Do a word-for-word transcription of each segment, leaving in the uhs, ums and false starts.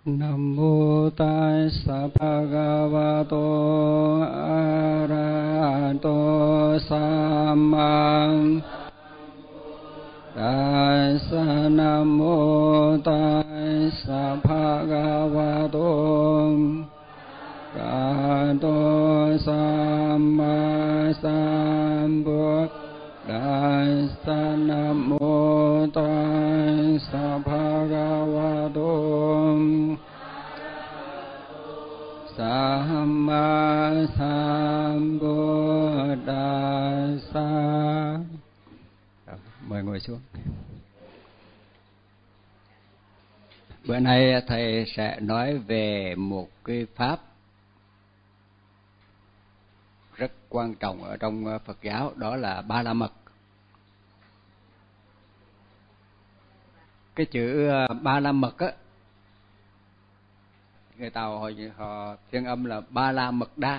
Nam mô Tassa Bhagavato Arahato Samma Tassa. Nam mô Tassa Bhagavato Arahato Samma Sambuddhassa. Nam mô Tassa Bhagavato Samma Sambuddhassa. Mời ngồi xuống. Bữa nay thầy sẽ nói về một cái pháp rất quan trọng ở trong Phật giáo, đó là Ba La Mật. Cái chữ Ba La Mật á, người Tàu họ, họ phiên âm là Ba La Mật Đa,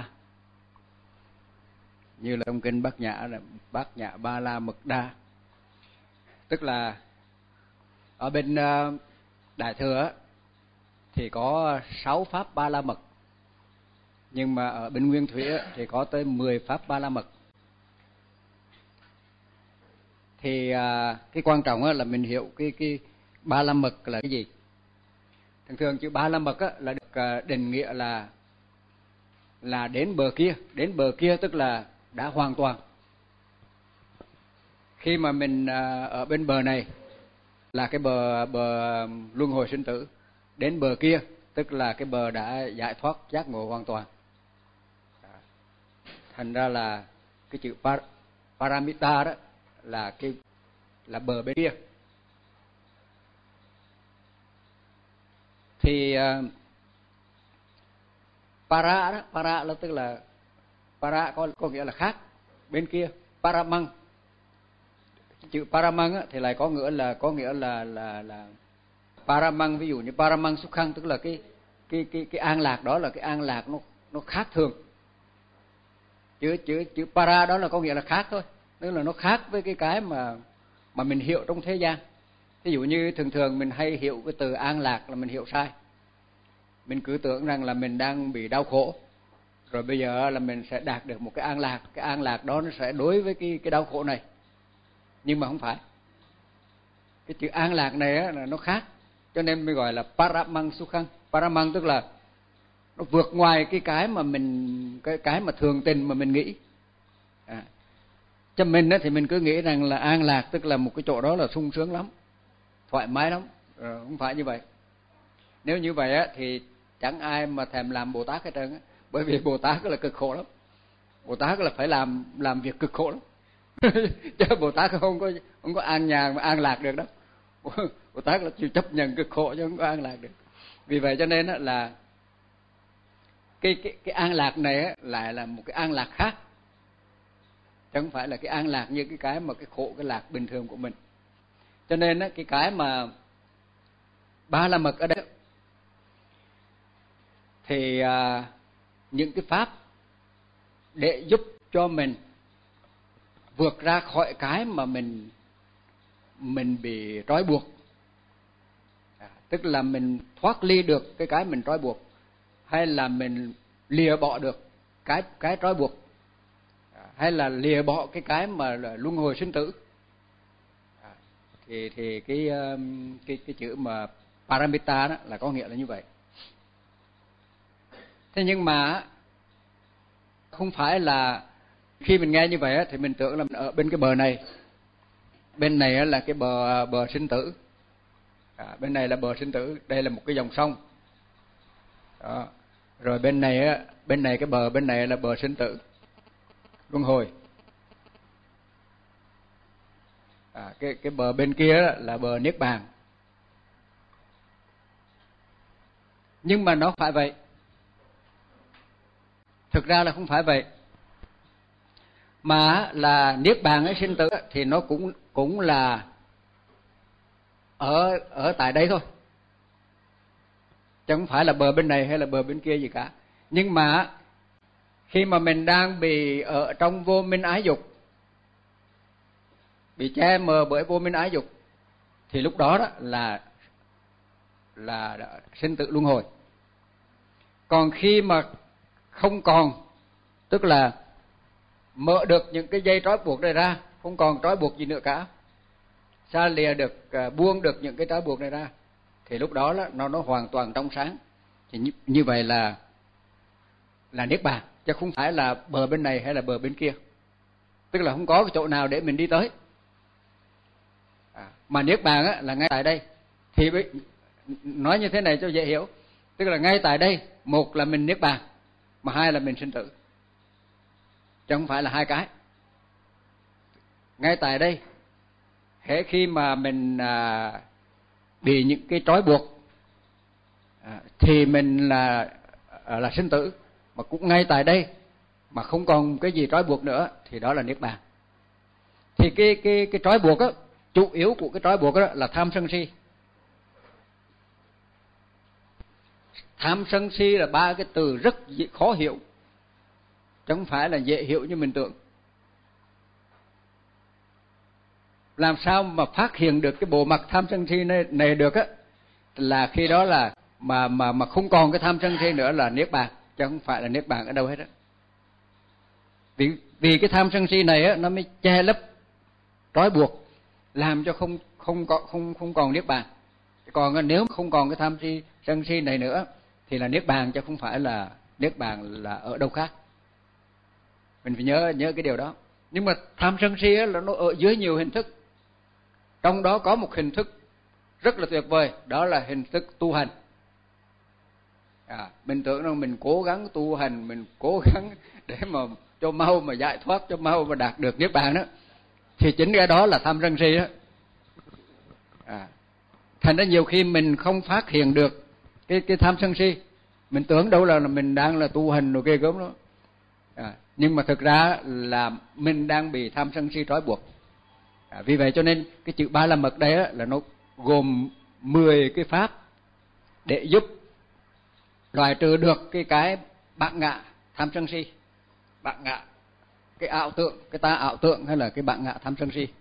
như là trong kinh Bát Nhã là Bát Nhã Ba La Mật Đa. Tức là ở bên Đại Thừa thì có sáu pháp Ba La Mật, nhưng mà ở bên Nguyên Thủy thì có tới mười pháp Ba La Mật. Thì cái quan trọng là mình hiểu cái cái Ba La Mật là cái gì. Thường thường chữ Ba La Mật là được định nghĩa là là đến bờ kia, đến bờ kia tức là đã hoàn toàn. Khi mà mình ở bên bờ này là cái bờ bờ luân hồi sinh tử, đến bờ kia tức là cái bờ đã giải thoát giác ngộ hoàn toàn. Thành ra là cái chữ par, paramita đó là cái là bờ bên kia. Thì uh, para đó, para là tức là para có có nghĩa là khác, bên kia. Paramang, chữ paramang á, thì lại có nghĩa là có nghĩa là là là paramang, ví dụ như paramang sukhang tức là cái cái cái cái an lạc, đó là cái an lạc nó nó khác thường. Chữ chữ chữ para đó là có nghĩa là khác thôi, tức là nó khác với cái cái mà mà mình hiểu trong thế gian. Ví dụ như thường thường mình hay hiểu cái từ an lạc là mình hiểu sai. Mình cứ tưởng rằng là mình đang bị đau khổ, rồi bây giờ là mình sẽ đạt được một cái an lạc, cái an lạc đó nó sẽ đối với cái cái đau khổ này. Nhưng mà không phải. Cái chữ an lạc này á, là nó khác, cho nên mới gọi là paramang sukhang. Paramang tức là nó vượt ngoài cái cái mà mình cái cái mà thường tình mà mình nghĩ. À. Cho mình á, thì mình cứ nghĩ rằng là an lạc tức là một cái chỗ đó là sung sướng lắm, thoải mái lắm. Rồi, không phải như vậy. Nếu như vậy á, thì chẳng ai mà thèm làm Bồ Tát hết trơn á, bởi vì Bồ Tát là cực khổ lắm. Bồ Tát là phải làm làm việc cực khổ lắm. Chứ Bồ Tát không có không có an nhàn mà an lạc được đâu. Bồ Tát là chịu chấp nhận cực khổ chứ không có an lạc được. Vì vậy cho nên á, là cái cái cái an lạc này á, lại là một cái an lạc khác, chứ không phải là cái an lạc như cái cái mà cái khổ cái lạc bình thường của mình. Cho nên á, cái cái mà Ba La Mật ở đây thì à, những cái pháp để giúp cho mình vượt ra khỏi cái mà mình mình bị trói buộc, à, tức là mình thoát ly được cái cái mình trói buộc, hay là mình lìa bỏ được cái cái trói buộc, à, hay là lìa bỏ cái cái mà là luân hồi sinh tử, à, thì thì cái cái cái chữ mà paramita đó là có nghĩa là như vậy. Thế nhưng mà không phải là khi mình nghe như vậy thì mình tưởng là mình ở bên cái bờ này, bên này là cái bờ bờ sinh tử, à, bên này là bờ sinh tử, đây là một cái dòng sông, đó. Rồi bên này bên này cái bờ bên này là bờ sinh tử luân hồi, à, cái cái bờ bên kia là bờ niết bàn. Nhưng mà nó phải vậy. Thực ra là không phải vậy. Mà là niết bàn ấy, sinh tử thì nó cũng cũng là ở ở tại đây thôi. Chứ không phải là bờ bên này hay là bờ bên kia gì cả. Nhưng mà khi mà mình đang bị ở trong vô minh ái dục, bị che mờ bởi vô minh ái dục, thì lúc đó đó là là sinh tử luân hồi. Còn khi mà không còn, tức là mở được những cái dây trói buộc này ra, không còn trói buộc gì nữa cả, xa lìa được, buông được những cái trói buộc này ra, thì lúc đó nó nó hoàn toàn trong sáng. Thì như, như vậy là là niết bàn, chứ không phải là bờ bên này hay là bờ bên kia, tức là không có cái chỗ nào để mình đi tới. À, mà niết bàn á, là ngay tại đây. Thì nói như thế này cho dễ hiểu, tức là ngay tại đây, một là mình niết bàn, mà hai là mình sinh tử, chứ không phải là hai cái. Ngay tại đây, hễ khi mà mình à, bị những cái trói buộc à, thì mình là à, là sinh tử, mà cũng ngay tại đây mà không còn cái gì trói buộc nữa thì đó là niết bàn. Thì cái cái cái trói buộc á, chủ yếu của cái trói buộc đó là tham sân si. Tham sân si là ba cái từ rất khó hiểu, chứ không phải là dễ hiểu như mình tưởng. Làm sao mà phát hiện được cái bộ mặt tham sân si này, này được á, là khi đó là mà mà mà không còn cái tham sân si nữa là niết bàn, chứ không phải là niết bàn ở đâu hết á. Vì vì cái tham sân si này á, nó mới che lấp, trói buộc, làm cho không không có không không còn niết bàn. Còn nếu không còn cái tham si sân si này nữa thì là niết bàn, chứ không phải là niết bàn là ở đâu khác. Mình phải nhớ nhớ cái điều đó. Nhưng mà tham sân si á, là nó ở dưới nhiều hình thức. Trong đó có một hình thức rất là tuyệt vời, đó là hình thức tu hành. À, mình tưởng rằng mình cố gắng tu hành, mình cố gắng để mà cho mau mà giải thoát, cho mau mà đạt được niết bàn đó, thì chính cái đó là tham sân si đó. À, thành ra nhiều khi mình không phát hiện được cái cái tham sân si, mình tưởng đâu là, là mình đang là tu hành rồi ghê gớm đó. À, nhưng mà thực ra là mình đang bị tham sân si trói buộc. À, vì vậy cho nên cái chữ ba la mật đây á, là nó gồm mười cái pháp để giúp loại trừ được cái cái bản ngã tham sân si, bản ngã cái ảo tưởng, cái ta ảo tưởng, hay là cái bản ngã tham sân si.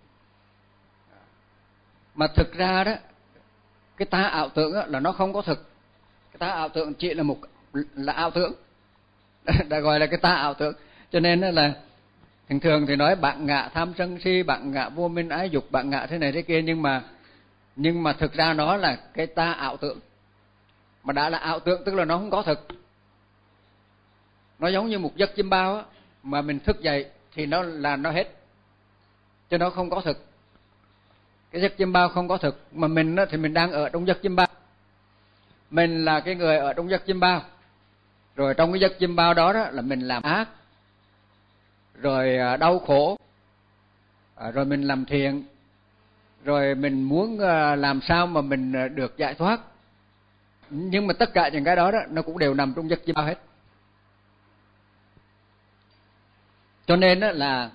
Mà thực ra đó, cái ta ảo tưởng á, là nó không có thực. Cái ta ảo tưởng chỉ là một là ảo tưởng, đã gọi là cái ta ảo tưởng. Cho nên là thường thường thì nói bản ngã tham sân si, bản ngã vô minh ái dục, bản ngã thế này thế kia, nhưng mà nhưng mà thực ra nó là cái ta ảo tưởng. Mà đã là ảo tưởng tức là nó không có thực. Nó giống như một giấc chim bao á, mà mình thức dậy thì nó là nó hết, chứ nó không có thực. Cái giấc chim bao không có thực, mà mình á, thì mình đang ở trong giấc chim bao. Mình là cái người ở trong giấc chim bao. Rồi trong cái giấc chim bao đó, đó là mình làm ác, rồi đau khổ, rồi mình làm thiện, rồi mình muốn làm sao mà mình được giải thoát. Nhưng mà tất cả những cái đó, đó nó cũng đều nằm trong giấc chim bao hết. Cho nên đó là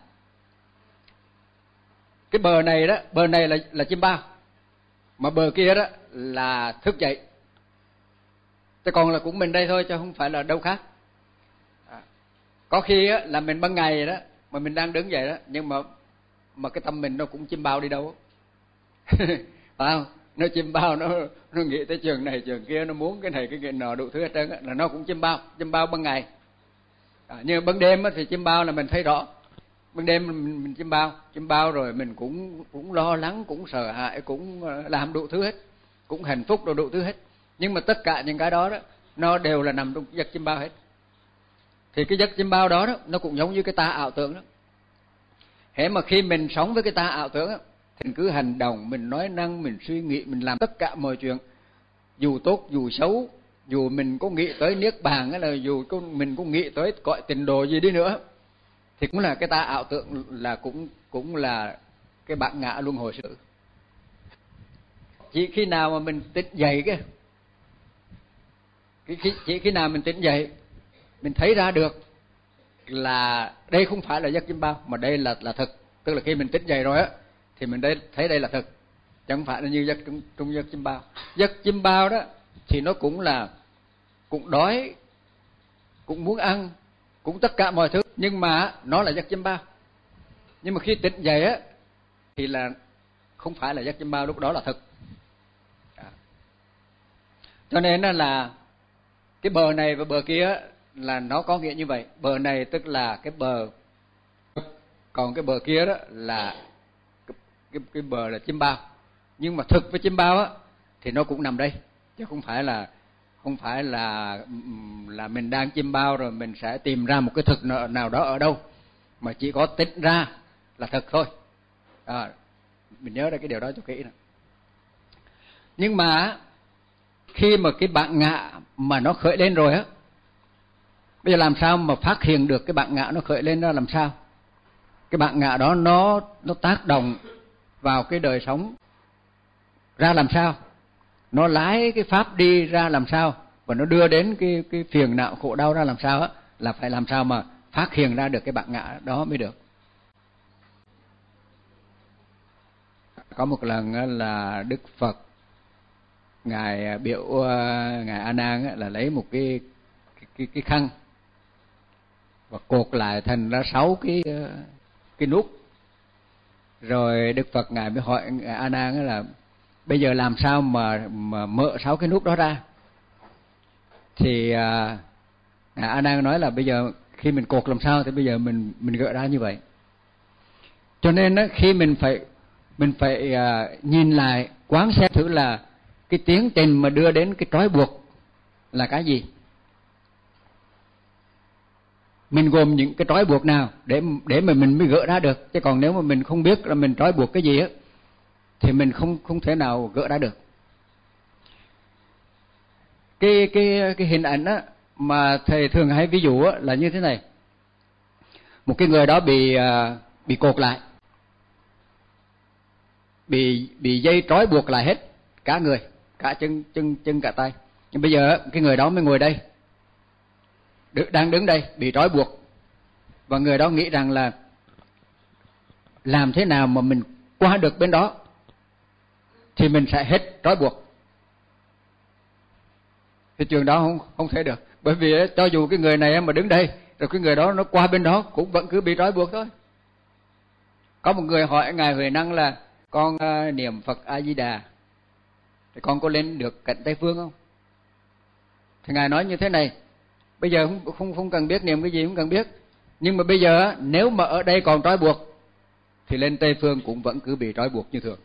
cái bờ này đó, bờ này là là chim bao, mà bờ kia đó là thức dậy. Thế còn là cũng mình đây thôi, chứ không phải là đâu khác. À, có khi á, là mình ban ngày đó mà mình đang đứng dậy đó, nhưng mà mà cái tâm mình nó cũng chim bao đi đâu. Phải không? Nó chim bao, nó nó nghĩ tới trường này trường kia, nó muốn cái này cái kia nọ đủ thứ hết trơn á, là nó cũng chim bao, chim bao ban ngày. À, nhưng ban đêm á, thì chim bao là mình thấy rõ. Ban đêm mình, mình chim bao, chim bao rồi mình cũng cũng lo lắng, cũng sợ hãi, cũng làm đủ thứ hết, cũng hạnh phúc rồi đủ thứ hết. Nhưng mà tất cả những cái đó đó, nó đều là nằm trong giấc chim bao hết. Thì cái giấc chim bao đó, đó nó cũng giống như cái ta ảo tưởng đó. Hễ mà khi mình sống với cái ta ảo tưởng đó, thì mình cứ hành động, mình nói năng, mình suy nghĩ, mình làm tất cả mọi chuyện, dù tốt dù xấu, dù mình có nghĩ tới niết bàn hay là dù có, mình có nghĩ tới cõi tịnh độ gì đi nữa, thì cũng là cái ta ảo tưởng, là cũng cũng là cái bản ngã luân hồi sự. Chỉ khi nào mà mình tỉnh dậy cái chỉ khi nào mình tỉnh dậy, mình thấy ra được là đây không phải là giấc chim bao, mà đây là là thực. Tức là khi mình tỉnh dậy rồi á, thì mình đây thấy đây là thực, chứ không phải là như giấc trong, trong giấc chim bao. Giấc chim bao đó thì nó cũng là cũng đói, cũng muốn ăn, cũng tất cả mọi thứ, nhưng mà nó là giấc chim bao. Nhưng mà khi tỉnh dậy á thì là không phải là giấc chim bao, lúc đó là thực. À. Cho nên là cái bờ này và bờ kia là nó có nghĩa như vậy. Bờ này tức là cái bờ, còn cái bờ kia đó là cái, cái, cái bờ là chiêm bao. Nhưng mà thực với chiêm bao á thì nó cũng nằm đây, chứ không phải là không phải là là mình đang chiêm bao rồi mình sẽ tìm ra một cái thực nào đó ở đâu, mà chỉ có tính ra là thực thôi. À, mình nhớ ra cái điều đó cho kỹ nè. Nhưng mà khi mà cái bản ngã mà nó khởi lên rồi á, bây giờ làm sao mà phát hiện được cái bản ngã nó khởi lên đó làm sao? Cái bản ngã đó nó nó tác động vào cái đời sống ra làm sao? Nó lái cái pháp đi ra làm sao? Và nó đưa đến cái cái phiền não khổ đau ra làm sao á, là phải làm sao mà phát hiện ra được cái bản ngã đó mới được. Có một lần là Đức Phật ngài biểu ngài A Nan là lấy một cái cái cái khăn và cột lại thành ra sáu cái cái nút. Rồi Đức Phật ngài mới hỏi ngài A Nan là bây giờ làm sao mà mà mở sáu cái nút đó ra? Thì à, ngài A Nan nói là bây giờ khi mình cột làm sao thì bây giờ mình mình gỡ ra như vậy. Cho nên đó, khi mình phải mình phải à, nhìn lại quán xét thử là cái tiến trình mà đưa đến cái trói buộc là cái gì, mình gồm những cái trói buộc nào để để mà mình mới gỡ ra được. Chứ còn nếu mà mình không biết là mình trói buộc cái gì á thì mình không không thể nào gỡ ra được. Cái cái cái hình ảnh á mà thầy thường hay ví dụ á là như thế này. Một cái người đó bị à, bị cột lại, bị bị dây trói buộc lại hết cả người, cả chân chân chân cả tay. Nhưng bây giờ cái người đó mới ngồi đây, đang đứng đây bị trói buộc, và người đó nghĩ rằng là làm thế nào mà mình qua được bên đó thì mình sẽ hết trói buộc. Thì chuyện đó không không thể được, bởi vì cho dù cái người này mà đứng đây rồi cái người đó nó qua bên đó cũng vẫn cứ bị trói buộc thôi. Có một người hỏi ngài Huệ Năng là con uh, niệm Phật A Di Đà thì con có lên được cạnh Tây Phương không? Thì ngài nói như thế này: bây giờ không không không cần biết niệm cái gì, không cần biết, nhưng mà bây giờ nếu mà ở đây còn trói buộc thì lên Tây Phương cũng vẫn cứ bị trói buộc như thường.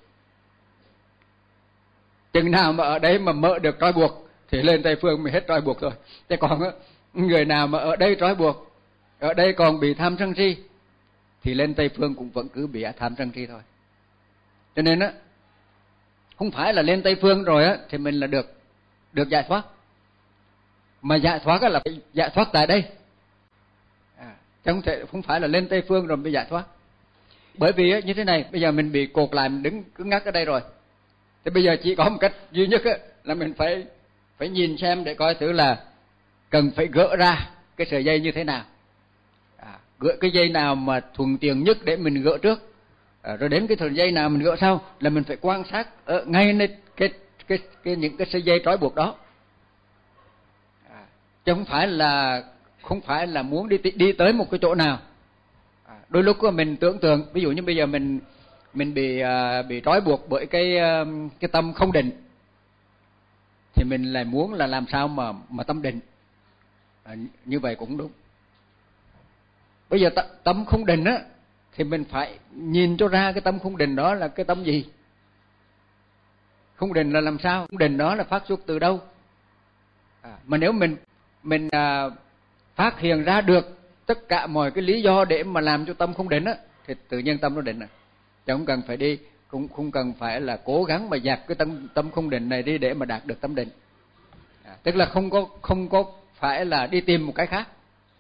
Chừng nào mà ở đây mà mở được trói buộc thì lên Tây Phương mới hết trói buộc rồi. Chứ còn người nào mà ở đây trói buộc, ở đây còn bị tham sân si thì lên Tây Phương cũng vẫn cứ bị tham sân si thôi. Cho nên á, không phải là lên Tây Phương rồi á thì mình là được được giải thoát, mà giải thoát là phải giải thoát tại đây, à, chứ không thể không phải là lên Tây Phương rồi mới giải thoát. Bởi vì á, như thế này, bây giờ mình bị cột lại, mình đứng cứng ngắc ở đây rồi, thì bây giờ chỉ có một cách duy nhất á, là mình phải phải nhìn xem để coi thử là cần phải gỡ ra cái sợi dây như thế nào, à, gỡ cái dây nào mà thuận tiện nhất để mình gỡ trước, à, rồi đến cái sợi dây nào mình gỡ sau, là mình phải quan sát ở ngay nơi cái cái cái những cái sợi dây trói buộc đó, à, chứ không phải là không phải là muốn đi đi tới một cái chỗ nào. À, đôi lúc mình tưởng tượng, ví dụ như bây giờ mình mình bị uh, bị trói buộc bởi cái uh, cái tâm không định, thì mình lại muốn là làm sao mà mà tâm định, à, như vậy cũng đúng. Bây giờ t- tâm không định á thì mình phải nhìn cho ra cái tâm không định đó là cái tâm gì. Không định là làm sao? Không định đó là phát xuất từ đâu? À, mà nếu mình mình uh, phát hiện ra được tất cả mọi cái lý do để mà làm cho tâm không định á, thì tự nhiên tâm nó định rồi. Chứ không cần phải đi, cũng không cần phải là cố gắng mà dạt cái tâm tâm không định này đi để mà đạt được tâm định. À, tức là không có không có phải là đi tìm một cái khác.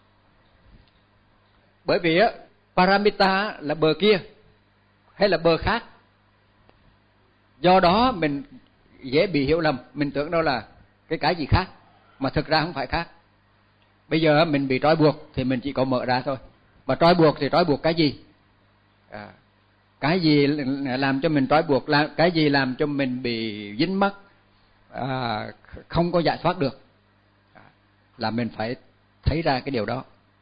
Bởi vì á, paramita là bờ kia hay là bờ khác. Do đó mình dễ bị hiểu lầm, mình tưởng đâu là cái cái gì khác, mà thực ra không phải khác. Bây giờ mình bị trói buộc thì mình chỉ có mở ra thôi. Mà trói buộc thì trói buộc cái gì? À, cái gì làm cho mình trói buộc, cái gì làm cho mình bị dính mắc, à, không có giải thoát được, à, là mình phải thấy ra cái điều đó.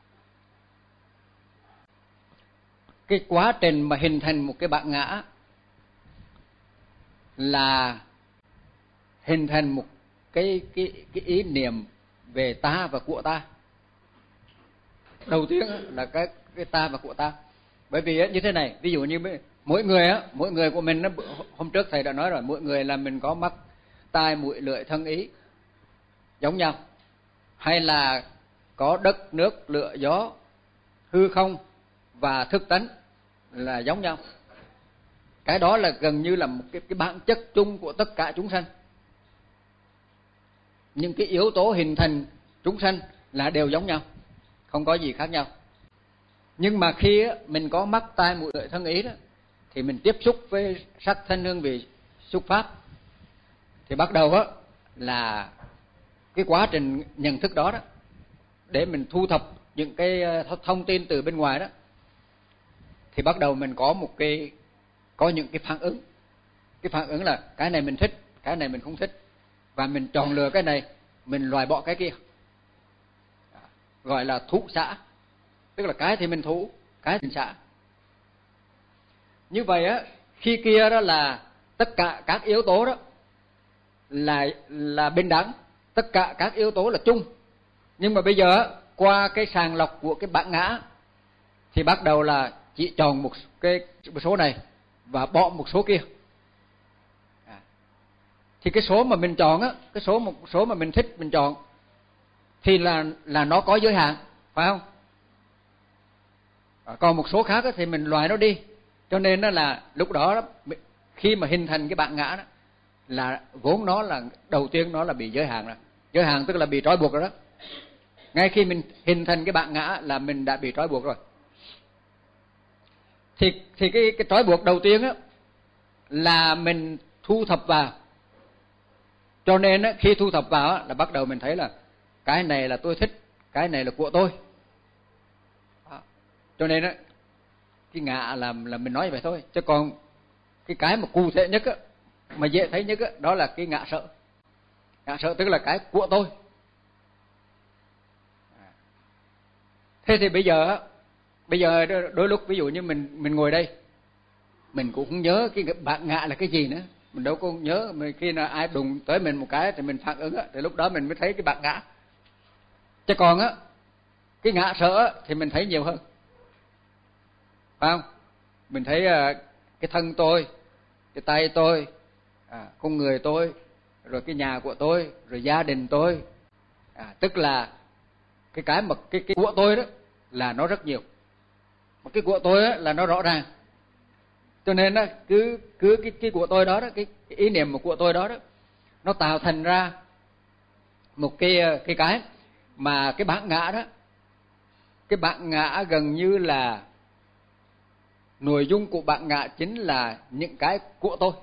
Cái quá trình mà hình thành một cái bản ngã là hình thành một cái cái cái ý niệm về ta và của ta. Đầu tiên là cái cái ta và của ta. Bởi vì như thế này, ví dụ như mỗi người á, mỗi người của mình, hôm trước thầy đã nói rồi, mỗi người là mình có mắt, tai, mũi, lưỡi, thân, ý giống nhau, hay là có đất, nước, lửa, gió, hư không và thức tánh là giống nhau. Cái đó là gần như là một cái, cái bản chất chung của tất cả chúng sanh. Nhưng cái yếu tố hình thành chúng sanh là đều giống nhau, không có gì khác nhau. Nhưng mà khi mình có mắt, tai, mũi, lưỡi, thân, ý đó, thì mình tiếp xúc với sắc, thanh, hương, vị, xúc, pháp, thì bắt đầu đó là cái quá trình nhận thức đó đó, để mình thu thập những cái thông tin từ bên ngoài đó, thì bắt đầu mình có một cái có những cái phản ứng. Cái phản ứng là cái này mình thích, cái này mình không thích, và mình chọn lựa cái này, mình loại bỏ cái kia, gọi là thụ xả. Tức là cái thì mình thụ, cái thì mình xả. Như vậy á, khi kia đó là tất cả các yếu tố đó là là bình đẳng, tất cả các yếu tố là chung. Nhưng mà bây giờ qua cái sàng lọc của cái bản ngã thì bắt đầu là chỉ chọn một cái một số này và bỏ một số kia. À. Thì cái số mà mình chọn á, cái số một số mà mình thích mình chọn thì là là nó có giới hạn, phải không? À, còn một số khác thì mình loại nó đi. Cho nên đó là lúc đó, đó khi mà hình thành cái bản ngã đó, là vốn nó là đầu tiên nó là bị giới hạn rồi. Giới hạn tức là bị trói buộc rồi đó. Ngay khi mình hình thành cái bản ngã là mình đã bị trói buộc rồi. Thì thì cái cái trói buộc đầu tiên á là mình thu thập vào. Cho nên á, khi thu thập vào á, là bắt đầu mình thấy là cái này là tôi thích, cái này là của tôi. Đó. Cho nên á, cái ngã là là mình nói vậy thôi, chứ còn cái cái mà cụ thể nhất á, mà dễ thấy nhất á, đó là cái ngã sợ. Ngã sợ tức là cái của tôi. Thế thì bây giờ bây giờ đôi lúc ví dụ như mình mình ngồi đây, mình cũng không nhớ cái bản ngã là cái gì nữa, mình đâu có nhớ. Mà khi nào ai đụng tới mình một cái thì mình phản ứng á, thì lúc đó mình mới thấy cái bản ngã. Chứ còn á, cái ngã sợ thì mình thấy nhiều hơn, phải không? Mình thấy cái thân tôi, cái tay tôi, à, con người tôi, rồi cái nhà của tôi, rồi gia đình tôi, à, tức là cái cái mà cái cái của tôi đó là nó rất nhiều, mà cái của tôi á là nó rõ ràng. Cho nên đó, cứ cứ cái cái của tôi đó đó, cái, cái ý niệm mà của tôi đó đó, nó tạo thành ra một cái cái cái mà cái bản ngã đó, cái bản ngã gần như là nội dung của bản ngã chính là những cái của tôi.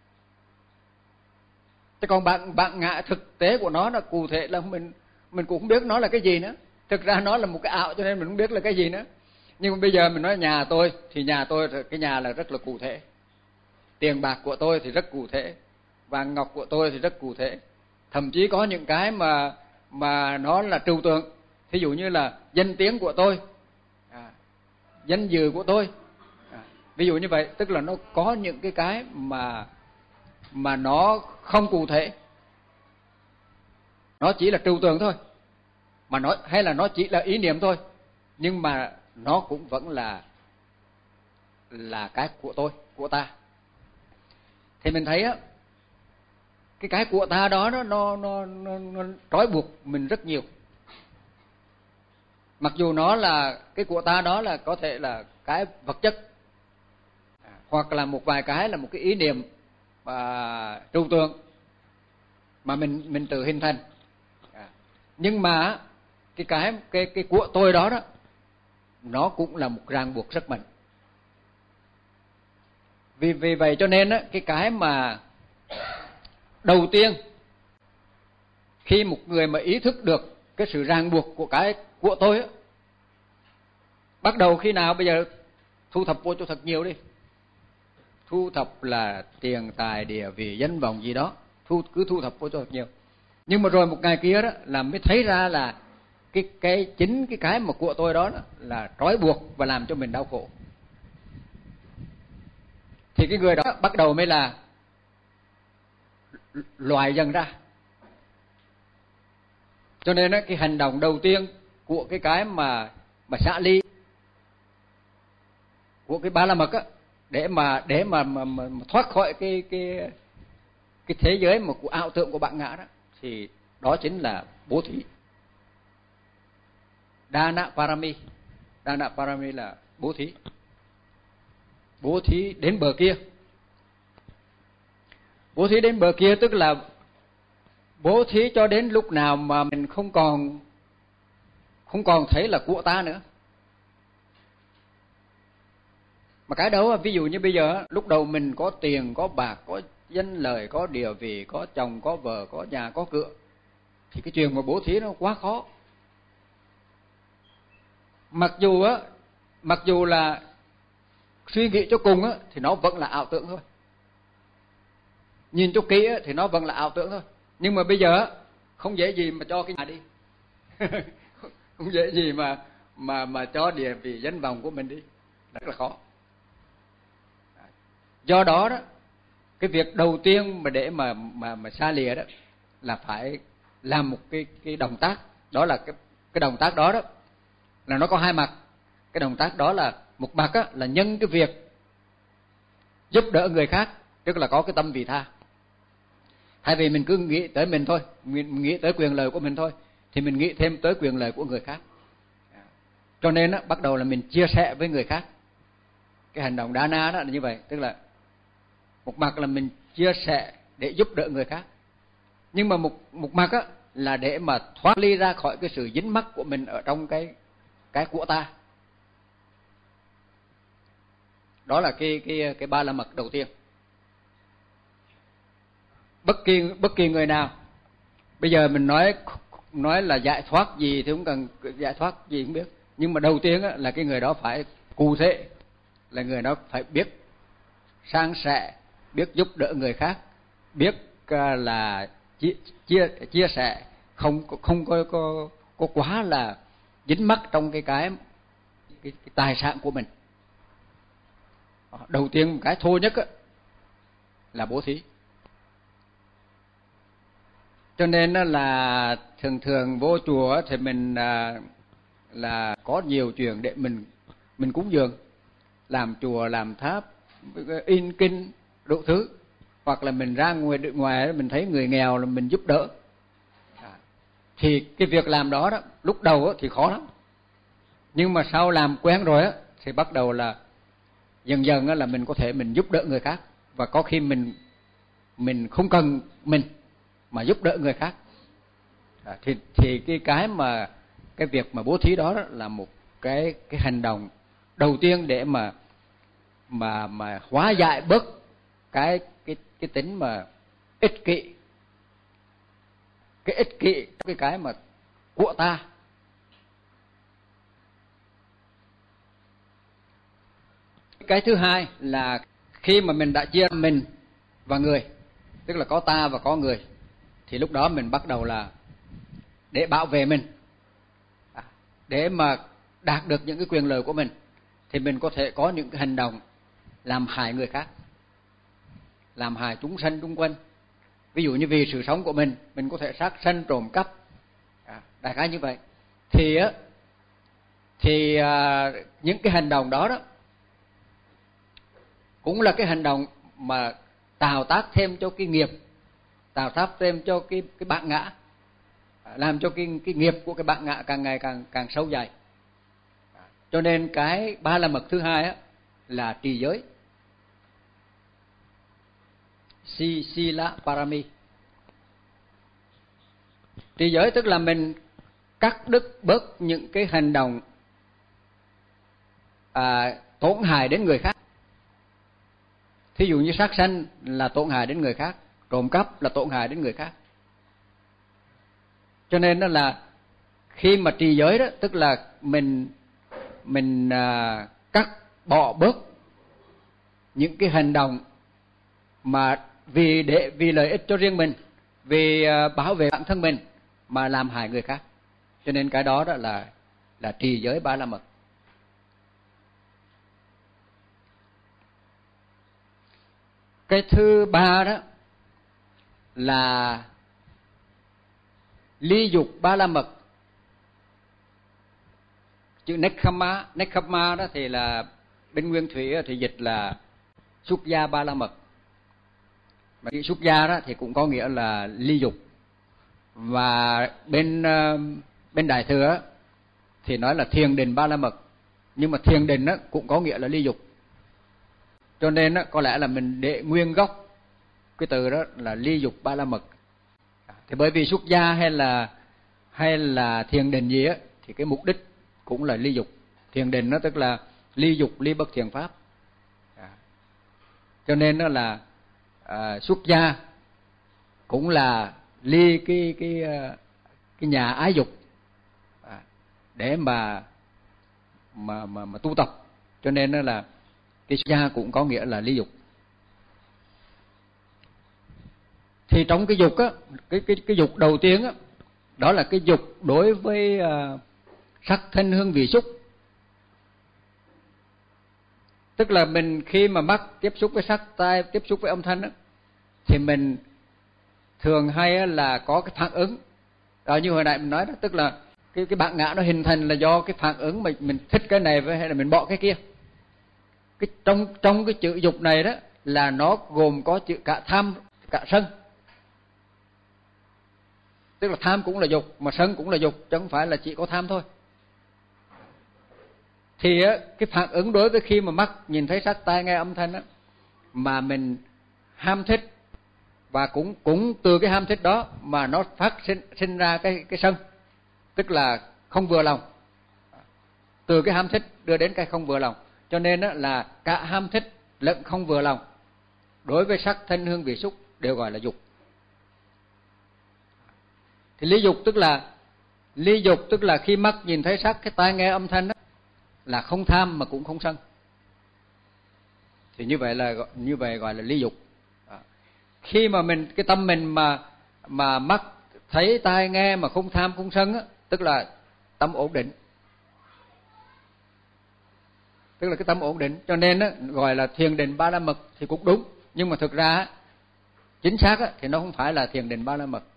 Chứ còn bản bản ngã thực tế của nó là cụ thể là mình mình cũng không biết nó là cái gì nữa. Thực ra nó là một cái ảo, cho nên mình không biết là cái gì nữa. Nhưng mà bây giờ mình nói nhà tôi thì nhà tôi, cái nhà là rất là cụ thể. Tiền bạc của tôi thì rất cụ thể, vàng ngọc của tôi thì rất cụ thể. Thậm chí có những cái mà mà nó là trừu tượng, ví dụ như là danh tiếng của tôi, à, danh dự của tôi, à, ví dụ như vậy. Tức là nó có những cái cái mà mà nó không cụ thể, nó chỉ là trừu tượng thôi, mà nó hay là nó chỉ là ý niệm thôi, nhưng mà nó cũng vẫn là là cái của tôi, của ta. Thì mình thấy á, cái cái của ta đó nó nó nó nó, nó trói buộc mình rất nhiều. Mặc dù nó là cái của ta đó là có thể là cái vật chất, hoặc là một vài cái là một cái ý niệm và trừu tượng mà mình mình tự hình thành. Nhưng mà cái cái cái cái của tôi đó đó, nó cũng là một ràng buộc rất mạnh. Vì vì vậy cho nên á, cái cái mà đầu tiên khi một người mà ý thức được cái sự ràng buộc của cái của tôi á, bắt đầu khi nào? Bây giờ thu thập vô cho thật nhiều đi. Thu thập là tiền tài địa vị danh vọng gì đó, thu cứ thu thập vô cho thật nhiều. Nhưng mà rồi một ngày kia đó là mới thấy ra là cái cái chính cái cái mà của tôi đó, đó là trói buộc và làm cho mình đau khổ. Thì cái người đó bắt đầu mới là loại dần ra, Cho nên cái hành động đầu tiên của cái cái mà mà xả ly của cái ba la mật á, để mà để mà, mà, mà, mà thoát khỏi cái cái cái thế giới mà của ảo tưởng của bạn ngã đó, thì đó chính là bố thí. Dana Parami, Dana Parami là bố thí. Bố thí đến bờ kia. Bố thí đến bờ kia tức là bố thí cho đến lúc nào mà mình không còn không còn thấy là của ta nữa. Mà cái đó ví dụ như bây giờ lúc đầu mình có tiền, có bạc, có danh lời, có địa vị, có chồng, có vợ, có nhà, có cửa, thì cái chuyện mà bố thí nó quá khó. Mặc dù á, mặc dù là suy nghĩ cho cùng á thì nó vẫn là ảo tưởng thôi. Nhìn cho kỹ á thì nó vẫn là ảo tưởng thôi. Nhưng mà bây giờ không dễ gì mà cho cái nhà đi. Không dễ gì mà mà mà cho địa vị danh vọng của mình đi. Rất là khó. Do đó đó, cái việc đầu tiên mà để mà mà mà xa lìa đó là phải làm một cái cái động tác, đó là cái cái động tác đó đó là nó có hai mặt. Cái động tác đó là một mặt á là nhân cái việc giúp đỡ người khác, tức là có cái tâm vị tha. Thay vì mình cứ nghĩ tới mình thôi, mình nghĩ tới quyền lợi của mình thôi, thì mình nghĩ thêm tới quyền lợi của người khác. Cho nên á, bắt đầu là mình chia sẻ với người khác. Cái hành động Dana đó là như vậy, tức là một mặt là mình chia sẻ để giúp đỡ người khác, nhưng mà một một mặt á là để mà thoát ly ra khỏi cái sự dính mắc của mình ở trong cái cái của ta. Đó là cái cái cái ba la mật đầu tiên. Bất kỳ bất kỳ người nào, bây giờ mình nói nói là giải thoát gì thì cũng cần giải thoát gì cũng biết, nhưng mà đầu tiên á là cái người đó phải cụ thể, là người đó phải biết san sẻ, biết giúp đỡ người khác, biết là chia chia chia sẻ, không không có có có quá là dính mắc trong cái cái cái, cái tài sản của mình. Đầu tiên cái thô nhất á là bố thí. Cho nên là thường thường vô chùa thì mình là, là có nhiều chuyện để mình mình cúng dường, làm chùa, làm tháp, in kinh đủ thứ, hoặc là mình ra ngoài ngoài mình thấy người nghèo là mình giúp đỡ. Thì cái việc làm đó đó lúc đầu thì khó lắm, nhưng mà sau làm quen rồi á thì bắt đầu là dần dần là mình có thể mình giúp đỡ người khác, và có khi mình mình không cần mình mà giúp đỡ người khác. À, thì thì cái cái mà cái việc mà bố thí đó, đó là một cái cái hành động đầu tiên để mà mà mà hóa giải bớt cái cái cái tính mà ích kỷ, cái ích kỷ cái cái mà của ta. Cái thứ hai là khi mà mình đã chia mình và người, tức là có ta và có người, thì lúc đó mình bắt đầu là để bảo vệ mình, để mà đạt được những cái quyền lợi của mình, thì mình có thể có những cái hành động làm hại người khác, làm hại chúng sanh xung quanh. Ví dụ như vì sự sống của mình, mình có thể sát sanh, trộm cắp, à, đại khái như vậy. Thì á, thì à, những cái hành động đó đó cũng là cái hành động mà tạo tác thêm cho cái nghiệp, tạo tác thêm cho cái cái bản ngã, làm cho cái cái nghiệp của cái bản ngã càng ngày càng càng sâu dày. Cho nên cái ba la mật thứ hai á là trì giới, si sila parami. Trì giới tức là mình cắt đứt bớt những cái hành động à, tổn hại đến người khác. Thí dụ như sát sanh là tổn hại đến người khác, trộm cắp là tổn hại đến người khác. Cho nên đó là khi mà trì giới đó, tức là mình mình à, cắt bỏ bớt những cái hành động mà vì để vì lợi ích cho riêng mình, vì à, bảo vệ bản thân mình mà làm hại người khác. Cho nên cái đó đó là là trì giới ba la mật. Cái thứ ba đó là ly dục ba la mật. Chữ nekkhamma, nekkhamma đó thì là bên nguyên thủy thì dịch là xuất gia ba la mật. Mà chữ xuất gia đó thì cũng có nghĩa là ly dục. Và bên bên Đại Thừa thì nói là thiền định ba la mật. Nhưng mà thiền định cũng có nghĩa là ly dục. Cho nên có lẽ là mình để nguyên gốc cái từ đó là ly dục ba la mật. Thì bởi vì xuất gia hay là hay là thiền định gì á thì cái mục đích cũng là ly dục. Thiền định nó tức là ly dục ly bất thiện pháp. À. Cho nên nó là à, xuất gia cũng là ly cái cái cái nhà ái dục à, để mà mà mà mà tu tập. Cho nên nó là cái xuất gia cũng có nghĩa là ly dục. Thì trong cái dục á, cái cái cái dục đầu tiên á, đó là cái dục đối với uh, sắc thân hương vị xúc. Tức là mình khi mà mắt tiếp xúc với sắc, tai tiếp xúc với âm thanh á, thì mình thường hay là có cái phản ứng. Đó, như hồi nãy mình nói đó, tức là cái cái bản ngã nó hình thành là do cái phản ứng mình mình thích cái này với hay là mình bỏ cái kia. Cái trong trong cái chữ dục này đó là nó gồm có chữ cả tham cả sân. Tức là tham cũng là dục mà sân cũng là dục, chứ không phải là chỉ có tham thôi. Thì á, cái phản ứng đối với khi mà mắt nhìn thấy sắc, tai nghe âm thanh á, mà mình ham thích, và cũng cũng từ cái ham thích đó mà nó phát sinh sinh ra cái cái sân, tức là không vừa lòng. Từ cái ham thích đưa đến cái không vừa lòng. Cho nên á, là cả ham thích lẫn không vừa lòng đối với sắc thân hương vị xúc đều gọi là dục. Thì ly dục tức là ly dục tức là khi mắt nhìn thấy sắc, cái tai nghe âm thanh đó, là không tham mà cũng không sân. Thì như vậy là như vậy gọi là ly dục. Khi mà mình cái tâm mình mà mà mắt thấy tai nghe mà không tham không sân á, tức là tâm ổn định. Tức là cái tâm ổn định, cho nên á, gọi là thiền định ba la mật thì cũng đúng. Nhưng mà thực ra chính xác á, thì nó không phải là thiền định ba la mật.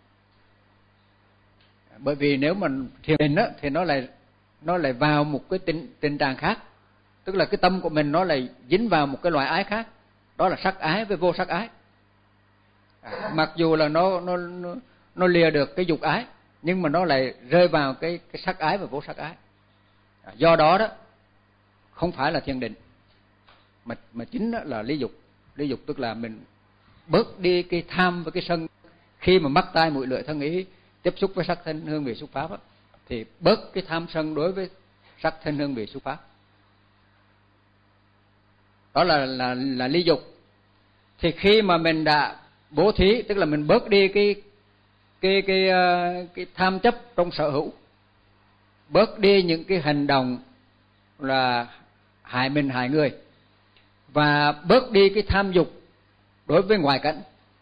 Bởi vì nếu mà thiền định á, thì nó lại nó lại vào một cái tình, tình trạng khác. Tức là cái tâm của mình nó lại dính vào một cái loại ái khác. Đó là sắc ái với vô sắc ái. À, mặc dù là nó, nó, nó, nó lìa được cái dục ái, nhưng mà nó lại rơi vào cái, cái sắc ái và vô sắc ái. À, do đó đó, không phải là thiền định, mà, mà chính là ly dục. Ly dục tức là mình bớt đi cái tham và cái sân. Khi mà mắt tai mũi lưỡi thân ý tiếp xúc với sắc thân hương vị xúc pháp đó, thì bớt cái tham sân đối với sắc thân hương vị xúc pháp. Đó là là là ly dục. Thì khi mà mình đã bố thí, tức là mình bớt đi cái cái cái cái, cái tham chấp trong sở hữu, bớt đi những cái hành động là hại mình hại người, và bớt đi cái tham dục đối với ngoại cảnh,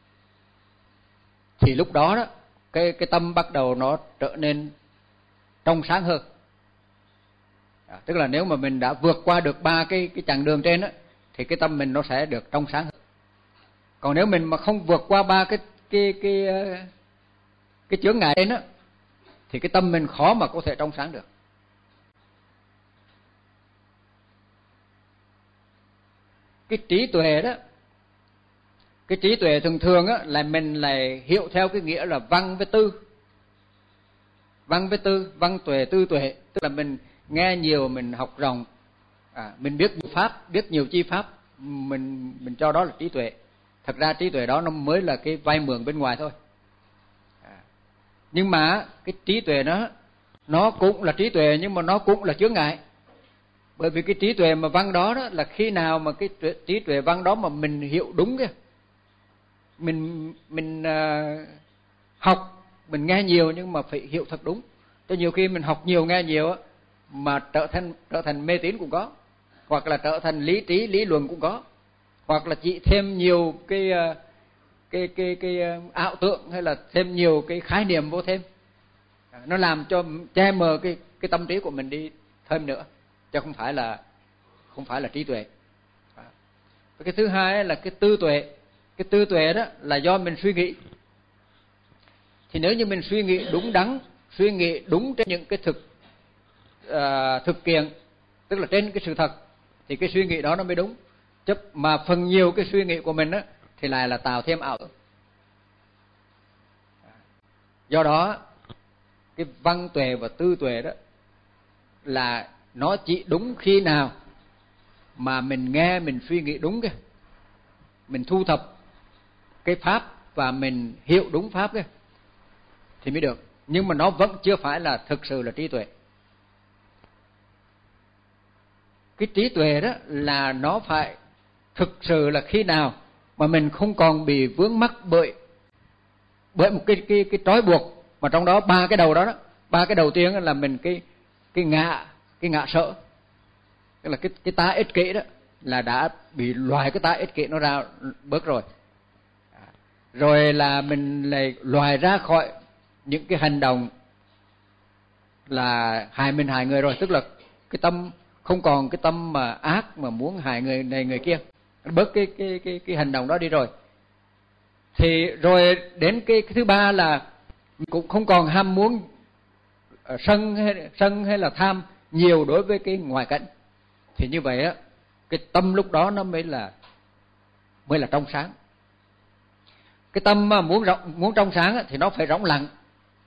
thì lúc đó đó cái cái tâm bắt đầu nó trở nên trong sáng hơn. À, tức là nếu mà mình đã vượt qua được ba cái cái chặng đường trên đó, thì cái tâm mình nó sẽ được trong sáng hơn. Còn nếu mình mà không vượt qua ba cái cái cái cái chướng ngại trên đó, thì cái tâm mình khó mà có thể trong sáng được. Cái trí tuệ đó, cái trí tuệ thường thường á là mình lại hiểu theo cái nghĩa là văn với tư. Văn với tư, văn tuệ tư tuệ, tức là mình nghe nhiều, mình học rộng, à, mình biết nhiều pháp, biết nhiều chi pháp, mình mình cho đó là trí tuệ. Thật ra trí tuệ đó nó mới là cái vay mượn bên ngoài thôi. À, nhưng mà cái trí tuệ đó nó cũng là trí tuệ, nhưng mà nó cũng là chướng ngại. Bởi vì cái trí tuệ mà văn đó, đó là khi nào mà cái trí tuệ văn đó mà mình hiểu đúng cái mình mình uh, học, mình nghe nhiều nhưng mà phải hiểu thật đúng. Cho nhiều khi mình học nhiều nghe nhiều á, mà trở thành trở thành mê tín cũng có, hoặc là trở thành lý trí lý luận cũng có, hoặc là chỉ thêm nhiều cái cái cái cái ảo tượng, hay là thêm nhiều cái khái niệm vô thêm, nó làm cho che mờ cái cái tâm trí của mình đi thêm nữa, chứ không phải là không phải là trí tuệ. Cái thứ hai là cái tư tuệ. Cái tư tuệ đó là do mình suy nghĩ. Thì nếu như mình suy nghĩ đúng đắn, suy nghĩ đúng trên những cái thực uh, thực kiện, tức là trên cái sự thật, thì cái suy nghĩ đó nó mới đúng. Chứ mà phần nhiều cái suy nghĩ của mình á thì lại là tạo thêm ảo tưởng. Do đó cái văn tuệ và tư tuệ đó là nó chỉ đúng khi nào mà mình nghe, mình suy nghĩ đúng cái, mình thu thập cái pháp và mình hiểu đúng pháp cái thì mới được. Nhưng mà nó vẫn chưa phải là thực sự là trí tuệ. Cái trí tuệ đó là nó phải thực sự là khi nào mà mình không còn bị vướng mắc bởi bởi một cái cái cái trói buộc, mà trong đó ba cái đầu đó đó, ba cái đầu tiên là mình cái cái ngã cái ngã sợ, tức là cái cái tá ích kỷ đó là đã bị loại cái tá ích kỷ nó ra bớt rồi. Rồi là mình lại loại ra khỏi những cái hành động là hại mình hại người rồi, tức là cái tâm không còn cái tâm mà ác mà muốn hại người này người kia, bớt cái cái cái cái hành động đó đi rồi. Thì rồi đến cái, cái thứ ba là cũng không còn ham muốn uh, sân hay sân hay là tham nhiều đối với cái ngoại cảnh. Thì như vậy á, cái tâm lúc đó nó mới là mới là trong sáng. Cái tâm mà muốn rộng, muốn trong sáng á, thì nó phải rỗng lặng.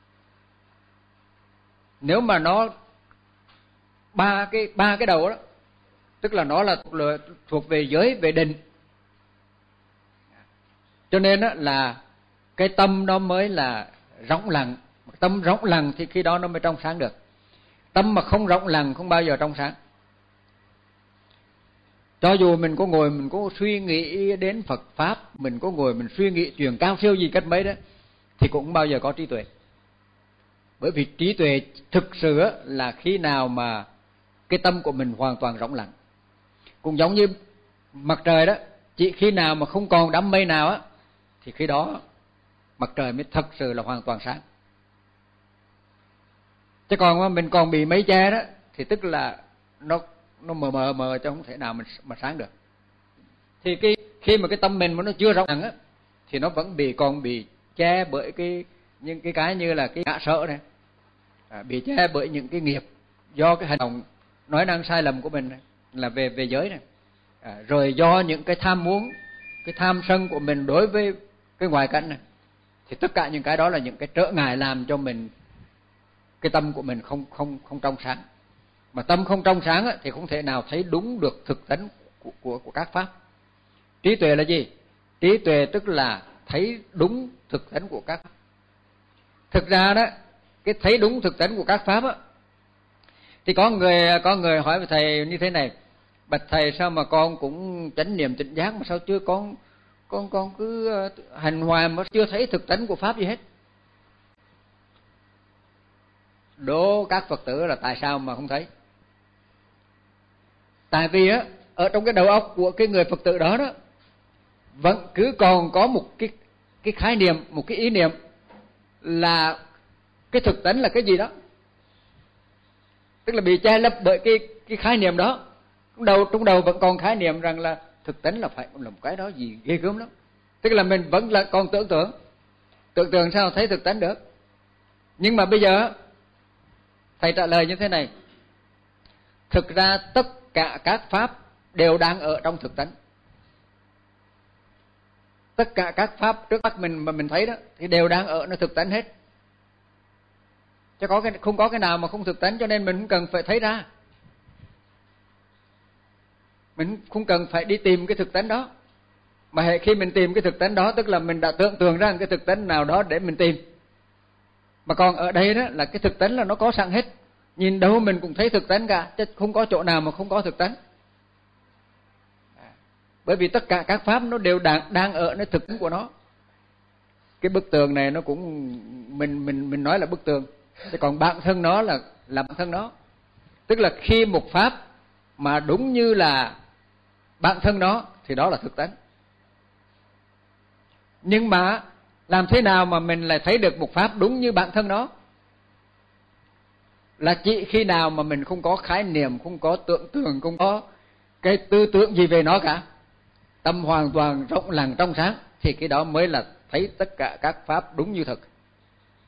Nếu mà nó ba cái ba cái đầu đó, tức là nó là thuộc về giới, về định. Cho nên á, là cái tâm nó mới là rỗng lặng. Tâm rỗng lặng thì khi đó nó mới trong sáng được. Tâm mà không rỗng lặng không bao giờ trong sáng. Cho dù mình có ngồi mình có suy nghĩ đến Phật Pháp, mình có ngồi mình suy nghĩ chuyện cao siêu gì cách mấy đó, thì cũng không bao giờ có trí tuệ. Bởi vì trí tuệ thực sự là khi nào mà cái tâm của mình hoàn toàn rỗng lặng. Cũng giống như mặt trời đó, chỉ khi nào mà không còn đám mây nào á, thì khi đó mặt trời mới thật sự là hoàn toàn sáng. Chứ còn mình còn bị mây che đó, thì tức là nó nó mờ mờ mờ chứ không thể nào mình mà sáng được. Thì cái khi mà cái tâm mình mà nó chưa rộng lặng á, thì nó vẫn bị còn bị che bởi cái những cái cái như là cái ngã sợ này, à, bị che bởi những cái nghiệp do cái hành động nói năng sai lầm của mình này, là về về giới này, à, rồi do những cái tham muốn, cái tham sân của mình đối với cái ngoại cảnh này, thì tất cả những cái đó là những cái trở ngại làm cho mình cái tâm của mình không không không trong sáng. Mà tâm không trong sáng á, thì không thể nào thấy đúng được thực tánh của, của của các pháp. Trí tuệ là gì? Trí tuệ tức là thấy đúng thực tánh của các pháp. Thực ra đó, cái thấy đúng thực tánh của các pháp á, thì có người có người hỏi với thầy như thế này: bạch thầy, sao mà con cũng chánh niệm tỉnh giác mà sao chưa con con con cứ hành hoài mà chưa thấy thực tánh của pháp gì hết? Đố các Phật tử là tại sao mà không thấy? Tại vì á, ở trong cái đầu óc của cái người Phật tử đó đó vẫn cứ còn có một cái cái khái niệm, một cái ý niệm là cái thực tánh là cái gì đó, tức là bị che lấp bởi cái cái khái niệm đó. Trong đầu trong đầu vẫn còn khái niệm rằng là thực tánh là phải là một cái đó gì ghê gớm lắm, tức là mình vẫn là còn tưởng tượng tưởng tượng sao thấy thực tánh được. Nhưng mà bây giờ thầy trả lời như thế này: thực ra tất cả các pháp đều đang ở trong thực tánh. Tất cả các pháp trước mắt mình mà mình thấy đó thì đều đang ở nó thực tánh hết. Chứ có cái không có cái nào mà không thực tánh, cho nên mình không cần phải thấy ra. Mình không cần phải đi tìm cái thực tánh đó. Mà khi mình tìm cái thực tánh đó, tức là mình đã tưởng tượng ra cái thực tánh nào đó để mình tìm. Mà còn ở đây đó là cái thực tánh là nó có sẵn hết. Nhìn đâu mình cũng thấy thực tánh cả, chứ không có chỗ nào mà không có thực tánh. Bởi vì tất cả các pháp nó đều đang, đang ở nơi thực tánh của nó. Cái bức tường này nó cũng mình mình mình nói là bức tường, chứ còn bản thân nó là là bản thân nó. Tức là khi một pháp mà đúng như là bản thân nó thì đó là thực tánh. Nhưng mà làm thế nào mà mình lại thấy được một pháp đúng như bản thân nó? Là chỉ khi nào mà mình không có khái niệm, không có tưởng tượng, không có cái tư tưởng gì về nó cả, tâm hoàn toàn rộng lặng trong sáng, thì cái đó mới là thấy tất cả các pháp đúng như thực.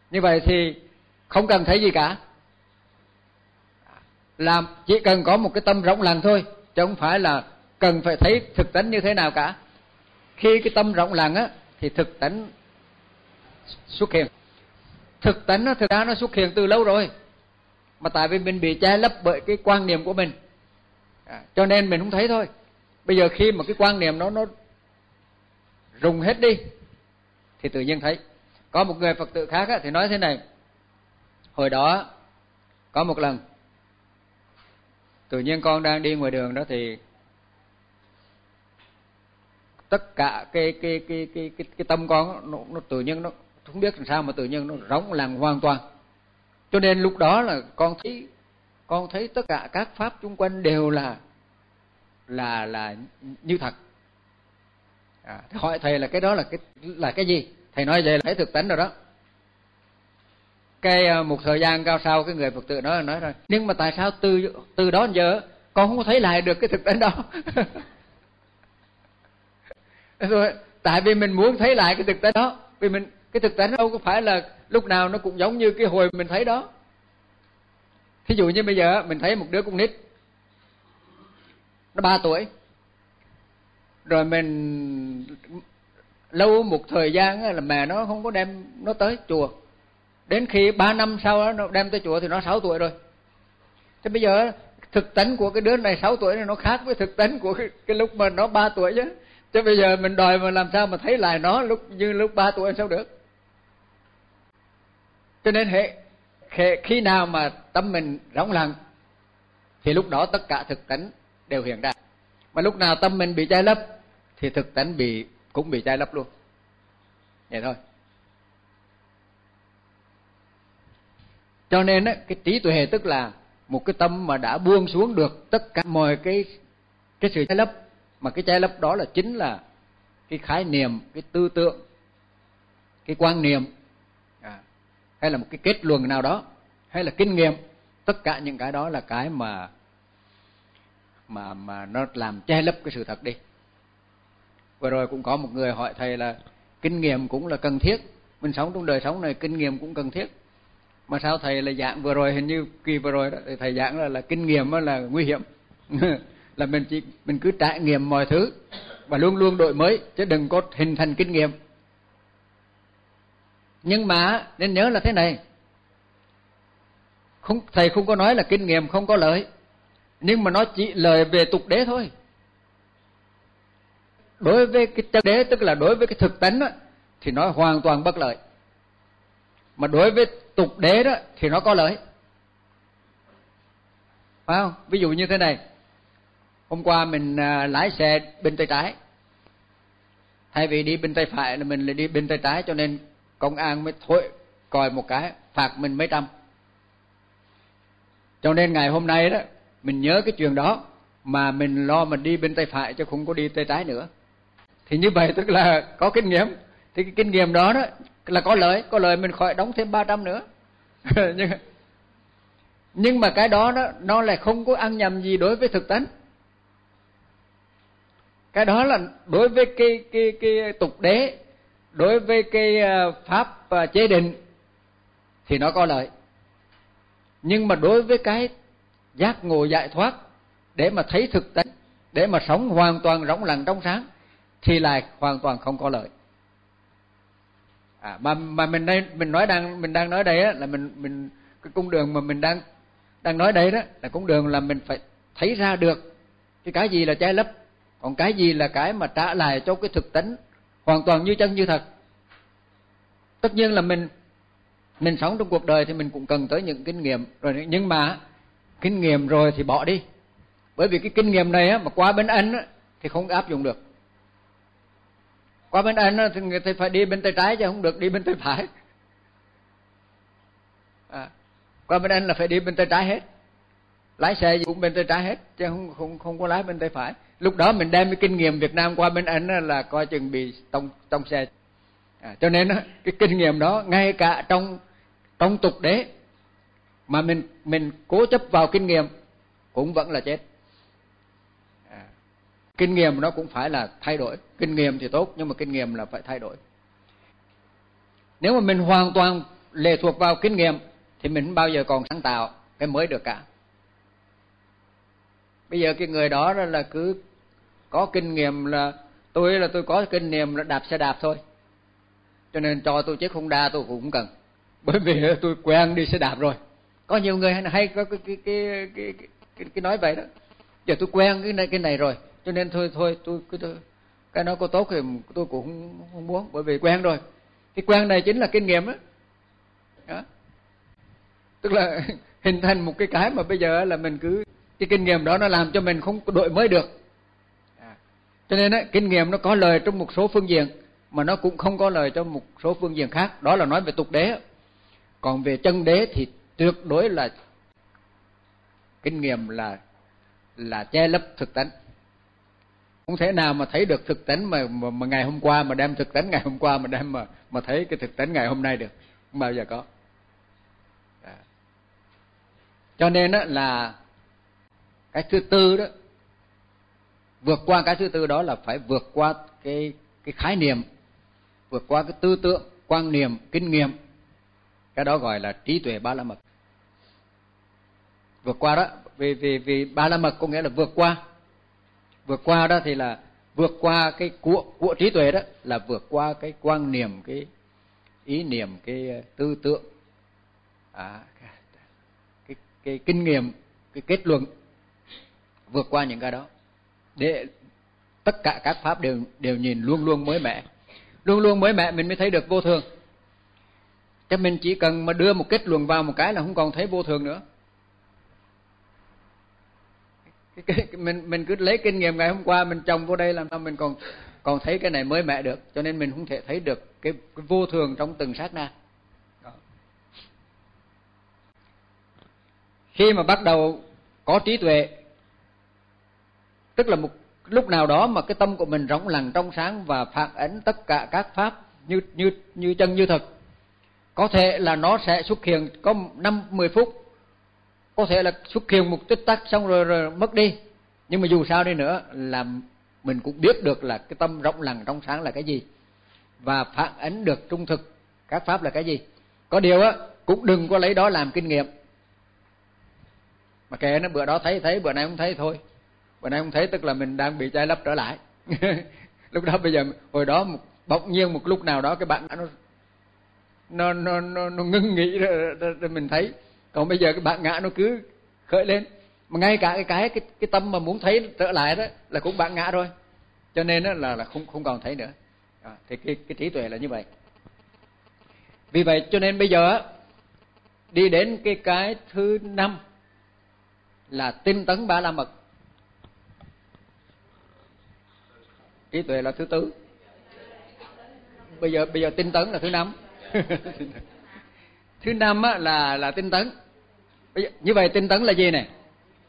Như vậy thì không cần thấy gì cả, làm chỉ cần có một cái tâm rộng lặng thôi, chứ không phải là cần phải thấy thực tánh như thế nào cả. Khi cái tâm rộng lặng á thì thực tánh xuất hiện. Thực tánh nó thực ra nó xuất hiện từ lâu rồi, mà tại vì mình bị che lấp bởi cái quan niệm của mình, à, cho nên mình không thấy thôi. Bây giờ khi mà cái quan niệm nó nó rùng hết đi thì tự nhiên thấy. Có một người Phật tử khác á, thì nói thế này: hồi đó có một lần tự nhiên con đang đi ngoài đường đó, thì tất cả cái cái cái cái cái, cái tâm con nó, nó tự nhiên nó không biết làm sao mà tự nhiên nó rỗng lặng hoàn toàn. Cho nên lúc đó là con thấy con thấy tất cả các pháp xung quanh đều là là là như thật. À, hỏi thầy là cái đó là cái là cái gì? Thầy nói vậy là thấy thực tánh rồi đó. Cái một thời gian cao sau cái người Phật tử nói nói rồi, nhưng mà tại sao từ từ đó đến giờ con không có thấy lại được cái thực tánh đó? Rồi tại vì mình muốn thấy lại cái thực tánh đó, vì mình cái thực tánh đâu có phải là lúc nào nó cũng giống như cái hồi mình thấy đó. Thí dụ như bây giờ mình thấy một đứa con nít nó ba tuổi, rồi mình lâu một thời gian là mẹ nó không có đem nó tới chùa, đến khi ba năm sau đó nó đem tới chùa thì nó sáu tuổi rồi. Thế bây giờ thực tánh của cái đứa này sáu tuổi này nó khác với thực tánh của cái, cái lúc mà nó ba tuổi chứ. Chứ bây giờ mình đòi mà làm sao mà thấy lại nó lúc như lúc ba tuổi sao được. Cho nên hệ, hệ khi nào mà tâm mình rỗng lặng thì lúc đó tất cả thực tánh đều hiện ra. Mà lúc nào tâm mình bị che lấp thì thực tánh bị cũng bị che lấp luôn. Vậy thôi. Cho nên á, cái trí tuệ tức là một cái tâm mà đã buông xuống được tất cả mọi cái cái sự che lấp, mà cái che lấp đó là chính là cái khái niệm, cái tư tưởng, cái quan niệm, à, hay là một cái kết luận nào đó, hay là kinh nghiệm. Tất cả những cái đó là cái mà mà mà nó làm che lấp cái sự thật đi. Vừa rồi cũng có một người hỏi thầy là kinh nghiệm cũng là cần thiết, mình sống trong đời sống này kinh nghiệm cũng cần thiết, mà sao thầy là giảng vừa rồi, hình như kỳ vừa rồi đó thầy giảng là là kinh nghiệm là nguy hiểm. Là mình chỉ mình cứ trải nghiệm mọi thứ và luôn luôn đổi mới, chứ đừng có hình thành kinh nghiệm. Nhưng mà nên nhớ là thế này, không, thầy không có nói là kinh nghiệm không có lợi, nhưng mà nó chỉ lợi về tục đế thôi. Đối với cái chân đế, tức là đối với cái thực tánh đó, thì nó hoàn toàn bất lợi. Mà đối với tục đế đó thì nó có lợi, phải không? Ví dụ như thế này, hôm qua mình à, lái xe bên tay trái, thay vì đi bên tay phải là mình lại đi bên tay trái, cho nên công an mới thổi còi một cái phạt mình mấy trăm. Cho nên ngày hôm nay đó mình nhớ cái chuyện đó mà mình lo mình đi bên tay phải chứ không có đi tay trái nữa. Thì như vậy tức là có kinh nghiệm, thì cái kinh nghiệm đó đó là có lợi, có lợi mình khỏi đóng thêm ba trăm nữa. nhưng, nhưng mà cái đó đó nó lại không có ăn nhầm gì đối với thực tánh. Cái đó là đối với cái cái cái tục đế, đối với cái pháp chế định thì nó có lợi. Nhưng mà đối với cái giác ngộ giải thoát, để mà thấy thực tánh, để mà sống hoàn toàn rỗng lặng trong sáng thì lại hoàn toàn không có lợi. À, mà mà mình đây mình nói đang mình đang nói đây á, là mình mình cái cung đường mà mình đang đang nói đây đó là cung đường là mình phải thấy ra được cái cái gì là che lấp, còn cái gì là cái mà trả lại cho cái thực tánh hoàn toàn như chân như thật. Tất nhiên là mình mình sống trong cuộc đời thì mình cũng cần tới những kinh nghiệm rồi, nhưng mà kinh nghiệm rồi thì bỏ đi, bởi vì cái kinh nghiệm này á, mà qua bên anh á, thì không áp dụng được. Qua bên anh á, thì người ta phải đi bên tay trái chứ không được đi bên tay phải. À, qua bên anh là phải đi bên tay trái hết, lái xe gì cũng bên tay trái hết chứ không không không có lái bên tay phải. Lúc đó mình đem cái kinh nghiệm Việt Nam qua bên anh là coi chừng bị tông tông xe. À, cho nên á, cái kinh nghiệm đó ngay cả trong trong tục đế mà mình mình cố chấp vào kinh nghiệm cũng vẫn là chết. À, kinh nghiệm nó cũng phải là thay đổi, kinh nghiệm thì tốt nhưng mà kinh nghiệm là phải thay đổi. Nếu mà mình hoàn toàn lệ thuộc vào kinh nghiệm thì mình không bao giờ còn sáng tạo cái mới được cả. Bây giờ cái người đó là cứ có kinh nghiệm, là tôi là tôi có kinh nghiệm là đạp xe đạp thôi, cho nên cho tôi chiếc Honda tôi cũng không cần, bởi vì tôi quen đi xe đạp rồi. Có nhiều người hay có cái cái cái cái cái, cái nói vậy đó, giờ tôi quen cái này cái này rồi, cho nên thôi thôi tôi cái tôi, cái nó có tốt thì tôi cũng không, không muốn, bởi vì quen rồi. Cái quen này chính là kinh nghiệm đó. Đó, tức là hình thành một cái cái mà bây giờ là mình cứ cái kinh nghiệm đó nó làm cho mình không đổi mới được. À, cho nên á, kinh nghiệm nó có lời trong một số phương diện mà nó cũng không có lời trong một số phương diện khác. Đó là nói về tục đế. Còn về chân đế thì tuyệt đối là kinh nghiệm là là che lấp thực tánh. Không thể nào mà thấy được thực tánh mà, mà mà ngày hôm qua mà đem thực tánh ngày hôm qua mà đem mà mà thấy cái thực tánh ngày hôm nay được, không bao giờ có. À, cho nên á là cái thứ tư đó, vượt qua cái thứ tư đó là phải vượt qua cái cái khái niệm, vượt qua cái tư tưởng, quan niệm, kinh nghiệm. Cái đó gọi là trí tuệ ba la mật. Vượt qua đó, vì vì vì ba la mật có nghĩa là vượt qua. Vượt qua đó thì là vượt qua cái của của trí tuệ đó, là vượt qua cái quan niệm, cái ý niệm, cái tư tưởng, à, cái, cái cái kinh nghiệm, cái kết luận, vượt qua những cái đó để tất cả các pháp đều đều nhìn luôn luôn mới mẻ. Luôn luôn mới mẻ mình mới thấy được vô thường. Chứ mình chỉ cần mà đưa một kết luận vào một cái là không còn thấy vô thường nữa. Cái, cái, mình mình cứ lấy kinh nghiệm ngày hôm qua mình trồng vô đây làm sao mình còn còn thấy cái này mới mẻ được. Cho nên mình không thể thấy được cái, cái vô thường trong từng sát na. Đó. Khi mà bắt đầu có trí tuệ, tức là một lúc nào đó mà cái tâm của mình rộng lặng trong sáng và phản ánh tất cả các pháp như như như chân như thực. Có thể là nó sẽ xuất hiện có năm mười phút, có thể là xuất hiện một tích tắc xong rồi, rồi mất đi. Nhưng mà dù sao đi nữa là mình cũng biết được là cái tâm rộng lặng trong sáng là cái gì, và phản ánh được trung thực các pháp là cái gì. Có điều á, cũng đừng có lấy đó làm kinh nghiệm. Mà kệ nó, bữa đó thấy thấy, bữa nay không thấy thôi. Bữa nay không thấy tức là mình đang bị che lấp trở lại. Lúc đó bây giờ, hồi đó một, bỗng nhiên một lúc nào đó cái bạn nó nó nó nó, nó ngưng nghĩ rồi, rồi, rồi mình thấy. Còn bây giờ cái bạn ngã nó cứ khởi lên, mà ngay cả cái cái cái, cái tâm mà muốn thấy trở lại đó là cũng bạn ngã rồi, cho nên đó là là không không còn thấy nữa. À, thì cái cái trí tuệ là như vậy. Vì vậy cho nên bây giờ đi đến cái cái thứ năm là tinh tấn ba la mật. Trí tuệ là thứ tư. Bây giờ bây giờ tinh tấn là thứ năm. Thứ năm á, là là tinh tấn. Bây giờ, như vậy tinh tấn là gì này?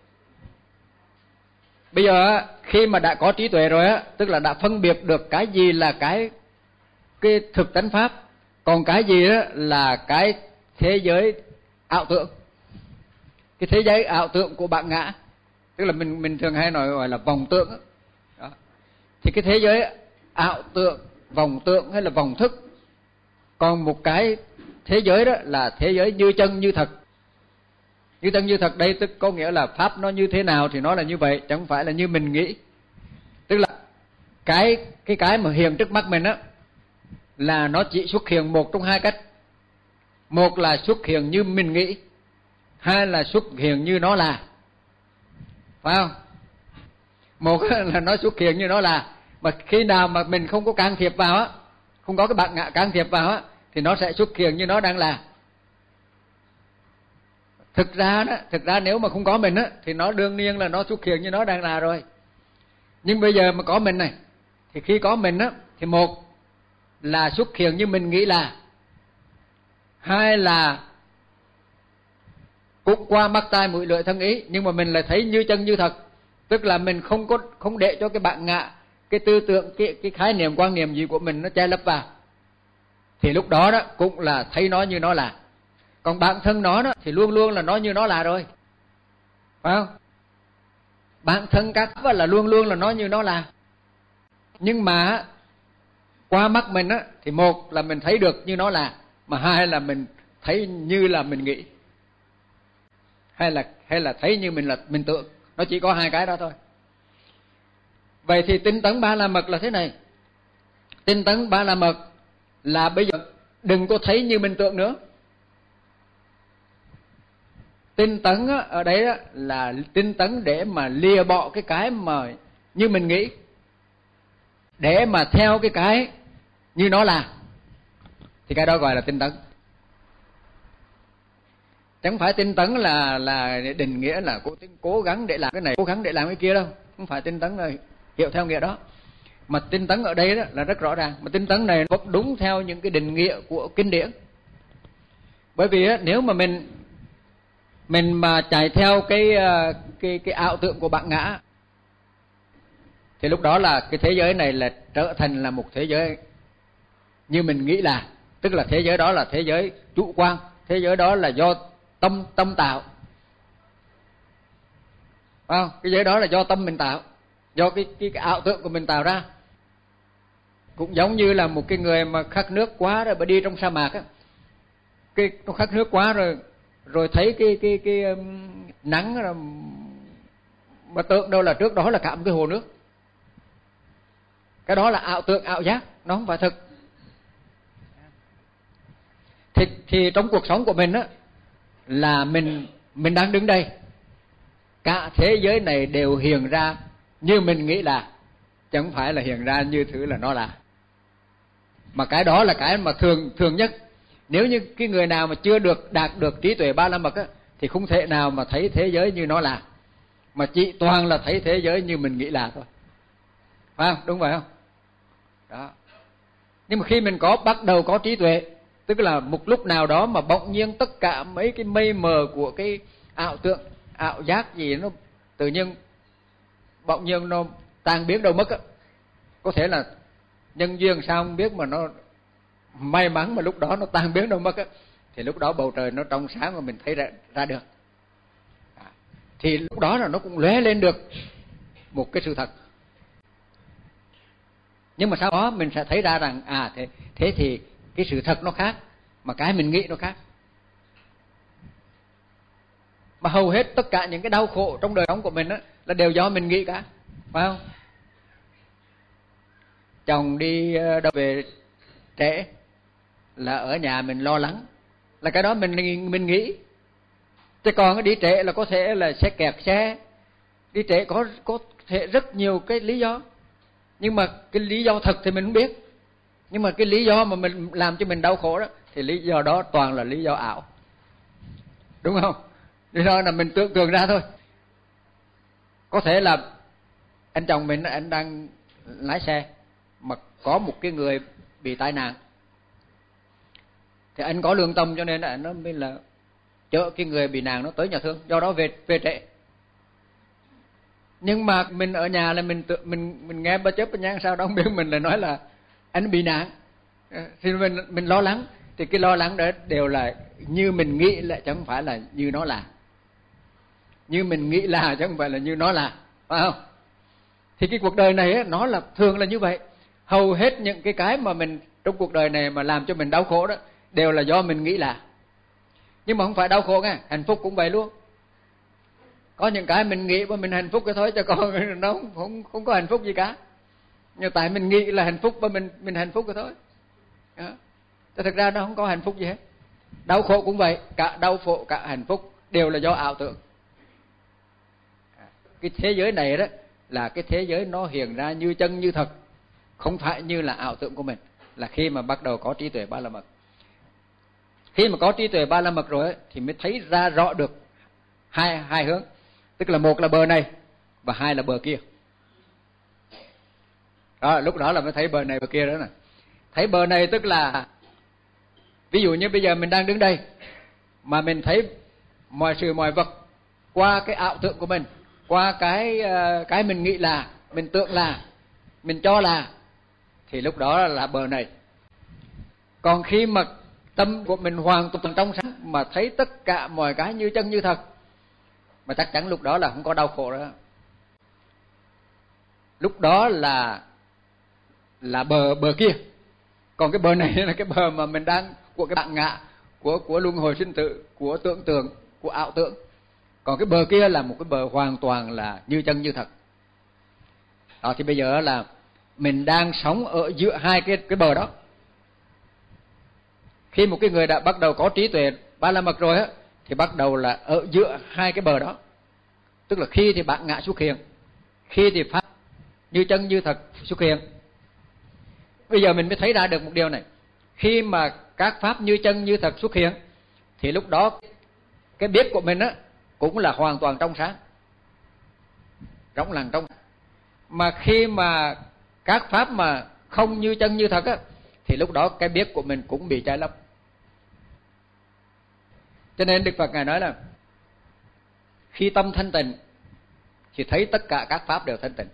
Bây giờ khi mà đã có trí tuệ rồi á, tức là đã phân biệt được cái gì là cái cái thực tánh pháp, còn cái gì đó là cái thế giới ảo tưởng, cái thế giới ảo tưởng của bạn ngã, tức là mình mình thường hay nói gọi là vòng tượng đó. Đó. Thì cái thế giới ảo tưởng, vòng tượng hay là vòng thức, còn một cái thế giới đó là thế giới như chân như thật. Như chân như thật đây tức có nghĩa là pháp nó như thế nào thì nó là như vậy, chẳng phải là như mình nghĩ. Tức là cái cái cái mà hiện trước mắt mình á là nó chỉ xuất hiện một trong hai cách. Một là xuất hiện như mình nghĩ, hai là xuất hiện như nó là. Phải không? Một là nó xuất hiện như nó là, mà khi nào mà mình không có can thiệp vào á, không có cái bạn ngã can thiệp vào á, thì nó sẽ xuất hiện như nó đang là. Thực ra đó, thực ra nếu mà không có mình á, thì nó đương nhiên là nó xuất hiện như nó đang là rồi. Nhưng bây giờ mà có mình này, thì khi có mình á, thì một là xuất hiện như mình nghĩ là, hai là cũng qua mắt tai mũi lưỡi thân ý, nhưng mà mình lại thấy như chân như thật. Tức là mình không có không để cho cái bạn ngã, cái tư tưởng, cái cái khái niệm quan niệm gì của mình nó che lấp vào. Thì lúc đó đó cũng là thấy nó như nó là. Còn bản thân nó đó thì luôn luôn là nó như nó là rồi. Phải không? Bản thân các pháp là luôn luôn là nó như nó là. Nhưng mà qua mắt mình á thì một là mình thấy được như nó là, mà hai là mình thấy như là mình nghĩ, hay là hay là thấy như mình là mình tưởng. Nó chỉ có hai cái đó thôi. Vậy thì tinh tấn ba la mật là thế này. Tinh tấn ba la mật là bây giờ đừng có thấy như mình tưởng nữa. Tinh tấn ở đấy là tinh tấn để mà lìa bỏ cái cái mà như mình nghĩ, để mà theo cái cái như nó là, thì cái đó gọi là tinh tấn. Chẳng phải tinh tấn là là định nghĩa là cố cố gắng để làm cái này, cố gắng để làm cái kia đâu. Không phải tinh tấn là hiểu theo nghĩa đó. Mà tinh tấn ở đây đó là rất rõ ràng. Mà tinh tấn này nó đúng theo những cái định nghĩa của kinh điển. Bởi vì nếu mà mình mình mà chạy theo cái cái cái ảo tưởng của bản ngã, thì lúc đó là cái thế giới này là trở thành là một thế giới như mình nghĩ là, tức là thế giới đó là thế giới chủ quan, thế giới đó là do tâm tâm tạo. Phải không? Cái giới đó là do tâm mình tạo, do cái cái, cái ảo tưởng của mình tạo ra. Cũng giống như là một cái người mà khát nước quá rồi, mà đi trong sa mạc á, cái nó khát nước quá rồi rồi thấy cái cái cái um, nắng rồi, mà tưởng đâu là trước đó là cả một cái hồ nước. Cái đó là ảo tưởng, ảo giác, nó không phải thực. Thì thì trong cuộc sống của mình á, là mình mình đang đứng đây, cả thế giới này đều hiện ra như mình nghĩ là, chứ không phải là hiện ra như thứ là nó là. Mà cái đó là cái mà thường thường nhất. Nếu như cái người nào mà chưa được đạt được trí tuệ ba la mật á, thì không thể nào mà thấy thế giới như nó là, mà chỉ toàn là thấy thế giới như mình nghĩ là thôi. Phải không? Đúng vậy không? Đó. Nhưng mà khi mình có bắt đầu có trí tuệ, tức là một lúc nào đó mà bỗng nhiên tất cả mấy cái mây mờ của cái ảo tưởng, ảo giác gì nó tự nhiên bỗng nhiên nó tan biến đâu mất á. Có thể là nhân duyên sao không biết mà nó may mắn mà lúc đó nó tan biến đâu mất á, thì lúc đó bầu trời nó trong sáng mà mình thấy ra, ra được. Thì lúc đó là nó cũng lóe lên được một cái sự thật. Nhưng mà sau đó mình sẽ thấy ra rằng à thế, thế thì cái sự thật nó khác, mà cái mình nghĩ nó khác. Mà hầu hết tất cả những cái đau khổ trong đời sống của mình á, là đều do mình nghĩ cả. Phải không? Chồng đi đâu về trễ là ở nhà mình lo lắng, là cái đó mình mình nghĩ. Chứ còn đi trễ là có thể là sẽ kẹt xe, đi trễ có có thể rất nhiều cái lý do. Nhưng mà cái lý do thật thì mình không biết. Nhưng mà cái lý do mà mình làm cho mình đau khổ đó, thì lý do đó toàn là lý do ảo. Đúng không? Lý do là mình tưởng tượng ra thôi. Có thể là anh chồng mình anh đang lái xe mà có một cái người bị tai nạn, thì anh có lương tâm cho nên anh nó mới là chở cái người bị nạn nó tới nhà thương, do đó về về trễ. Nhưng mà mình ở nhà là mình tự, mình mình nghe ba chớp ba nhang sao đó không biết, mình là nói là anh bị nạn, thì mình mình lo lắng. Thì cái lo lắng đó đều là như mình nghĩ là, chứ không phải là như nó là. Như mình nghĩ là chứ không phải là như nó là, phải không? Thì cái cuộc đời này á, nó là thường là như vậy. Hầu hết những cái cái mà mình trong cuộc đời này mà làm cho mình đau khổ đó đều là do mình nghĩ là. Nhưng mà không phải đau khổ nghe, hạnh phúc cũng vậy luôn. Có những cái mình nghĩ mà mình hạnh phúc cái thôi, cho con nó không, không không có hạnh phúc gì cả. Nhưng tại mình nghĩ là hạnh phúc và mình mình hạnh phúc cái thôi. Đó. Thì thực ra nó không có hạnh phúc gì hết. Đau khổ cũng vậy, cả đau khổ cả hạnh phúc đều là do ảo tưởng. Cái thế giới này đó là cái thế giới nó hiện ra như chân như thật, không phải như là ảo tưởng của mình, là khi mà bắt đầu có trí tuệ ba la mật. Khi mà có trí tuệ ba la mật rồi ấy, thì mới thấy ra rõ được hai hai hướng, tức là một là bờ này và hai là bờ kia. Đó, lúc đó là mới thấy bờ này bờ kia đó nè. Thấy bờ này tức là ví dụ như bây giờ mình đang đứng đây mà mình thấy mọi sự mọi vật qua cái ảo tưởng của mình, qua cái cái mình nghĩ là, mình tưởng là, mình cho là, thì lúc đó là bờ này. Còn khi mà tâm của mình hoàn toàn trong sáng mà thấy tất cả mọi cái như chân như thật, mà chắc chắn lúc đó là không có đau khổ nữa. Lúc đó là là bờ bờ kia. Còn cái bờ này là cái bờ mà mình đang của cái bản ngã, của của của luân hồi sinh tử, của tưởng tượng, của ảo tưởng. Còn cái bờ kia là một cái bờ hoàn toàn là như chân như thật. Đó, thì bây giờ là mình đang sống ở giữa hai cái cái bờ đó. Khi một cái người đã bắt đầu có trí tuệ ba la mật rồi á, thì bắt đầu là ở giữa hai cái bờ đó. Tức là khi thì bản ngã xuất hiện, khi thì pháp như chân như thật xuất hiện. Bây giờ mình mới thấy ra được một điều này. Khi mà các pháp như chân như thật xuất hiện, thì lúc đó cái biết của mình á cũng là hoàn toàn trong sáng, rỗng lặng trong. Mà khi mà các pháp mà không như chân như thật á, thì lúc đó cái biết của mình cũng bị che lấp. Cho nên Đức Phật Ngài nói là khi tâm thanh tịnh thì thấy tất cả các pháp đều thanh tịnh.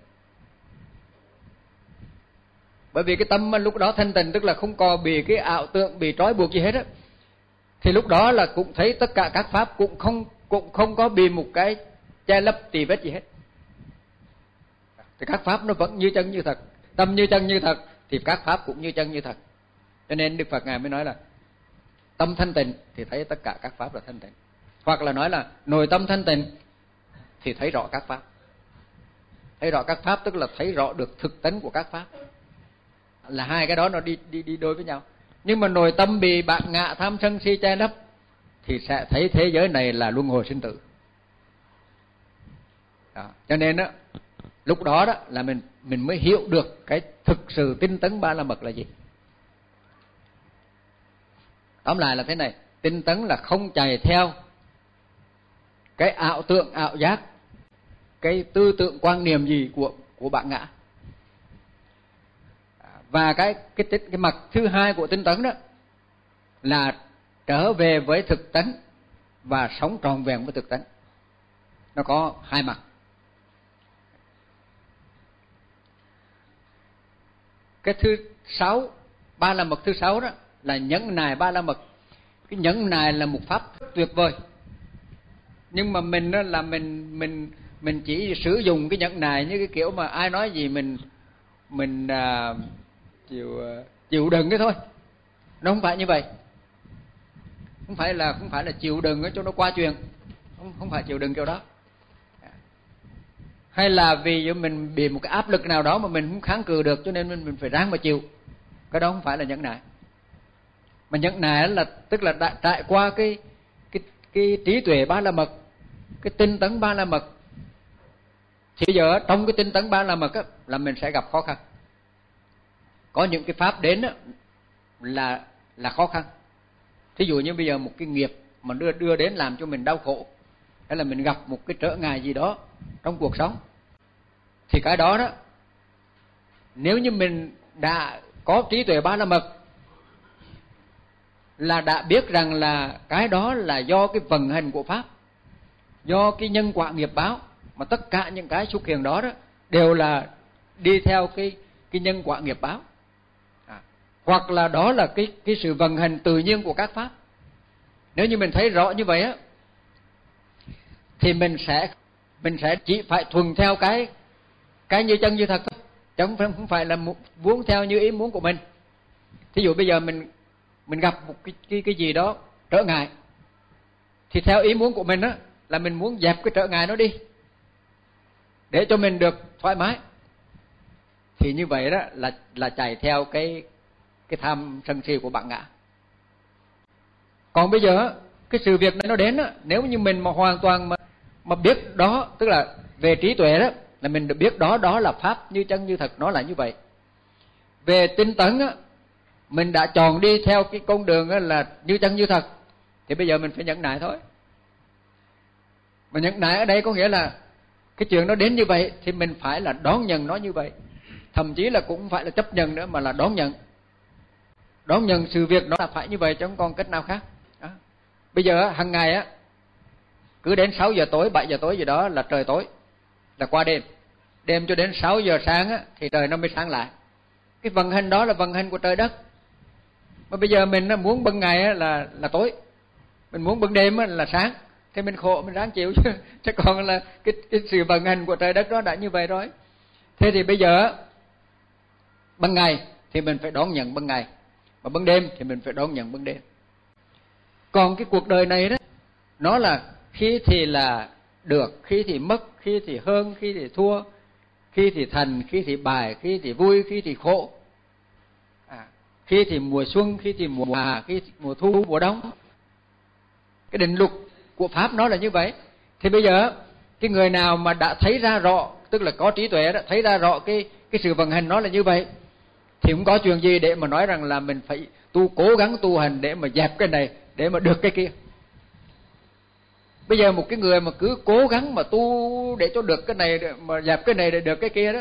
Bởi vì cái tâm lúc đó thanh tịnh, tức là không còn bị cái ảo tượng, bị trói buộc gì hết á, thì lúc đó là cũng thấy tất cả các pháp cũng không cũng không có bị một cái che lấp tì vết gì hết. Thì các pháp nó vẫn như chân như thật. Tâm như chân như thật thì các pháp cũng như chân như thật. Cho nên Đức Phật Ngài mới nói là tâm thanh tịnh thì thấy tất cả các pháp là thanh tịnh. Hoặc là nói là nội tâm thanh tịnh thì thấy rõ các pháp. Thấy rõ các pháp tức là thấy rõ được thực tánh của các pháp. Là hai cái đó nó đi đi đi đôi với nhau. Nhưng mà nội tâm bị bản ngã tham sân si che lấp thì sẽ thấy thế giới này là luân hồi sinh tử. Đó. Cho nên đó, lúc đó đó là mình mình mới hiểu được cái thực sự tinh tấn ba la mật là gì. Tóm lại là thế này, tinh tấn là không chạy theo cái ảo tượng, ảo giác, cái tư tưởng quan niệm gì của của bản ngã. Và cái cái cái, cái mặt thứ hai của tinh tấn đó là trở về với thực tánh và sống trọn vẹn với thực tánh. Nó có hai mặt. Cái thứ sáu, ba la mật thứ sáu đó là nhẫn nại ba la mật. Cái nhẫn nại là một pháp tuyệt vời. Nhưng mà mình đó là mình mình mình chỉ sử dụng cái nhẫn nại như cái kiểu mà ai nói gì mình mình à, chịu chịu đựng cái thôi. Nó không phải như vậy. Không phải là không phải là chịu đựng cho nó qua chuyện. Không không phải chịu đựng kiểu đó. Hay là vì mình bị một cái áp lực nào đó mà mình không kháng cự được cho nên mình, mình phải ráng mà chịu. Cái đó không phải là nhẫn nại. Mà nhẫn nại là tức là đã trải qua cái cái cái trí tuệ ba la mật, cái tinh tấn ba la mật. Thì bây giờ trong cái tinh tấn ba la mật á, là mình sẽ gặp khó khăn. Có những cái pháp đến á, là là khó khăn. Thí dụ như bây giờ một cái nghiệp mà đưa đưa đến làm cho mình đau khổ, hay là mình gặp một cái trở ngại gì đó trong cuộc sống, thì cái đó đó, nếu như mình đã có trí tuệ ba la mật, là đã biết rằng là cái đó là do cái vận hành của pháp, do cái nhân quả nghiệp báo, mà tất cả những cái xuất hiện đó đó đều là đi theo cái cái nhân quả nghiệp báo. À, hoặc là đó là cái cái sự vận hành tự nhiên của các pháp. Nếu như mình thấy rõ như vậy á, thì mình sẽ mình sẽ chỉ phải thuần theo cái cái như chân như thật thôi, chứ không phải là muốn theo như ý muốn của mình. Thí dụ bây giờ mình mình gặp một cái cái cái gì đó trở ngại, thì theo ý muốn của mình á là mình muốn dẹp cái trở ngại nó đi để cho mình được thoải mái. Thì như vậy đó là là chạy theo cái cái tham sân si của bản ngã. Còn bây giờ cái sự việc này nó đến á, nếu như mình mà hoàn toàn mà mà biết đó, tức là về trí tuệ đó, là mình được biết đó đó là pháp như chân như thật, nó là như vậy. Về tinh tấn á, mình đã chọn đi theo cái con đường á là như chân như thật, thì bây giờ mình phải nhẫn nại thôi. Mà nhẫn nại ở đây có nghĩa là cái chuyện nó đến như vậy thì mình phải là đón nhận nó như vậy. Thậm chí là cũng không phải là chấp nhận nữa, mà là đón nhận. Đón nhận sự việc nó là phải như vậy chứ không còn cách nào khác. Đó. Bây giờ hàng ngày á, cứ đến sáu giờ tối, bảy giờ tối gì đó là trời tối, là qua đêm. Đêm cho đến sáu giờ sáng á, thì trời nó mới sáng lại. Cái vận hành đó là vận hành của trời đất. Mà bây giờ mình muốn bưng ngày á là là tối, mình muốn bưng đêm á là sáng, thì mình khổ, mình ráng chịu chứ. Chứ còn là cái, cái sự vận hành của trời đất đó đã như vậy rồi. Thế thì bây giờ ban ngày thì mình phải đón nhận ban ngày, mà ban đêm thì mình phải đón nhận ban đêm. Còn cái cuộc đời này đó, nó là khi thì là được, khi thì mất, khi thì hơn, khi thì thua, khi thì thành, khi thì bại, khi thì vui, khi thì khổ. À, khi thì mùa xuân, khi thì mùa hạ, khi thì mùa thu, mùa đông. Cái định luật của Pháp nó là như vậy. Thì bây giờ cái người nào mà đã thấy ra rõ, tức là có trí tuệ đó, thấy ra rõ cái cái sự vận hành nó là như vậy, thì không có chuyện gì để mà nói rằng là mình phải tu cố gắng tu hành để mà dẹp cái này, để mà được cái kia. Bây giờ một cái người mà cứ cố gắng mà tu để cho được cái này, mà dẹp cái này để được cái kia đó,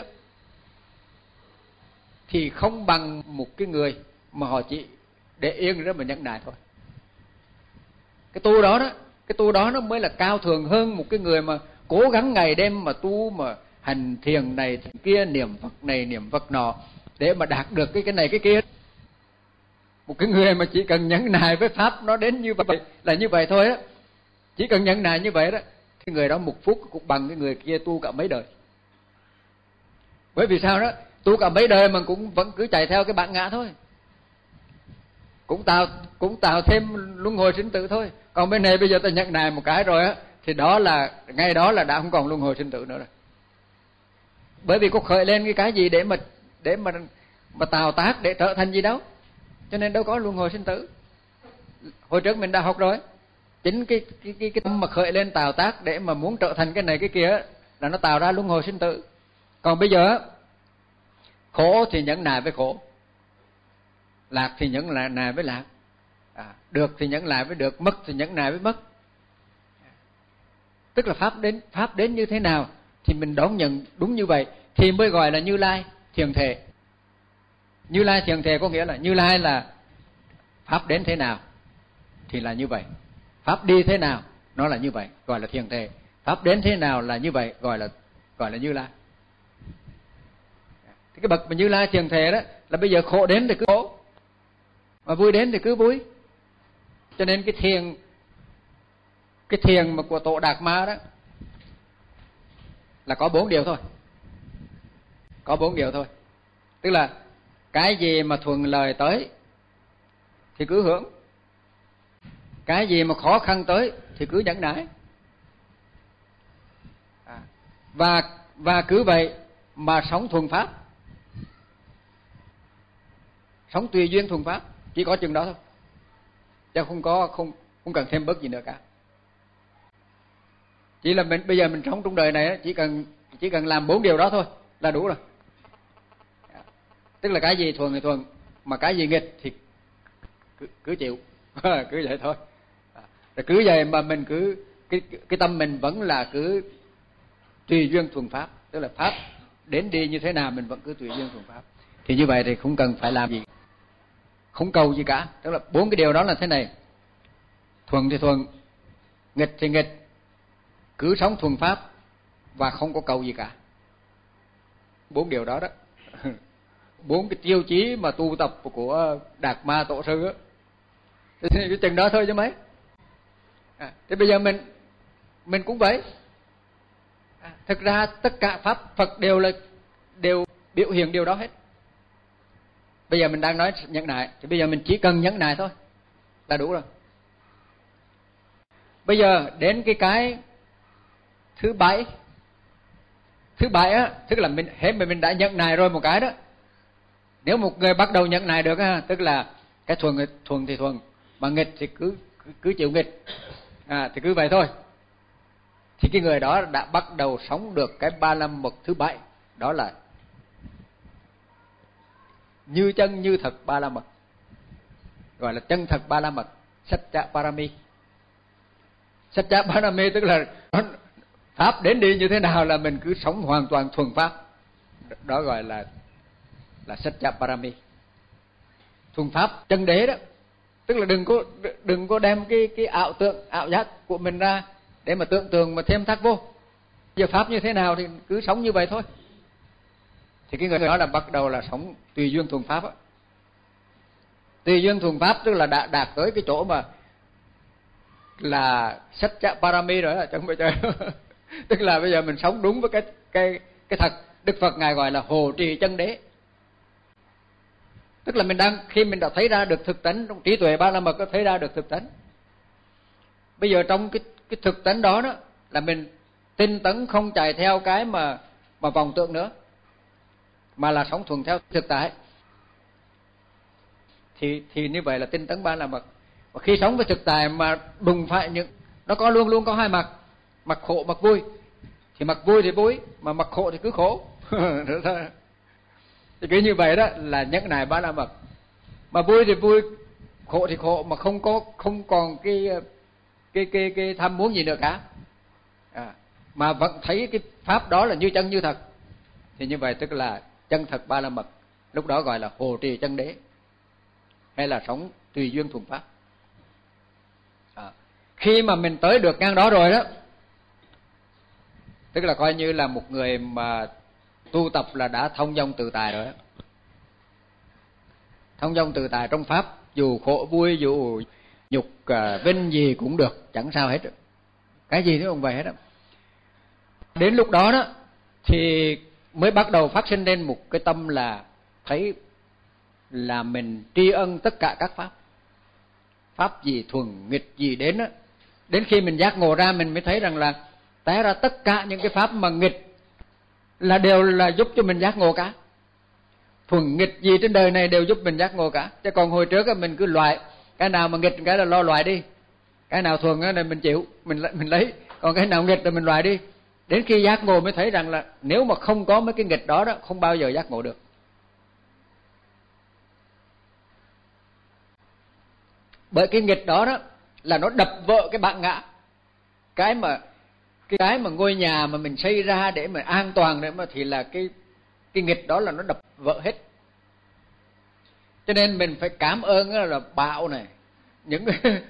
thì không bằng một cái người mà họ chỉ để yên đó mà nhẫn nại thôi. Cái tu đó đó, cái tu đó nó mới là cao thượng hơn một cái người mà cố gắng ngày đêm mà tu, mà hành thiền này thiền kia, niệm Phật này niệm Phật nọ để mà đạt được cái cái này cái kia. Một cái người mà chỉ cần nhẫn nại với Pháp nó đến như vậy là như vậy thôi á, chỉ cần nhẫn nại như vậy đó, thì người đó một phút cũng bằng cái người kia tu cả mấy đời. Bởi vì sao đó, tu cả mấy đời mà cũng vẫn cứ chạy theo cái bản ngã thôi, cũng tạo cũng tạo thêm luân hồi sinh tử thôi. Còn bên này bây giờ ta nhẫn nại một cái rồi á, thì đó là ngay đó là đã không còn luân hồi sinh tử nữa rồi. Bởi vì có khởi lên cái cái gì để mà để mà mà tạo tác để trở thành gì đâu, cho nên đâu có luân hồi sinh tử. Hồi trước mình đã học rồi, chính cái cái cái cái tâm mà khởi lên tạo tác để mà muốn trở thành cái này cái kia là nó tạo ra luân hồi sinh tử. Còn bây giờ khổ thì nhẫn nại với khổ, lạc thì nhẫn nại với lạc, à, được thì nhẫn nại với được, mất thì nhẫn nại với mất. Tức là pháp đến pháp đến như thế nào thì mình đón nhận đúng như vậy thì mới gọi là Như Lai thiền thể. Như Lai thiền thể có nghĩa là Như Lai là pháp đến thế nào thì là như vậy, pháp đi thế nào nó là như vậy, gọi là thiền thể. Pháp đến thế nào là như vậy, gọi là gọi là Như Lai. Thì cái bậc mà Như Lai thiền thể đó là bây giờ khổ đến thì cứ khổ, mà vui đến thì cứ vui. Cho nên cái thiền cái thiền mà của Tổ Đạt Ma đó là có bốn điều thôi, có bốn điều thôi. Tức là cái gì mà thuận lợi tới thì cứ hưởng, cái gì mà khó khăn tới thì cứ nhẫn nại, à, và và cứ vậy mà sống thuần pháp, sống tùy duyên thuần pháp, chỉ có chừng đó thôi, chứ không có không không cần thêm bớt gì nữa cả. Chỉ là mình bây giờ mình sống trong đời này chỉ cần chỉ cần làm bốn điều đó thôi là đủ rồi. Tức là cái gì thuần thì thuần, mà cái gì nghịch thì cứ, cứ chịu, cứ vậy thôi. Rồi cứ vậy mà mình cứ cái cái tâm mình vẫn là cứ tùy duyên thuần pháp, tức là pháp đến đi như thế nào mình vẫn cứ tùy duyên thuần pháp. Thì như vậy thì không cần phải làm gì, không cầu gì cả. Tức là bốn cái điều đó là thế này: thuần thì thuần, nghịch thì nghịch, cứ sống thuần pháp và không có cầu gì cả. Bốn điều đó đó, bốn cái tiêu chí mà tu tập của Đạt Ma Tổ Sư á, cái chừng đó thôi chứ mấy. À, thế bây giờ mình mình cũng vậy. À, thực ra tất cả pháp Phật đều là đều biểu hiện điều đó hết. Bây giờ mình đang nói nhẫn nại, thì bây giờ mình chỉ cần nhẫn nại thôi là đủ rồi. Bây giờ đến cái cái thứ bảy. Thứ bảy á, tức là mình hết mình mình đã nhẫn nại rồi một cái đó. Nếu một người bắt đầu nhẫn nại được á, tức là cái thuần thuần thì thuần, mà nghịch thì cứ cứ, cứ chịu nghịch. À, thì cứ vậy thôi. Thì cái người đó đã bắt đầu sống được cái ba la mật thứ bảy, đó là như chân như thật ba la mật, gọi là chân thật ba la mật, Satcha Parami. Satcha Parami tức là pháp đến đi như thế nào là mình cứ sống hoàn toàn thuần pháp, đó gọi là là Satcha Parami, thuần pháp chân đế đó. Tức là đừng có đừng có đem cái cái ảo tượng ảo giác của mình ra để mà tưởng tượng mà thêm thắt vô. Giờ pháp như thế nào thì cứ sống như vậy thôi. Thì cái người đó là bắt đầu là sống tùy duyên thuần pháp á. Tùy duyên thuần pháp tức là đã đạt tới cái chỗ mà là Satcha Parami rồi đó, chẳng phải chơi. Tức là bây giờ mình sống đúng với cái cái cái thật. Đức Phật ngài gọi là hồ trì chân đế. Tức là mình đang khi mình đã thấy ra được thực tánh trong trí tuệ ba la mật, có thấy ra được thực tánh, Bây giờ trong cái cái thực tánh đó đó là mình tinh tấn không chạy theo cái mà mà vọng tưởng nữa, mà là sống thuận theo thực tại, thì thì như vậy là tinh tấn ba la mật. Và khi sống với thực tại mà đụng phải những, nó có luôn luôn có hai mặt, mặt khổ mặt vui, thì mặt vui thì vui, mà mặt khổ thì cứ khổ. Thì cứ như vậy đó là nhẫn nại ba la mật. Mà vui thì vui, khổ thì khổ, mà không có không còn cái cái cái cái tham muốn gì nữa cả, à, mà vẫn thấy cái pháp đó là như chân như thật, thì như vậy tức là chân thật ba la mật. Lúc đó gọi là hồ trì chân đế, hay là sống tùy duyên thuần pháp. À, khi mà mình tới được ngang đó rồi đó, tức là coi như là một người mà tu tập là đã thông dong tự tại rồi đó. Thông dong tự tại trong pháp, dù khổ vui, dù nhục uh, vinh gì cũng được, chẳng sao hết, cái gì cũng không vậy hết đó. Đến lúc đó đó thì mới bắt đầu phát sinh lên một cái tâm là thấy là mình tri ân tất cả các pháp, pháp gì thuần nghịch gì đến đó. Đến khi mình giác ngộ ra, mình mới thấy rằng là té ra tất cả những cái pháp mà nghịch là đều là giúp cho mình giác ngộ cả. Thuần nghịch gì trên đời này đều giúp mình giác ngộ cả. Chứ còn hồi trước mình cứ loại, cái nào mà nghịch cái là lo loại đi, cái nào thuần là mình chịu, mình mình lấy, còn cái nào nghịch là mình loại đi. Đến khi giác ngộ mới thấy rằng là nếu mà không có mấy cái nghịch đó đó, không bao giờ giác ngộ được. Bởi cái nghịch đó đó là nó đập vỡ cái bản ngã, cái mà cái cái mà ngôi nhà mà mình xây ra để mà an toàn đấy, mà thì là cái cái nghịch đó là nó đập vỡ hết. Cho nên mình phải cảm ơn là bão này, những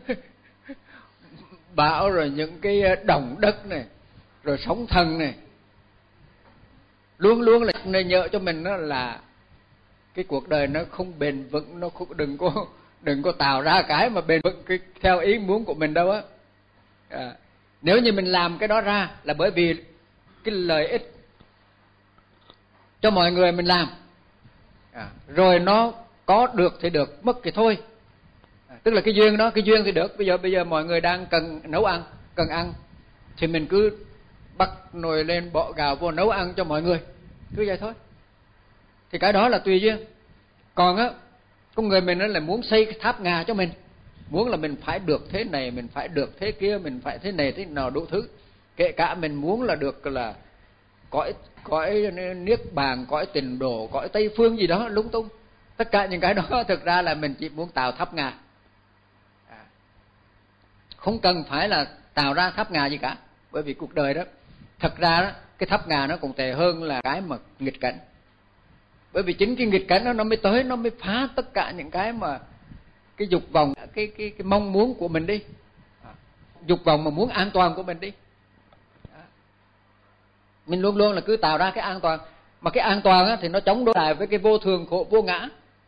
bão, rồi những cái động đất này, rồi sóng thần này, luôn luôn là nhớ cho mình đó là cái cuộc đời nó không bền vững, nó không, đừng có đừng có tạo ra cái mà bền vững cái theo ý muốn của mình đâu á. À, nếu như mình làm cái đó ra là bởi vì cái lợi ích cho mọi người mình làm, à, rồi nó có được thì được, mất thì thôi. À, tức là cái duyên đó, cái duyên thì được. Bây giờ bây giờ mọi người đang cần nấu ăn, cần ăn, thì mình cứ bắt nồi lên, bỏ gạo vô nấu ăn cho mọi người, cứ vậy thôi. Thì cái đó là tùy duyên. Còn á, con người mình nó là muốn xây cái tháp ngà cho mình, muốn là mình phải được thế này, mình phải được thế kia, mình phải thế này thế nào đủ thứ. Kể cả mình muốn là được là cõi cõi niết bàn, cõi tịnh độ, cõi tây phương gì đó lung tung. Tất cả những cái đó thực ra là mình chỉ muốn tạo tháp ngà, à, không cần phải là tạo ra tháp ngà gì cả. Bởi vì cuộc đời đó thật ra đó, cái tháp ngà nó còn tệ hơn là cái mà nghịch cảnh. Bởi vì chính cái nghịch cảnh đó nó mới tới, nó mới phá tất cả những cái mà cái dục vọng, cái cái cái mong muốn của mình đi, à, dục vọng mà muốn an toàn của mình đi. À, mình luôn luôn là cứ tạo ra cái an toàn, mà cái an toàn á, thì nó chống đối lại với cái vô thường khổ vô ngã.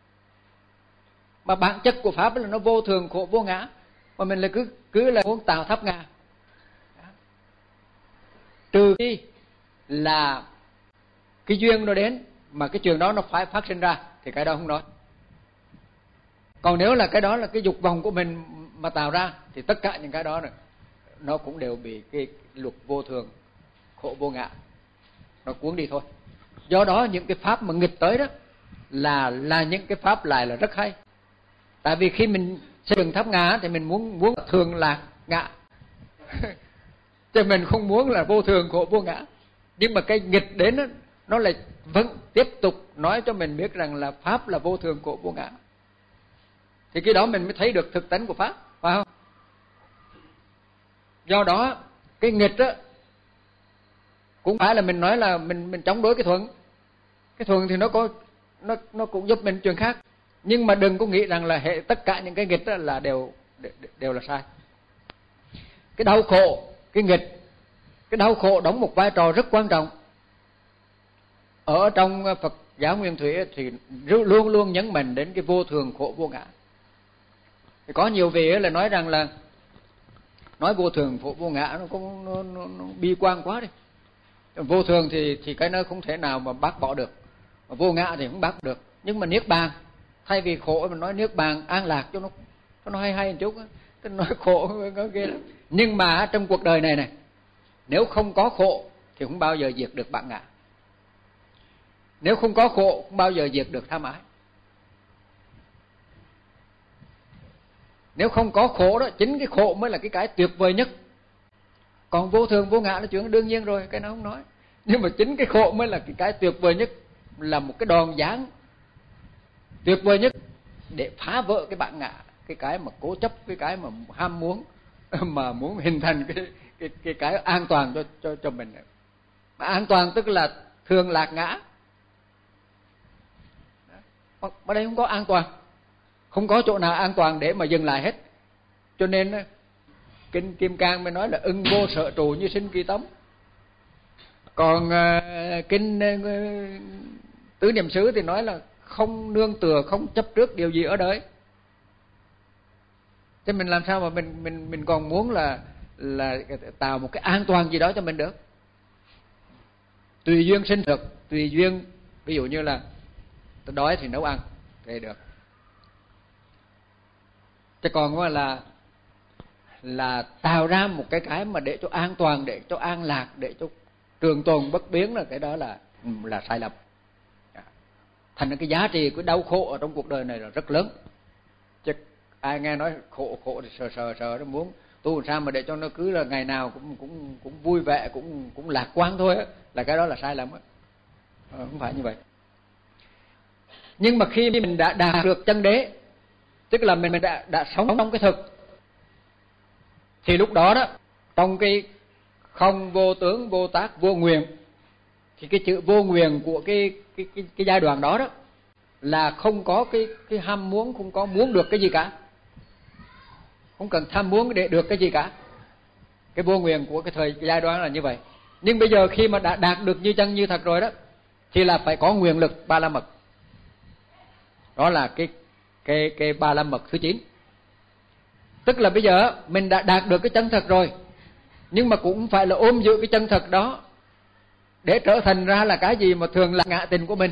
Mà bản chất của pháp là nó vô thường khổ vô ngã, mà mình là cứ cứ là muốn tạo tháp ngà. Trừ khi là cái duyên nó đến mà cái chuyện đó nó phải phát sinh ra thì cái đó không nói. Còn nếu là cái đó là cái dục vọng của mình mà tạo ra thì tất cả những cái đó này, nó cũng đều bị cái luật vô thường khổ vô ngã nó cuốn đi thôi. Do đó những cái pháp mà nghịch tới đó là là những cái pháp lại là rất hay. Tại vì khi mình xây dựng tháp ngà thì mình muốn muốn thường lạc ngã chứ mình không muốn là vô thường khổ vô ngã. Nhưng mà cái nghịch đến đó, nó lại vẫn tiếp tục nói cho mình biết rằng là pháp là vô thường khổ vô ngã. Thì cái đó mình mới thấy được thực tánh của pháp, phải không? Do đó cái nghịch đó cũng phải là mình nói là mình mình chống đối cái thuận. Cái thuận thì nó có nó nó cũng giúp mình chuyện khác. Nhưng mà đừng có nghĩ rằng là hệ tất cả những cái nghịch đó là đều đều là sai. Cái đau khổ, cái nghịch, cái đau khổ đóng một vai trò rất quan trọng. Ở trong Phật giáo Nguyên Thủy thì luôn luôn nhấn mạnh đến cái vô thường khổ vô ngã. Thì có nhiều vị là nói rằng là nói vô thường khổ vô ngã nó cũng nó, nó, nó bi quan quá đi. Vô thường thì thì cái nó không thể nào mà bác bỏ được, mà vô ngã thì không bác được. Nhưng mà niết bàn, thay vì khổ mình nói niết bàn an lạc cho nó cho nó hay hay một chút, nó nói khổ cái kia đó. Nhưng mà trong cuộc đời này này, nếu không có khổ thì không bao giờ diệt được bản ngã. Nếu không có khổ không bao giờ diệt được tham ái. Nếu không có khổ đó, chính cái khổ mới là cái cái tuyệt vời nhất. Còn vô thường vô ngã là chuyện đương nhiên rồi, cái nó không nói. Nhưng mà chính cái khổ mới là cái cái tuyệt vời nhất, là một cái đòn giáng tuyệt vời nhất để phá vỡ cái bản ngã, cái cái mà cố chấp, cái cái mà ham muốn, mà muốn hình thành cái cái cái cái an toàn cho cho cho mình. Mà an toàn tức là thường lạc ngã. Ở đây không có an toàn, không có chỗ nào an toàn để mà dừng lại hết. Cho nên kinh Kim Cang mới nói là ưng vô sở trụ như sinh kỳ tống. Còn uh, kinh uh, Tứ Niệm xứ thì nói là không nương tựa, không chấp trước điều gì ở đời. Thế mình làm sao mà mình mình mình còn muốn là là tạo một cái an toàn gì đó cho mình được? Tùy duyên sinh được, tùy duyên, ví dụ như là tôi đói thì nấu ăn thì được. Chứ còn là là tạo ra một cái cái mà để cho an toàn, để cho an lạc, để cho trường tồn bất biến, là cái đó là là sai lầm. Thành ra cái giá trị của đau khổ ở trong cuộc đời này là rất lớn. Chứ ai nghe nói khổ khổ thì sờ sờ sờ nó muốn tu làm sao mà để cho nó cứ là ngày nào cũng cũng cũng vui vẻ, cũng cũng lạc quan thôi á, là cái đó là sai lầm á. À, không phải như vậy. Nhưng mà khi mình đã đạt được chân đế, tức là mình đã đã sống trong cái thực, thì lúc đó đó, trong cái không vô tướng, vô tác, vô nguyện, thì cái chữ vô nguyện của cái cái cái, cái giai đoạn đó đó là không có cái cái ham muốn, không có muốn được cái gì cả, không cần tham muốn để được cái gì cả. Cái vô nguyện của cái thời cái giai đoạn là như vậy. Nhưng bây giờ khi mà đã đạt được như chân như thật rồi đó, thì là phải có nguyện lực ba la mật. Đó là cái cái cái ba la mật thứ chín. Tức là bây giờ mình đã đạt được cái chân thật rồi, nhưng mà cũng phải là ôm giữ cái chân thật đó để trở thành ra là cái gì mà thường là ngã tình của mình.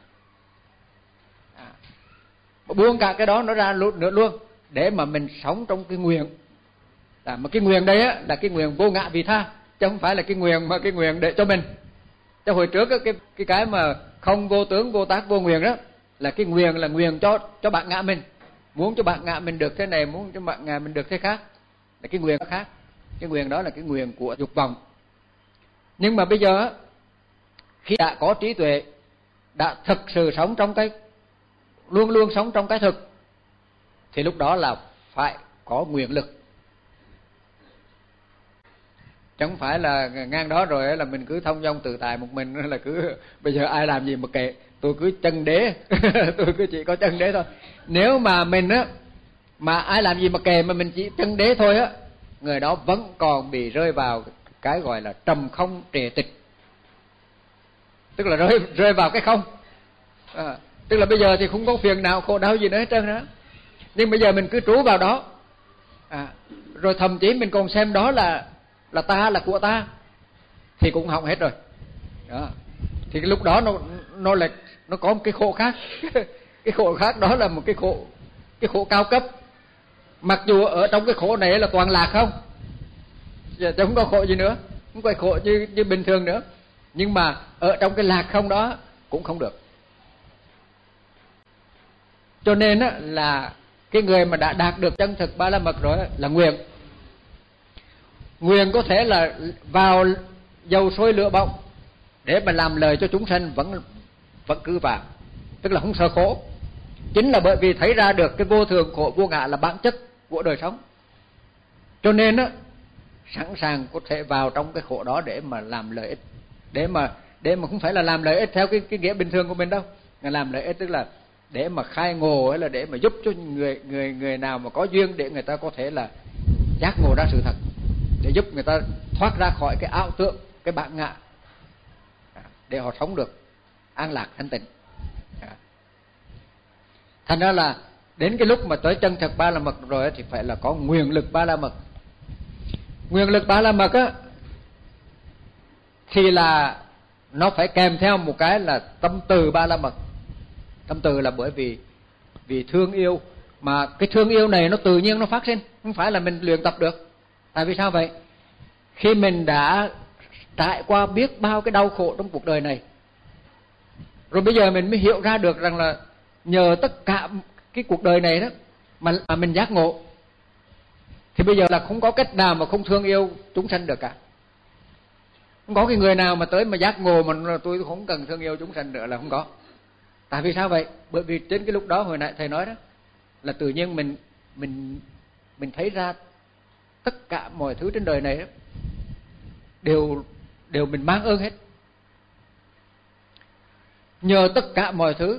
À, buông cả cái đó nó ra luôn nữa luôn, để mà mình sống trong cái nguyện. À, mà cái nguyện đây á là cái nguyện vô ngã vị tha, chứ không phải là cái nguyện mà cái nguyện để cho mình. Chứ hồi trước á, cái cái cái mà không vô tướng, vô tác, vô nguyện đó là cái nguyện là nguyện cho cho bạn ngã mình, muốn cho bạn ngã mình được thế này, muốn cho bạn ngã mình được thế khác, là cái nguyện khác. Cái nguyện đó là cái nguyện của dục vọng. Nhưng mà bây giờ khi đã có trí tuệ, đã thực sự sống trong cái, luôn luôn sống trong cái thực, thì lúc đó là phải có nguyện lực. Chứ không phải là ngang đó rồi là mình cứ thông dong tự tại một mình, là cứ bây giờ ai làm gì mà kệ, tôi cứ chân đế, tôi cứ chỉ có chân đế thôi. Nếu mà mình á, mà ai làm gì mà kệ mà mình chỉ chân đế thôi á, người đó vẫn còn bị rơi vào cái gọi là trầm không trệ tịch. Tức là rơi rơi vào cái không. À, tức là bây giờ thì không có phiền não khổ đau gì nữa hết trơn đó. Nhưng bây giờ mình cứ trú vào đó. À, rồi thậm chí mình còn xem đó là là ta, là của ta, thì cũng hỏng hết rồi. Đó. Thì cái lúc đó nó nó lại nó có một cái khổ khác. Cái khổ khác đó là một cái khổ cái khổ cao cấp. Mặc dù ở trong cái khổ này là toàn lạc không, chứ không có khổ gì nữa, không có khổ như như bình thường nữa. Nhưng mà ở trong cái lạc không đó cũng không được. Cho nên á, là cái người mà đã đạt được chân thực ba la mật rồi là nguyện. Nguyện có thể là vào dầu sôi lửa bỏng để mà làm lời cho chúng sanh vẫn vẫn cứ vào, tức là không sợ khổ. Chính là bởi vì thấy ra được cái vô thường khổ vô ngã là bản chất của đời sống, cho nên á, sẵn sàng có thể vào trong cái khổ đó để mà làm lợi ích, để mà để mà không phải là làm lợi ích theo cái cái nghĩa bình thường của mình đâu. Làm lợi ích tức là để mà khai ngộ, hay là để mà giúp cho người người người nào mà có duyên để người ta có thể là giác ngộ ra sự thật, để giúp người ta thoát ra khỏi cái ảo tưởng, cái bản ngã, để họ sống được an lạc thanh tịnh. Thành ra là đến cái lúc mà tới chân thực ba la mật rồi thì phải là có nguyện lực ba la mật. Nguyện lực ba la mật á thì là nó phải kèm theo một cái là tâm từ ba la mật. Tâm từ là bởi vì vì thương yêu, mà cái thương yêu này nó tự nhiên nó phát sinh, không phải là mình luyện tập được. Tại vì sao vậy? Khi mình đã trải qua biết bao cái đau khổ trong cuộc đời này, rồi bây giờ mình mới hiểu ra được rằng là nhờ tất cả cái cuộc đời này đó mà, mà mình giác ngộ, thì bây giờ là không có cách nào mà không thương yêu chúng sanh được cả. Không có cái người nào mà tới mà giác ngộ mà tôi không cần thương yêu chúng sanh nữa là không có. Tại vì sao vậy? Bởi vì trên cái lúc đó hồi nãy thầy nói đó, là tự nhiên mình mình mình thấy ra tất cả mọi thứ trên đời này đó đều đều mình mang ơn hết. Nhờ tất cả mọi thứ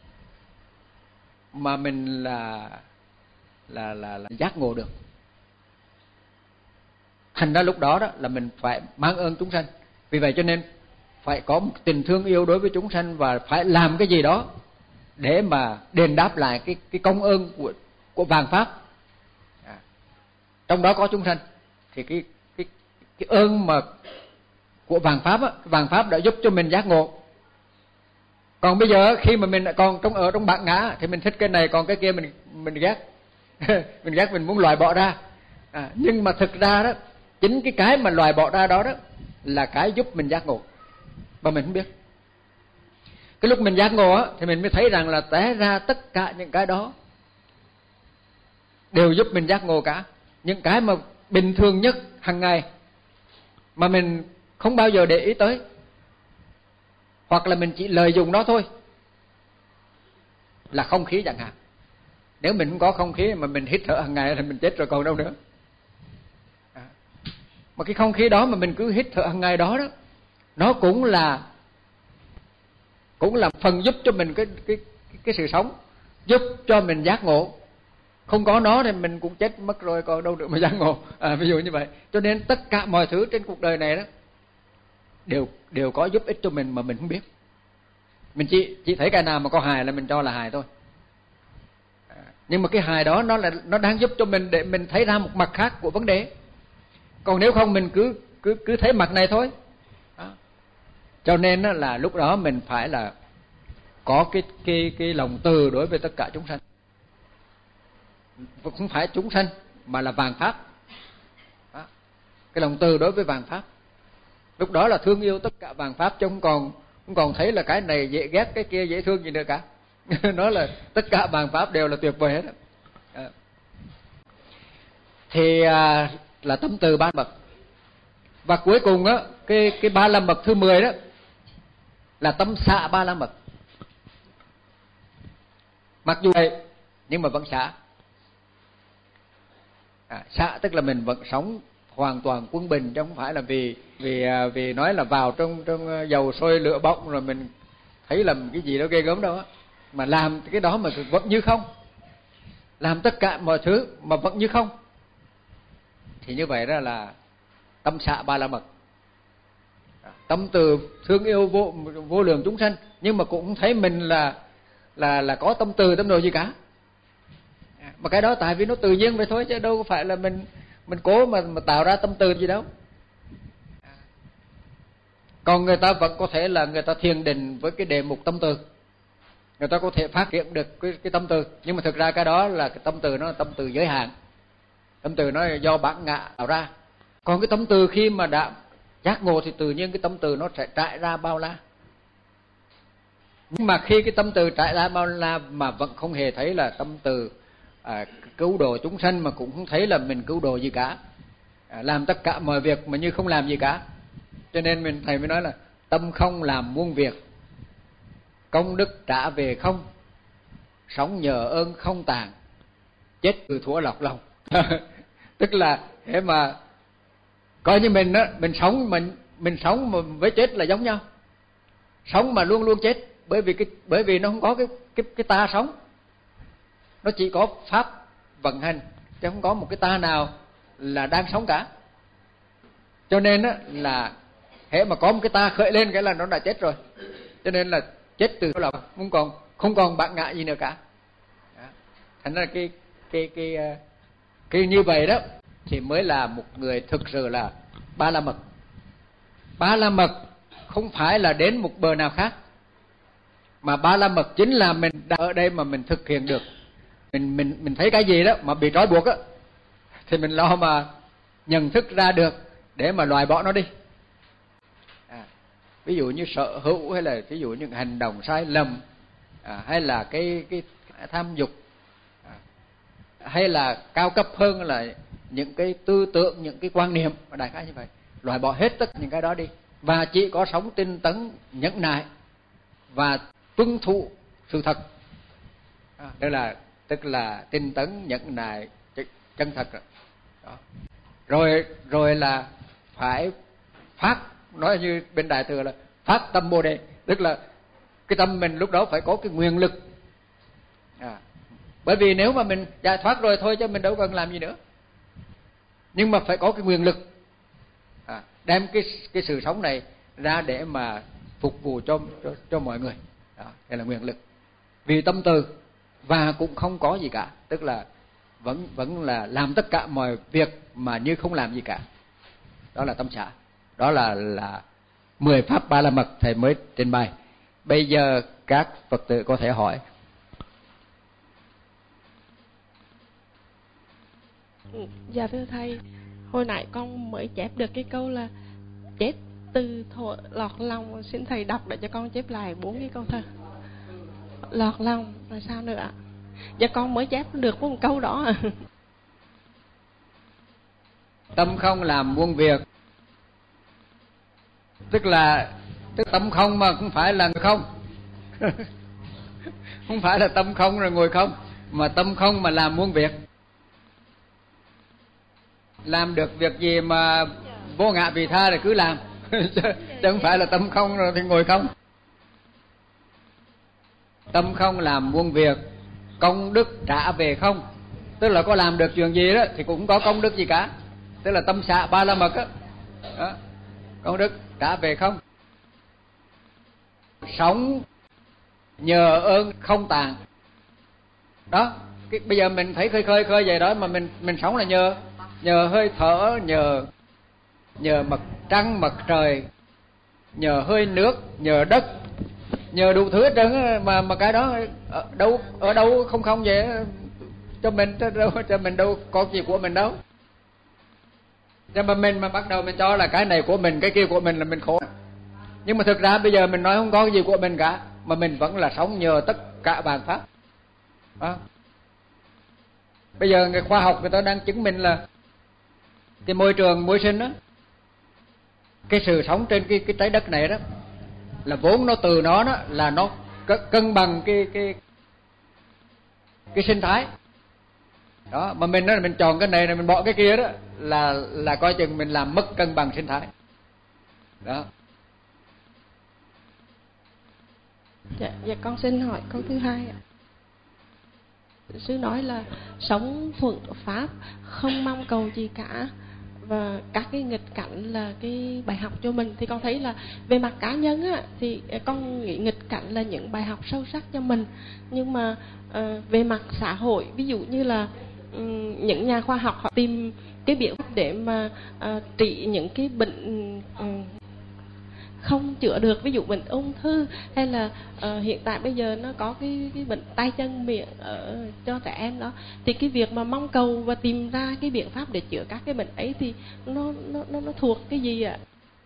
mà mình là là là, là giác ngộ được. Thành ra lúc đó đó là mình phải mang ơn chúng sanh. Vì vậy cho nên phải có một tình thương yêu đối với chúng sanh và phải làm cái gì đó để mà đền đáp lại cái cái công ơn của của vạn pháp. À, trong đó có chúng sanh thì cái cái cái ơn mà của vạn pháp á, vạn pháp đã giúp cho mình giác ngộ. Còn bây giờ khi mà mình còn trong ở trong bản ngã thì mình thích cái này, còn cái kia mình mình ghét. Mình ghét, mình muốn loại bỏ ra. À, nhưng mà thực ra đó, chính cái cái mà loại bỏ ra đó đó là cái giúp mình giác ngộ mà mình không biết. Cái lúc mình giác ngộ á thì mình mới thấy rằng là té ra tất cả những cái đó đều giúp mình giác ngộ cả. Những cái mà bình thường nhất hàng ngày mà mình không bao giờ để ý tới, hoặc là mình chỉ lợi dụng nó thôi, là không khí chẳng hạn. Nếu mình không có không khí mà mình hít thở hàng ngày thì mình chết rồi còn đâu nữa. À, mà cái không khí đó mà mình cứ hít thở hàng ngày đó đó, nó cũng là cũng là phần giúp cho mình cái cái cái sự sống, giúp cho mình giác ngộ. Không có nó thì mình cũng chết mất rồi còn đâu được mà giác ngộ. À, ví dụ như vậy. Cho nên tất cả mọi thứ trên cuộc đời này đó đều đều có giúp ích cho mình mà mình không biết. Mình chỉ chỉ thấy cái nào mà có hài là mình cho là hài thôi. À, nhưng mà cái hài đó nó là nó đang giúp cho mình để mình thấy ra một mặt khác của vấn đề. Còn nếu không mình cứ cứ cứ thấy mặt này thôi. Đó. Cho nên là lúc đó mình phải là có cái cái cái lòng từ đối với tất cả chúng sanh. Không phải chúng sanh mà là vạn pháp. Đó. Cái lòng từ đối với vạn pháp. Lúc đó là thương yêu tất cả vạn pháp, chứ không còn không còn thấy là cái này dễ ghét, cái kia dễ thương gì nữa cả. Nó là tất cả vạn pháp đều là tuyệt vời hết. À. Thì à, là tâm từ ba bậc. Và cuối cùng á, cái cái ba la mật thứ mười đó là tâm xả ba la mật. Mặc dù vậy nhưng mà vẫn xả. À, xả tức là mình vẫn sống hoàn toàn quân bình, chứ không phải là vì vì vì nói là vào trong trong dầu sôi lửa bỏng rồi mình thấy làm cái gì đó ghê gớm đâu á, mà làm cái đó mà vẫn như không, làm tất cả mọi thứ mà vẫn như không, thì như vậy đó là tâm xả ba la mật. Tâm từ thương yêu vô vô lượng chúng sanh, nhưng mà cũng không thấy mình là là là có tâm từ tâm đồ gì cả. Mà cái đó tại vì nó tự nhiên vậy thôi, chứ đâu có phải là mình mình cố mà mà tạo ra tâm từ gì đâu. Còn người ta vẫn có thể là người ta thiền định với cái đề mục tâm từ, người ta có thể phát hiện được cái, cái tâm từ, nhưng mà thực ra cái đó là cái tâm từ nó là tâm từ giới hạn, tâm từ nó là do bản ngã tạo ra. Còn cái tâm từ khi mà đã giác ngộ thì tự nhiên cái tâm từ nó sẽ trải ra bao la. Nhưng mà khi cái tâm từ trải ra bao la mà vẫn không hề thấy là tâm từ à, cứu độ chúng sanh, mà cũng không thấy là mình cứu độ gì cả, à, làm tất cả mọi việc mà như không làm gì cả. Cho nên mình thầy mới nói là tâm không làm muôn việc, công đức trả về không, sống nhờ ơn không tàn, chết từ thủa lọc lòng. Tức là để mà coi như mình đó, mình sống mình mình sống mà với chết là giống nhau, sống mà luôn luôn chết, bởi vì cái bởi vì nó không có cái cái cái ta sống, nó chỉ có pháp vận hành, chứ không có một cái ta nào là đang sống cả. Cho nên á là hễ mà có một cái ta khởi lên cái là nó đã chết rồi. Cho nên là chết từ lòng, không còn không còn bản ngã gì nữa cả. Đó. Thành ra cái cái cái cái, cái như vậy đó thì mới là một người thực sự là ba la mật. Ba la mật không phải là đến một bờ nào khác, mà ba la mật chính là mình đang ở đây mà mình thực hiện được. Mình mình mình thấy cái gì đó mà bị trói buộc á thì mình lo mà nhận thức ra được để mà loại bỏ nó đi. À, ví dụ như sở hữu, hay là ví dụ những hành động sai lầm, à, hay là cái cái tham dục, à, hay là cao cấp hơn là những cái tư tưởng, những cái quan niệm, đại khái như vậy. Loại bỏ hết tất những cái đó đi, và chỉ có sống tinh tấn, nhẫn nại và tuân thủ sự thật. À, đó là tức là tinh tấn, nhẫn nại, chân thật rồi. Đó. Rồi rồi là phải phát, nói như bên Đại Thừa là phát tâm Bồ Đề, tức là cái tâm mình lúc đó phải có cái nguyện lực. À, bởi vì nếu mà mình giải thoát rồi thôi chứ mình đâu cần làm gì nữa, nhưng mà phải có cái nguyện lực, à, đem cái cái sự sống này ra để mà phục vụ cho cho, cho mọi người. Đó, đây là nguyện lực. Vì tâm từ và cũng không có gì cả, tức là vẫn vẫn là làm tất cả mọi việc mà như không làm gì cả. Đó là tâm xả. Đó là là mười pháp ba la mật thầy mới trình bày. Bây giờ các Phật tử có thể hỏi. Dạ thưa thầy, hồi nãy con mới chép được cái câu là chết từ thọ lọt lòng, xin thầy đọc để cho con chép lại bốn cái câu thơ. Lọt lòng là sao nữa ạ? Dạ con mới chép được một câu đó à. Tâm không làm muôn việc, tức là tức tâm không mà không phải là không. Không phải là tâm không rồi ngồi không, mà tâm không mà làm muôn việc. Làm được việc gì mà vô ngã vị tha thì cứ làm. Chứ không phải là tâm không rồi thì ngồi không. Tâm không làm muôn việc, công đức trả về không. Tức là có làm được chuyện gì đó thì cũng có công đức gì cả. Tức là tâm xả ba la mật á, đó. Công đức trả về không. Sống nhờ ơn không tàn. Đó, cái, bây giờ mình thấy khơi khơi khơi vậy đó, mà mình mình sống là nhờ nhờ hơi thở, nhờ nhờ mặt trăng mặt trời, nhờ hơi nước, nhờ đất, nhờ đủ thứ hết trơn. Mà mà cái đó ở đâu ở đâu không không vậy cho mình, cho đâu cho mình đâu có gì của mình đâu. Cho mà mình mà bắt đầu mình cho là cái này của mình, cái kia của mình là mình khổ. Nhưng mà thực ra bây giờ mình nói không có gì của mình cả, mà mình vẫn là sống nhờ tất cả vạn pháp. À. Bây giờ người khoa học người ta đang chứng minh là cái môi trường môi sinh đó, cái sự sống trên cái cái trái đất này đó là vốn nó từ nó đó là nó cân bằng cái cái cái sinh thái. Đó, mà mình nói là mình chọn cái này là mình bỏ cái kia đó là là coi chừng mình làm mất cân bằng sinh thái. Đó. Dạ, dạ con xin hỏi câu thứ hai ạ. Sư nói là sống thuận pháp, không mong cầu gì cả, và các cái nghịch cảnh là cái bài học cho mình. Thì con thấy là về mặt cá nhân á, thì con nghĩ nghịch cảnh là những bài học sâu sắc cho mình. Nhưng mà uh, về mặt xã hội, ví dụ như là um, những nhà khoa học họ tìm cái biện pháp để mà uh, trị những cái bệnh um, không chữa được, ví dụ bệnh ung thư, hay là uh, hiện tại bây giờ nó có cái cái bệnh tay chân miệng ở cho trẻ em đó, thì cái việc mà mong cầu và tìm ra cái biện pháp để chữa các cái bệnh ấy thì nó nó nó, nó thuộc cái gì ạ?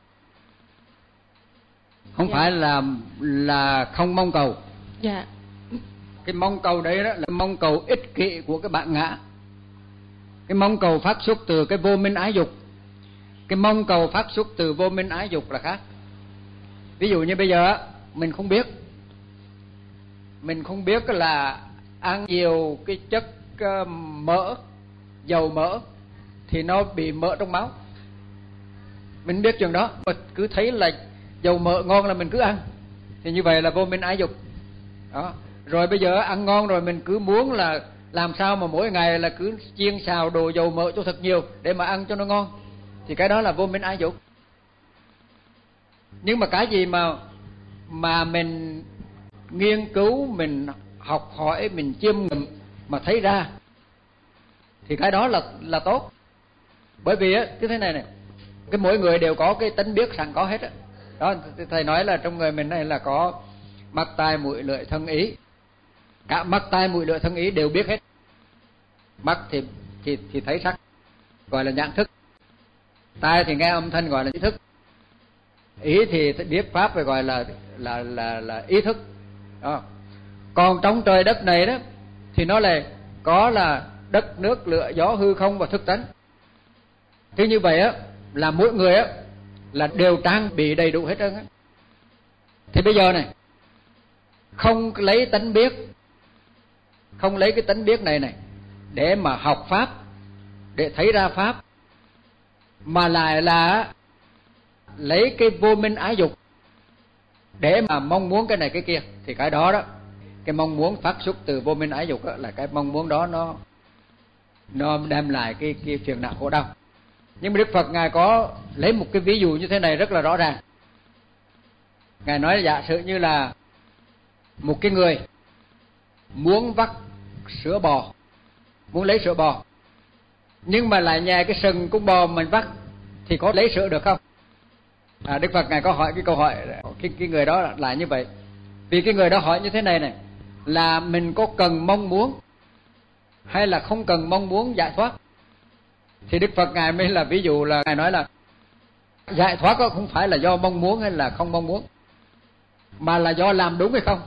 Không dạ. Phải là là không mong cầu. Dạ. Cái mong cầu đấy đó là mong cầu ích kỷ của cái bản ngã. Cái mong cầu phát xuất từ cái vô minh ái dục. Cái mong cầu phát xuất từ vô minh ái dục là khác. Ví dụ như bây giờ mình không biết Mình không biết là ăn nhiều cái chất mỡ, dầu mỡ thì nó bị mỡ trong máu. Mình biết chuyện đó, mà cứ thấy là dầu mỡ ngon là mình cứ ăn, thì như vậy là vô minh ái dục. Đó. Rồi bây giờ ăn ngon rồi mình cứ muốn là làm sao mà mỗi ngày là cứ chiên xào đồ dầu mỡ cho thật nhiều để mà ăn cho nó ngon, thì cái đó là vô minh ái dục. Nhưng mà cái gì mà mà mình nghiên cứu, mình học hỏi, mình chiêm nghiệm mà thấy ra thì cái đó là là tốt. Bởi vì á, cái thế này này, cái mỗi người đều có cái tính biết sẵn có hết á. Đó, thầy nói là trong người mình này là có mắt tai mũi lưỡi thân ý. Cả mắt tai mũi lưỡi thân ý đều biết hết. Mắt thì thì thì thấy sắc, gọi là nhãn thức. tai thì nghe âm thanh gọi là ý thức, ý thì biết pháp phải gọi là là là là ý thức đó. Còn trong trời đất này đó thì nó là có là đất, nước, lửa, gió, hư không và thức tánh. Thế như vậy á là mỗi người á là đều trang bị đầy đủ hết trơn á. Thì bây giờ này, không lấy tánh biết, không lấy cái tánh biết này này để mà học pháp, để thấy ra pháp, mà lại là lấy cái vô minh ái dục để mà mong muốn cái này cái kia, thì cái đó đó, cái mong muốn phát xuất từ vô minh ái dục đó, là cái mong muốn đó nó nó đem lại cái cái phiền não khổ đau. Nhưng mà Đức Phật Ngài có lấy một cái ví dụ như thế này rất là rõ ràng. Ngài nói giả sử như là một cái người muốn vắt sữa bò, muốn lấy sữa bò, nhưng mà lại nhè cái sừng con bò mình vắt thì có lấy sữa được không? À, Đức Phật Ngài có hỏi cái câu hỏi, cái, cái người đó là như vậy. Vì cái người đó hỏi như thế này này, là mình có cần mong muốn hay là không cần mong muốn giải thoát? Thì Đức Phật Ngài mới là ví dụ là Ngài nói là giải thoát đó không phải là do mong muốn hay là không mong muốn, mà là do làm đúng hay không.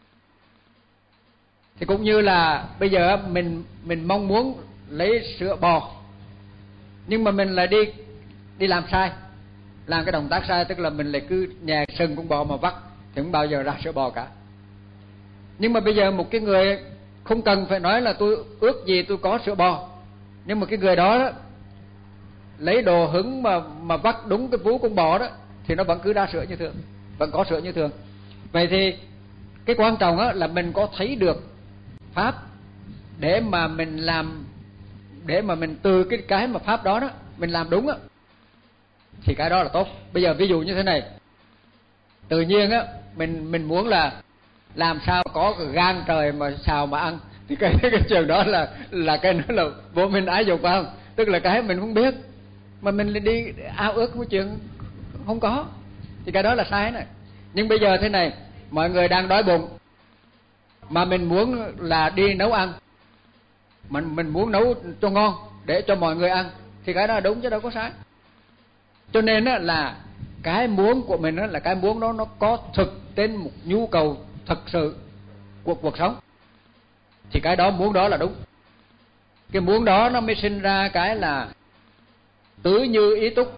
Thì cũng như là bây giờ mình mình mong muốn lấy sữa bò, nhưng mà mình lại đi đi làm sai, làm cái động tác sai, tức là mình lại cứ nhè sừng con bò mà vắt thì không bao giờ ra sữa bò cả. Nhưng mà bây giờ một cái người không cần phải nói là tôi ước gì tôi có sữa bò, nhưng mà cái người đó, đó lấy đồ hứng mà mà vắt đúng cái vú con bò đó thì nó vẫn cứ ra sữa như thường, vẫn có sữa như thường. Vậy thì cái quan trọng á là mình có thấy được pháp để mà mình làm, để mà mình từ cái cái mà pháp đó đó mình làm đúng á, thì cái đó là tốt. Bây giờ ví dụ như thế này, tự nhiên á mình mình muốn là làm sao có cái gan trời mà xào mà ăn, thì cái cái trường đó là là cái nó là vô minh ái dục, phải không? Tức là cái mình không biết mà mình đi ao ước cái chuyện không có, thì cái đó là sai này. Nhưng bây giờ thế này, mọi người đang đói bụng mà mình muốn là đi nấu ăn, mình mình muốn nấu cho ngon để cho mọi người ăn, thì cái đó là đúng chứ đâu có sai. Cho nên á là cái muốn của mình á là cái muốn đó nó có thực trên một nhu cầu thật sự của cuộc sống, thì cái đó muốn đó là đúng. Cái muốn đó nó mới sinh ra cái là tứ như ý túc,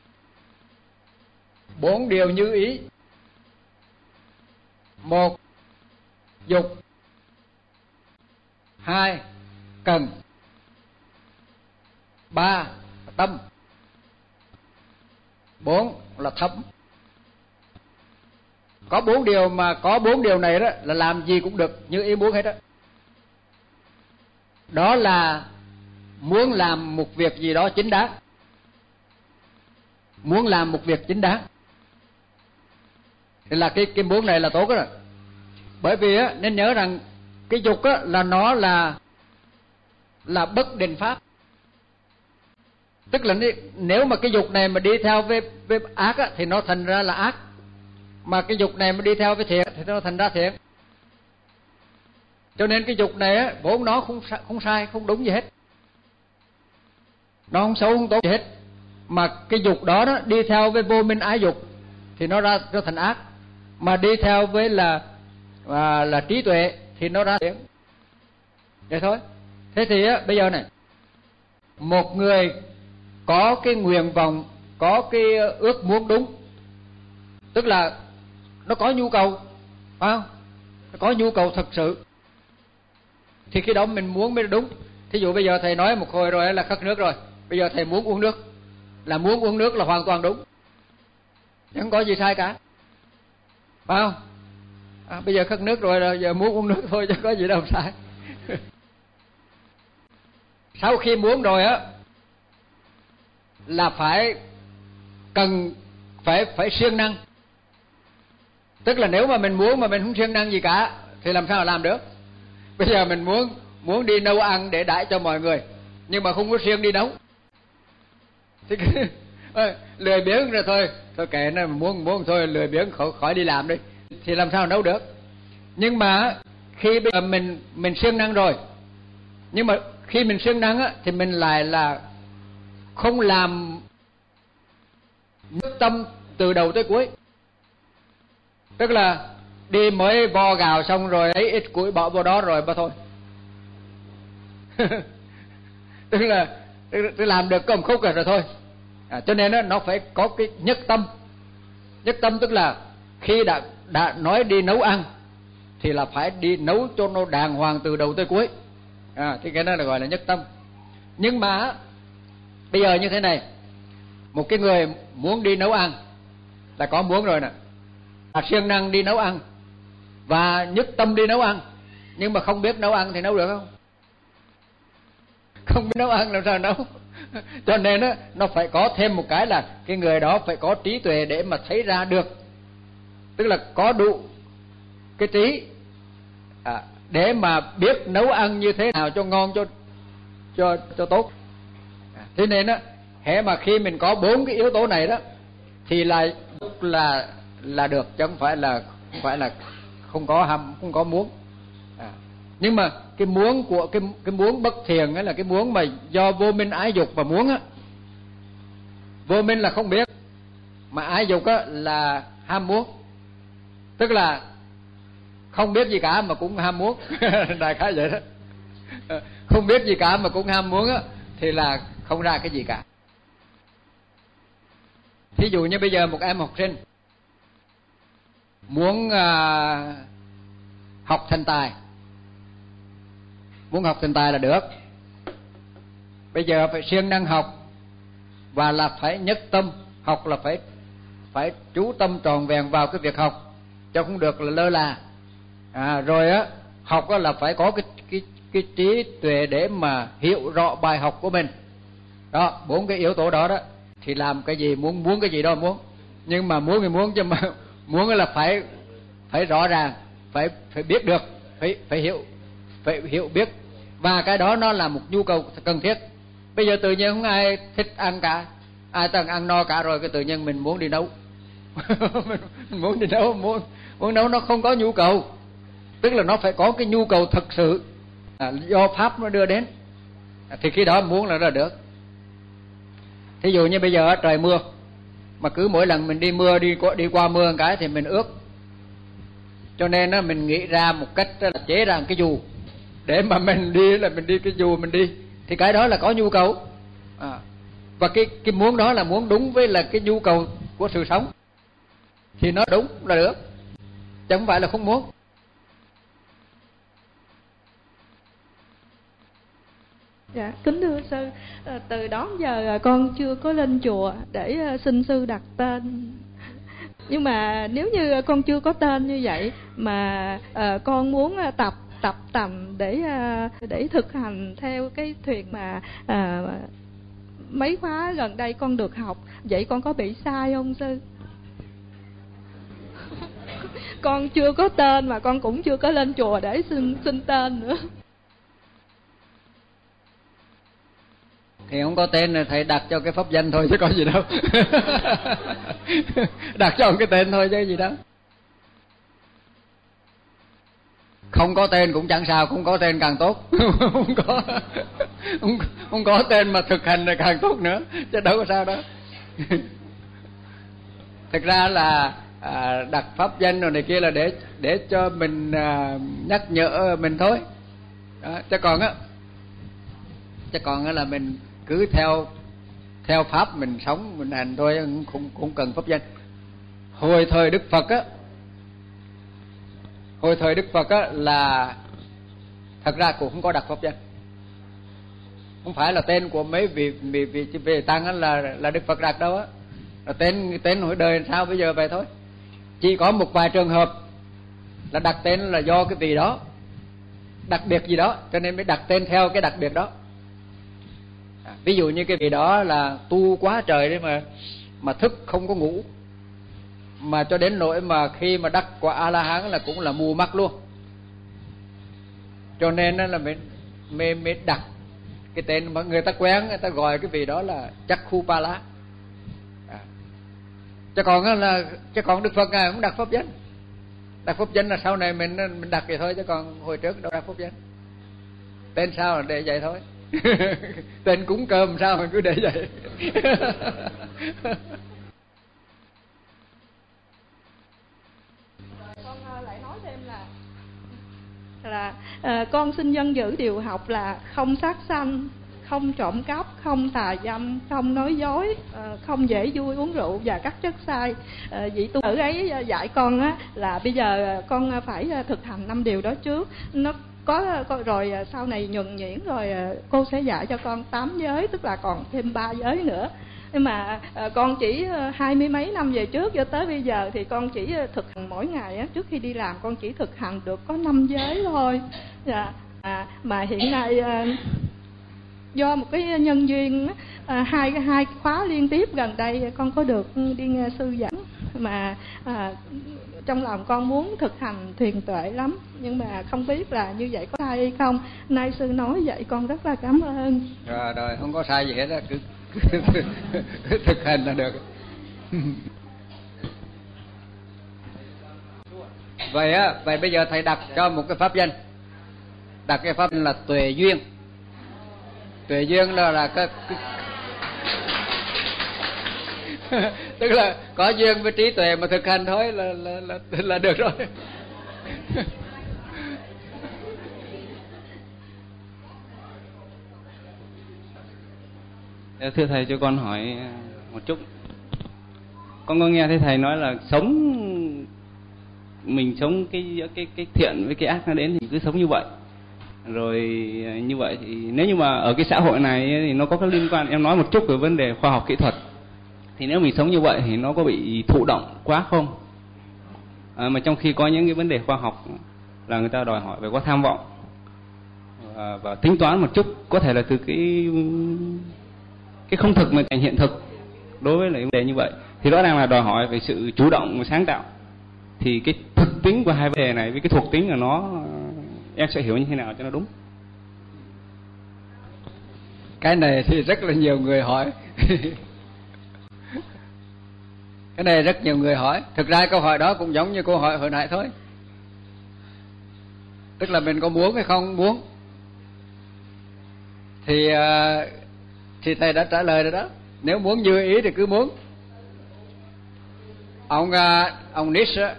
bốn điều như ý. Một, dục. Hai, cần. Ba, tâm. Bốn là thấm. Có bốn điều, mà có bốn điều này đó là làm gì cũng được như ý muốn hết đó. Đó là muốn làm một việc gì đó chính đáng, muốn làm một việc chính đáng, thì là cái cái muốn này là tốt đó. Bởi vì á nên nhớ rằng cái dục á là nó là là bất định pháp. Tức là nếu mà cái dục này mà đi theo với với ác á thì nó thành ra là ác, mà cái dục này mà đi theo với thiện thì nó thành ra thiện. Cho nên cái dục này á vốn nó không không sai, không đúng gì hết, nó không xấu không tốt gì hết, mà cái dục đó đó đi theo với vô minh ái dục thì nó ra nó thành ác, mà đi theo với là và là trí tuệ thì nó ra thiện. Vậy thôi. Thế thì á bây giờ này, một người có cái nguyện vọng, có cái ước muốn đúng, tức là nó có nhu cầu, phải không? Nó có nhu cầu thật sự, thì khi đó mình muốn mới đúng. Thí dụ bây giờ thầy nói một hồi rồi là khát nước rồi, bây giờ thầy muốn uống nước, là muốn uống nước là hoàn toàn đúng, chẳng có gì sai cả, phải không? À, bây giờ khát nước rồi là giờ muốn uống nước thôi, chứ có gì đâu sai. Sau khi muốn rồi á là phải cần phải phải siêng năng. Tức là nếu mà mình muốn mà mình không siêng năng gì cả thì làm sao mà làm được? Bây giờ mình muốn muốn đi nấu ăn để đãi cho mọi người, nhưng mà không có siêng đi nấu thì lười biếng rồi thôi, thôi kệ nó, muốn muốn thôi lười biếng khỏi, khỏi đi làm đi, thì làm sao nấu được? Nhưng mà khi bây giờ mình mình siêng năng rồi, nhưng mà khi mình siêng năng á thì mình lại là không làm nhất tâm từ đầu tới cuối. Tức là đi mới vo gạo xong rồi ấy ít củi bỏ vào đó rồi mà thôi. Tức là tôi làm được có một khúc rồi thôi. À, cho nên đó, nó phải có cái nhất tâm. Nhất tâm tức là khi đã đã nói đi nấu ăn thì là phải đi nấu cho nó đàng hoàng từ đầu tới cuối. À, thì cái đó là gọi là nhất tâm. Nhưng mà bây giờ như thế này, một cái người muốn đi nấu ăn là có muốn rồi nè, là siêng năng đi nấu ăn và nhất tâm đi nấu ăn, nhưng mà không biết nấu ăn thì nấu được không? Không biết nấu ăn làm sao nấu? Cho nên đó, nó phải có thêm một cái là cái người đó phải có trí tuệ để mà thấy ra được, tức là có đủ cái trí à, để mà biết nấu ăn như thế nào cho ngon, cho cho cho tốt. À, thế nên đó, hễ mà khi mình có bốn cái yếu tố này đó thì là là là được, chứ không phải là không phải là không có ham, không có muốn. À, nhưng mà cái muốn của cái cái muốn bất thiện ấy là cái muốn mà do vô minh ái dục và muốn á. Vô minh là không biết, mà ái dục á là ham muốn, tức là không biết gì cả mà cũng ham muốn. Đại khái vậy đó. Không biết gì cả mà cũng ham muốn á thì là không ra cái gì cả. Thí dụ như bây giờ một em học sinh muốn à, học thành tài, muốn học thành tài là được. Bây giờ phải siêng năng học và là phải nhất tâm học, là phải phải chú tâm tròn vẹn vào cái việc học, chứ không được là lơ là. À, rồi á, học á là phải có cái cái cái trí tuệ để mà hiểu rõ bài học của mình. Đó, bốn cái yếu tố đó đó thì làm cái gì muốn muốn cái gì đó muốn. Nhưng mà muốn thì muốn, chứ mà muốn là phải phải rõ ràng, phải phải biết được, phải phải hiểu, phải hiểu biết, và cái đó nó là một nhu cầu cần thiết. Bây giờ tự nhiên không ai thích ăn cả, ai toàn ăn no cả rồi, cái tự nhiên mình muốn đi nấu. Mình muốn đi nấu, muốn muốn nấu nó không có nhu cầu, tức là nó phải có cái nhu cầu thực sự à, do pháp nó đưa đến, à, thì khi đó muốn là ra được. Thí dụ như bây giờ trời mưa, mà cứ mỗi lần mình đi mưa đi qua, đi qua mưa một cái thì mình ướt, cho nên đó, mình nghĩ ra một cách là chế ra cái dù để mà mình đi, là mình đi cái dù mình đi, thì cái đó là có nhu cầu. À, và cái cái muốn đó là muốn đúng với là cái nhu cầu của sự sống, thì nó đúng là được, chứ không phải là không muốn. Dạ, kính thưa sư, từ đó giờ con chưa có lên chùa để xin sư đặt tên. Nhưng mà nếu như con chưa có tên như vậy mà uh, con muốn tập tập tầm để uh, để thực hành theo cái thuyền mà uh, mấy khóa gần đây con được học, vậy con có bị sai không sư? Con chưa có tên mà con cũng chưa có lên chùa để xin xin tên nữa. Thì không có tên là thầy đặt cho cái pháp danh thôi chứ có gì đâu. Đặt cho cái tên thôi chứ gì đâu. Không có tên cũng chẳng sao, không có tên càng tốt. Không có không, không có tên mà thực hành là càng tốt nữa, chứ đâu có sao đó. Thực ra là à, đặt pháp danh rồi này kia là để để cho mình à, nhắc nhở mình thôi. Đó, chứ còn á, chứ còn á là mình cứ theo theo pháp mình sống, mình hành thôi, không không cần pháp danh. Hồi thời Đức Phật á, hồi thời Đức Phật á là thật ra cũng không có đặt pháp danh. Không phải là tên của mấy vị vị vị, vị tăng á là là Đức Phật đặt đâu á. Là tên tên hồi đời sao bây giờ vậy thôi. Chỉ có một vài trường hợp là đặt tên là do cái vị đó đặc biệt gì đó, cho nên mới đặt tên theo cái đặc biệt đó. À, ví dụ như cái vị đó là tu quá trời đấy mà mà thức không có ngủ, mà cho đến nỗi mà khi mà đắc quả A La Hán là cũng là mù mắt luôn. Cho nên là mình mới mới đặt cái tên mà người ta quen, người ta gọi cái vị đó là Chakkupala. À, chứ còn là chứ còn Đức Phật ngài cũng đặt pháp danh. Đặt pháp danh là sau này mình mình đặt vậy thôi, chứ còn hồi trước đâu đặt pháp danh. Tên sao là để vậy thôi. Tên cúng cơm sao mình cứ để vậy. lại nói thêm là là à, con xin dân giữ điều học là không sát sanh, không trộm cắp, không tà dâm, không nói dối, à, không dễ vui uống rượu và các chất sai. À, vị tu tử ấy dạy con á, là bây giờ con phải thực hành năm điều đó trước. Nó có, có rồi sau này nhuần nhuyễn rồi cô sẽ dạy cho con tám giới, tức là còn thêm ba giới nữa. Nhưng mà à, con chỉ hai mươi mấy năm về trước cho tới bây giờ thì con chỉ thực hành mỗi ngày á, trước khi đi làm con chỉ thực hành được có năm giới thôi. Dạ. À, mà hiện nay à, do một cái nhân duyên à, hai hai khóa liên tiếp gần đây con có được đi nghe sư giảng, mà à, trong lòng con muốn thực hành thiền tuệ lắm, nhưng mà không biết là như vậy có sai hay không. Nay sư nói vậy con rất là cảm ơn. Rồi rồi, không có sai gì hết á, cứ, cứ, cứ thực hành là được. Vậy á, vậy bây giờ thầy đặt cho một cái pháp danh, đặt cái pháp danh là tuệ duyên. Tuệ duyên là là cái, cái tức là có duyên với trí tuệ mà thực hành thôi là là là, là được rồi. Thưa thầy, cho con hỏi một chút. Con có nghe thấy thầy nói là sống mình sống cái cái cái thiện với cái ác nó đến thì cứ sống như vậy. Rồi như vậy thì nếu như mà ở cái xã hội này thì nó có cái liên quan, em nói một chút về vấn đề khoa học kỹ thuật, thì nếu mình sống như vậy thì nó có bị thụ động quá không? À, mà trong khi có những cái vấn đề khoa học là người ta đòi hỏi phải có tham vọng và, và tính toán một chút, có thể là từ cái cái không thực mà thành hiện thực. Đối với lại vấn đề như vậy thì rõ ràng là đòi hỏi về sự chủ động và sáng tạo. Thì cái thực tính của hai vấn đề này với cái thuộc tính của nó, em sẽ hiểu như thế nào cho nó đúng? Cái này thì rất là nhiều người hỏi. Cái này rất nhiều người hỏi. Thực ra câu hỏi đó cũng giống như câu hỏi hồi nãy thôi. Tức là mình có muốn hay không muốn. Thì thì thầy đã trả lời rồi đó. Nếu muốn như ý thì cứ muốn. Ông ông Nietzsche,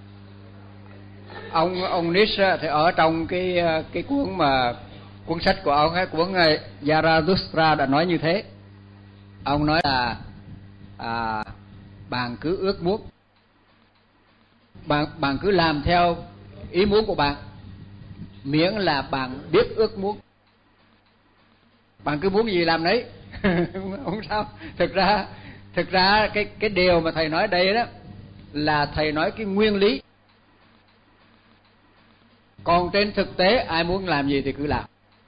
ông ông Nietzsche thì ở trong cái cái cuốn mà cuốn sách của ông ấy, cuốn Zarathustra đã nói như thế. Ông nói là à, bạn cứ ước muốn, bạn bạn cứ làm theo ý muốn của bạn, miễn là bạn biết ước muốn. Bạn cứ muốn gì làm đấy. Không sao. Thực ra thực ra cái cái điều mà thầy nói đây đó là thầy nói cái nguyên lý. Còn trên thực tế ai muốn làm gì thì cứ làm.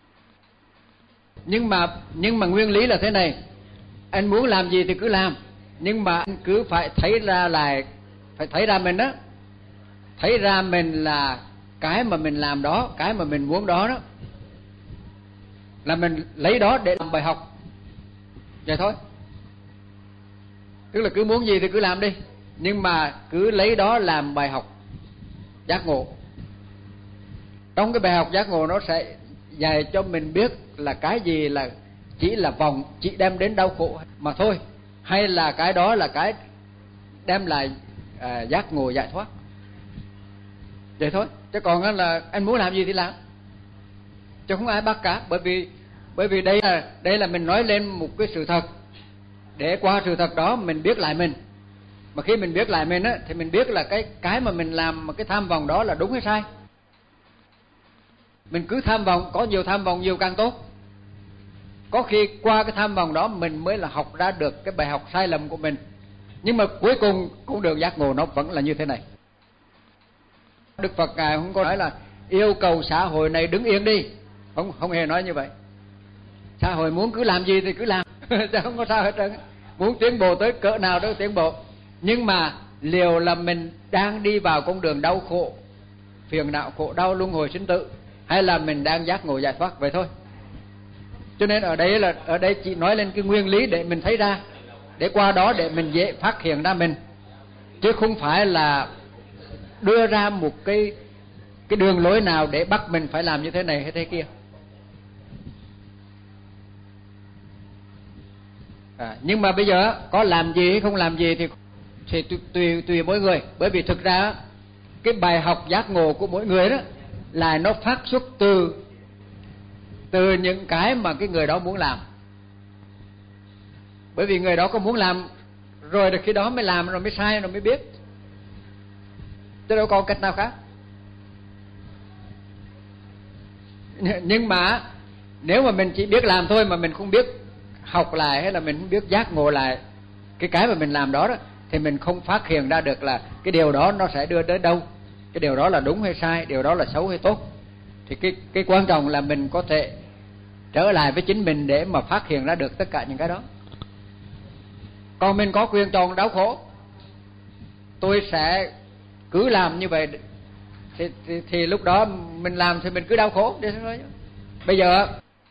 Nhưng mà nhưng mà nguyên lý là thế này. Anh muốn làm gì thì cứ làm, nhưng mà anh cứ phải thấy ra lại, phải thấy ra mình đó. Thấy ra mình là cái mà mình làm đó, cái mà mình muốn đó đó, là mình lấy đó để làm bài học. Vậy thôi. Tức là cứ muốn gì thì cứ làm đi, nhưng mà cứ lấy đó làm bài học giác ngộ. Trong cái bài học giác ngộ nó sẽ dạy cho mình biết là cái gì là chỉ là vòng, chỉ đem đến đau khổ mà thôi, hay là cái đó là cái đem lại à, giác ngộ giải thoát. Vậy thôi. Chứ còn là anh muốn làm gì thì làm, chứ không ai bắt cả. Bởi vì bởi vì đây là đây là mình nói lên một cái sự thật, để qua sự thật đó mình biết lại mình. Mà khi mình biết lại mình á, thì mình biết là cái cái mà mình làm, mà cái tham vọng đó là đúng hay sai. Mình cứ tham vọng, có nhiều tham vọng nhiều càng tốt. Có khi qua cái tham vọng đó mình mới là học ra được cái bài học sai lầm của mình. Nhưng mà cuối cùng cũng được giác ngộ, nó vẫn là như thế này. Đức Phật Ngài không có nói là yêu cầu xã hội này đứng yên đi. Không, không hề nói như vậy. Xã hội muốn cứ làm gì thì cứ làm. Chứ không có sao hết trơn. Muốn tiến bộ tới cỡ nào đó tiến bộ. Nhưng mà liệu là mình đang đi vào con đường đau khổ, phiền não khổ đau luân hồi sinh tử, hay là mình đang giác ngộ giải thoát, vậy thôi. Cho nên ở đây là ở đây chỉ nói lên cái nguyên lý để mình thấy ra, để qua đó để mình dễ phát hiện ra mình, chứ không phải là đưa ra một cái cái đường lối nào để bắt mình phải làm như thế này hay thế kia. À, nhưng mà bây giờ có làm gì hay không làm gì thì thì tùy tùy mỗi người. Bởi vì thực ra cái bài học giác ngộ của mỗi người đó là nó phát xuất từ từ những cái mà cái người đó muốn làm. Bởi vì người đó có muốn làm rồi thì khi đó mới làm, rồi mới sai, rồi mới biết, chứ đâu còn cách nào khác. Nhưng mà nếu mà mình chỉ biết làm thôi mà mình không biết học lại, hay là mình không biết giác ngộ lại cái cái mà mình làm đó đó, thì mình không phát hiện ra được là cái điều đó nó sẽ đưa đến đâu, cái điều đó là đúng hay sai, điều đó là xấu hay tốt. Thì cái cái quan trọng là mình có thể trở lại với chính mình để mà phát hiện ra được tất cả những cái đó. Còn mình có quyền chọn đau khổ, tôi sẽ cứ làm như vậy, thì, thì, thì lúc đó mình làm thì mình cứ đau khổ để thôi. Bây giờ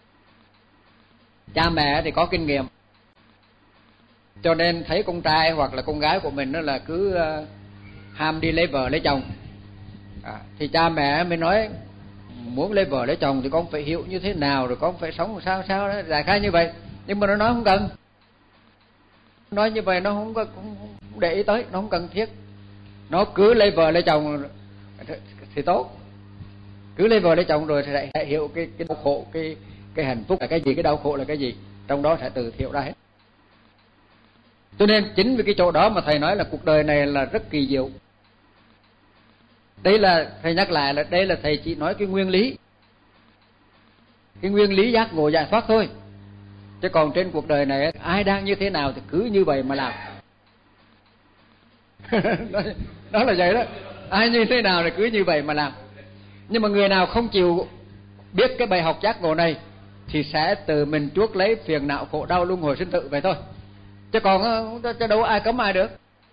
cha mẹ thì có kinh nghiệm, cho nên thấy con trai hoặc là con gái của mình đó là cứ uh, ham đi lấy vợ lấy chồng, à, thì cha mẹ mới nói muốn lấy vợ lấy chồng thì con phải hiểu như thế nào, rồi con phải sống sao sao đó, đại khái như vậy. Nhưng mà nó nói không cần, nói như vậy nó không có, không, không để ý tới, nó không cần thiết. Nó cứ lấy vợ lấy chồng thì tốt, cứ lấy vợ lấy chồng rồi thì sẽ hiểu cái cái đau khổ, cái cái hạnh phúc là cái gì, cái đau khổ là cái gì, trong đó sẽ tự hiểu ra hết. Cho nên chính vì cái chỗ đó mà thầy nói là cuộc đời này là rất kỳ diệu. Đây là thầy nhắc lại là đây là thầy chỉ nói cái nguyên lý, cái nguyên lý giác ngộ giải thoát thôi. Chứ còn trên cuộc đời này ai đang như thế nào thì cứ như vậy mà làm. Đó là vậy đó, ai như thế nào thì cứ như vậy mà làm. Nhưng mà người nào không chịu biết cái bài học giác ngộ này thì sẽ tự mình chuốc lấy phiền não khổ đau luân hồi sinh tử vậy thôi. Chứ còn chứ đâu ai cấm ai được.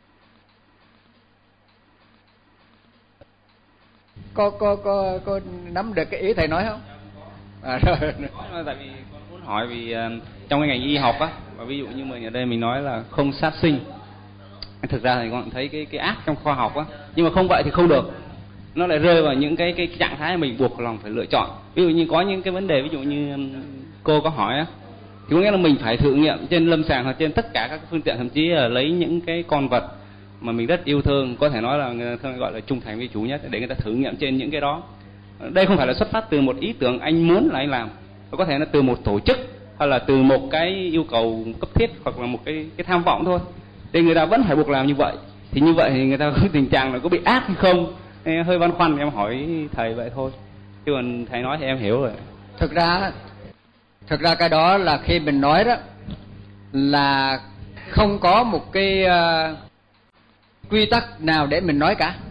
Có có có có nắm được cái ý thầy nói không? À, rồi. Tại vì con muốn hỏi vì uh, trong cái ngành y học á, và ví dụ như mình ở đây mình nói là không sát sinh, thực ra thì con thấy cái cái ác trong khoa học á, nhưng mà không vậy thì không được, nó lại rơi vào những cái cái trạng thái mình buộc lòng phải lựa chọn. Ví dụ như có những cái vấn đề, ví dụ như cô có hỏi á, thì có nghĩa là mình phải thử nghiệm trên lâm sàng hoặc trên tất cả các phương tiện, thậm chí là lấy những cái con vật mà mình rất yêu thương, có thể nói là người ta gọi là trung thành với chủ nhất, để người ta thử nghiệm trên những cái đó. Đây không phải là xuất phát từ một ý tưởng anh muốn là anh làm, có thể là từ một tổ chức hoặc là từ một cái yêu cầu cấp thiết hoặc là một cái cái tham vọng thôi, thì người ta vẫn phải buộc làm như vậy. Thì như vậy thì người ta có tình trạng là có bị ác hay không, em hơi băn khoăn, em hỏi thầy vậy thôi, chứ còn thầy nói thì em hiểu rồi. Thực ra thực ra cái đó là khi mình nói đó là không có một cái uh, quy tắc nào để mình nói cả.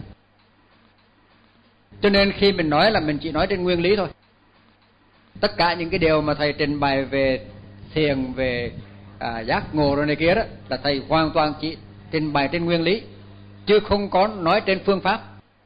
Cho nên khi mình nói là mình chỉ nói trên nguyên lý thôi. Tất cả những cái điều mà thầy trình bày về thiền, về à, giác ngộ rồi này kia đó, là thầy hoàn toàn chỉ trình bày trên nguyên lý, chứ không có nói trên phương pháp.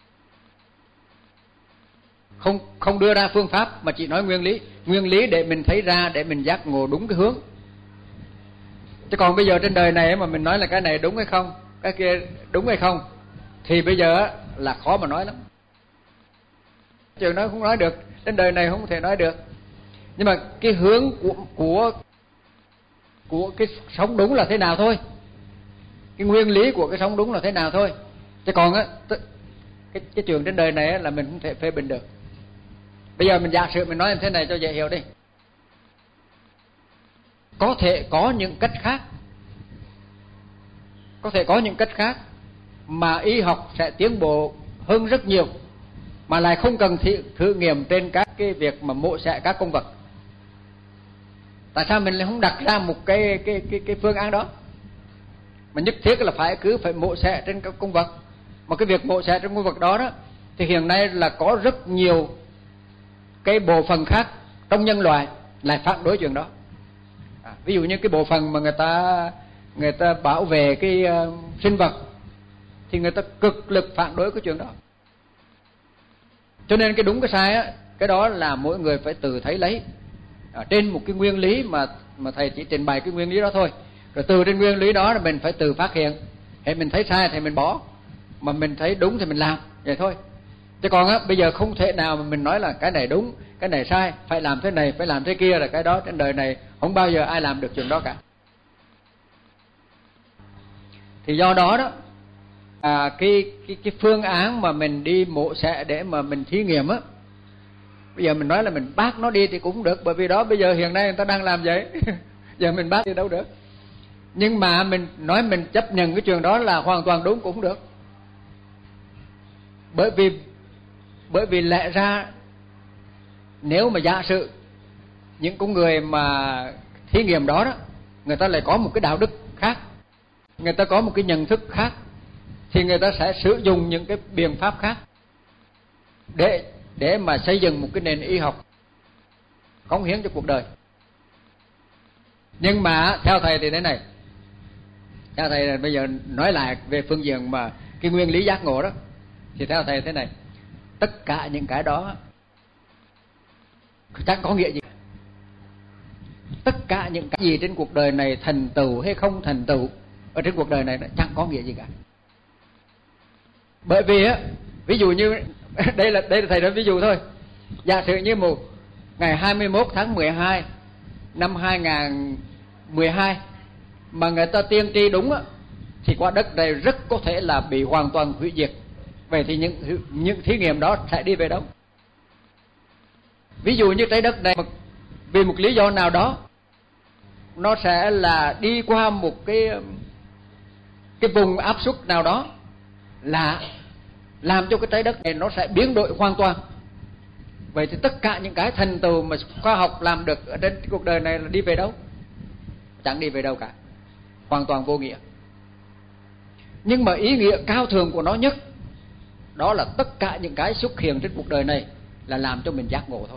Không không đưa ra phương pháp mà chỉ nói nguyên lý. Nguyên lý để mình thấy ra, để mình giác ngộ đúng cái hướng. Chứ còn bây giờ trên đời này mà mình nói là cái này đúng hay không, cái kia đúng hay không, thì bây giờ là khó mà nói lắm. Chứ nói không nói được, trên đời này không thể nói được. Nhưng mà cái hướng của của của cái sống đúng là thế nào thôi, cái nguyên lý của cái sống đúng là thế nào thôi. Chứ còn á, cái cái chuyện trên đời này là mình không thể phê bình được. Bây giờ mình giả sử mình nói em thế này cho dễ hiểu đi. Có thể có những cách khác, có thể có những cách khác mà y học sẽ tiến bộ hơn rất nhiều, mà lại không cần thử, thử nghiệm trên các cái việc mà mổ xẻ các con vật. Tại sao mình lại không đặt ra một cái cái cái cái phương án đó mà nhất thiết là phải cứ phải mổ xẻ trên các con vật? Mà cái việc mổ xẻ trên con vật đó đó thì hiện nay là có rất nhiều cái bộ phận khác trong nhân loại lại phản đối chuyện đó. À, ví dụ như cái bộ phận mà người ta người ta bảo vệ cái uh, sinh vật thì người ta cực lực phản đối cái chuyện đó. Cho nên cái đúng cái sai á, cái đó là mỗi người phải tự thấy lấy ở trên một cái nguyên lý mà mà thầy chỉ trình bày cái nguyên lý đó thôi. Rồi từ trên nguyên lý đó là mình phải tự phát hiện. Hay mình thấy sai thì mình bỏ, mà mình thấy đúng thì mình làm, vậy thôi. Chứ còn á, bây giờ không thể nào mà mình nói là cái này đúng, cái này sai, phải làm thế này, phải làm thế kia, là cái đó trên đời này không bao giờ ai làm được chuyện đó cả. Thì do đó đó, à, cái cái cái phương án mà mình đi mổ xẻ để mà mình thí nghiệm á, bây giờ mình nói là mình bác nó đi thì cũng được, bởi vì đó bây giờ hiện nay người ta đang làm vậy. Giờ mình bác thì đâu được. Nhưng mà mình nói mình chấp nhận cái chuyện đó là hoàn toàn đúng cũng được. Bởi vì bởi vì lẽ ra nếu mà giả sử những con người mà thí nghiệm đó đó, người ta lại có một cái đạo đức khác, người ta có một cái nhận thức khác, thì người ta sẽ sử dụng những cái biện pháp khác để để mà xây dựng một cái nền y học cống hiến cho cuộc đời. Nhưng mà theo thầy thì thế này, theo thầy là bây giờ nói lại về phương diện mà cái nguyên lý giác ngộ đó, thì theo thầy thế này, tất cả những cái đó chẳng có nghĩa gì. Tất cả những cái gì trên cuộc đời này, thành tựu hay không thành tựu ở trên cuộc đời này, nó chẳng có nghĩa gì cả. Bởi vì á, ví dụ như đây là đây là thầy nói ví dụ thôi. Giả sử như một ngày hai mươi mốt tháng mười hai năm hai nghìn mười hai mà người ta tiên tri đúng á, thì quả đất này rất có thể là bị hoàn toàn hủy diệt. Vậy thì những những thí nghiệm đó sẽ đi về đâu? Ví dụ như trái đất này vì một lý do nào đó nó sẽ là đi qua một cái cái vùng áp suất nào đó, là làm cho cái trái đất này nó sẽ biến đổi hoàn toàn. Vậy thì tất cả những cái thành tựu mà khoa học làm được ở trên cuộc đời này là đi về đâu? Chẳng đi về đâu cả, hoàn toàn vô nghĩa. Nhưng mà ý nghĩa cao thượng của nó nhất, đó là tất cả những cái xuất hiện trên cuộc đời này là làm cho mình giác ngộ thôi.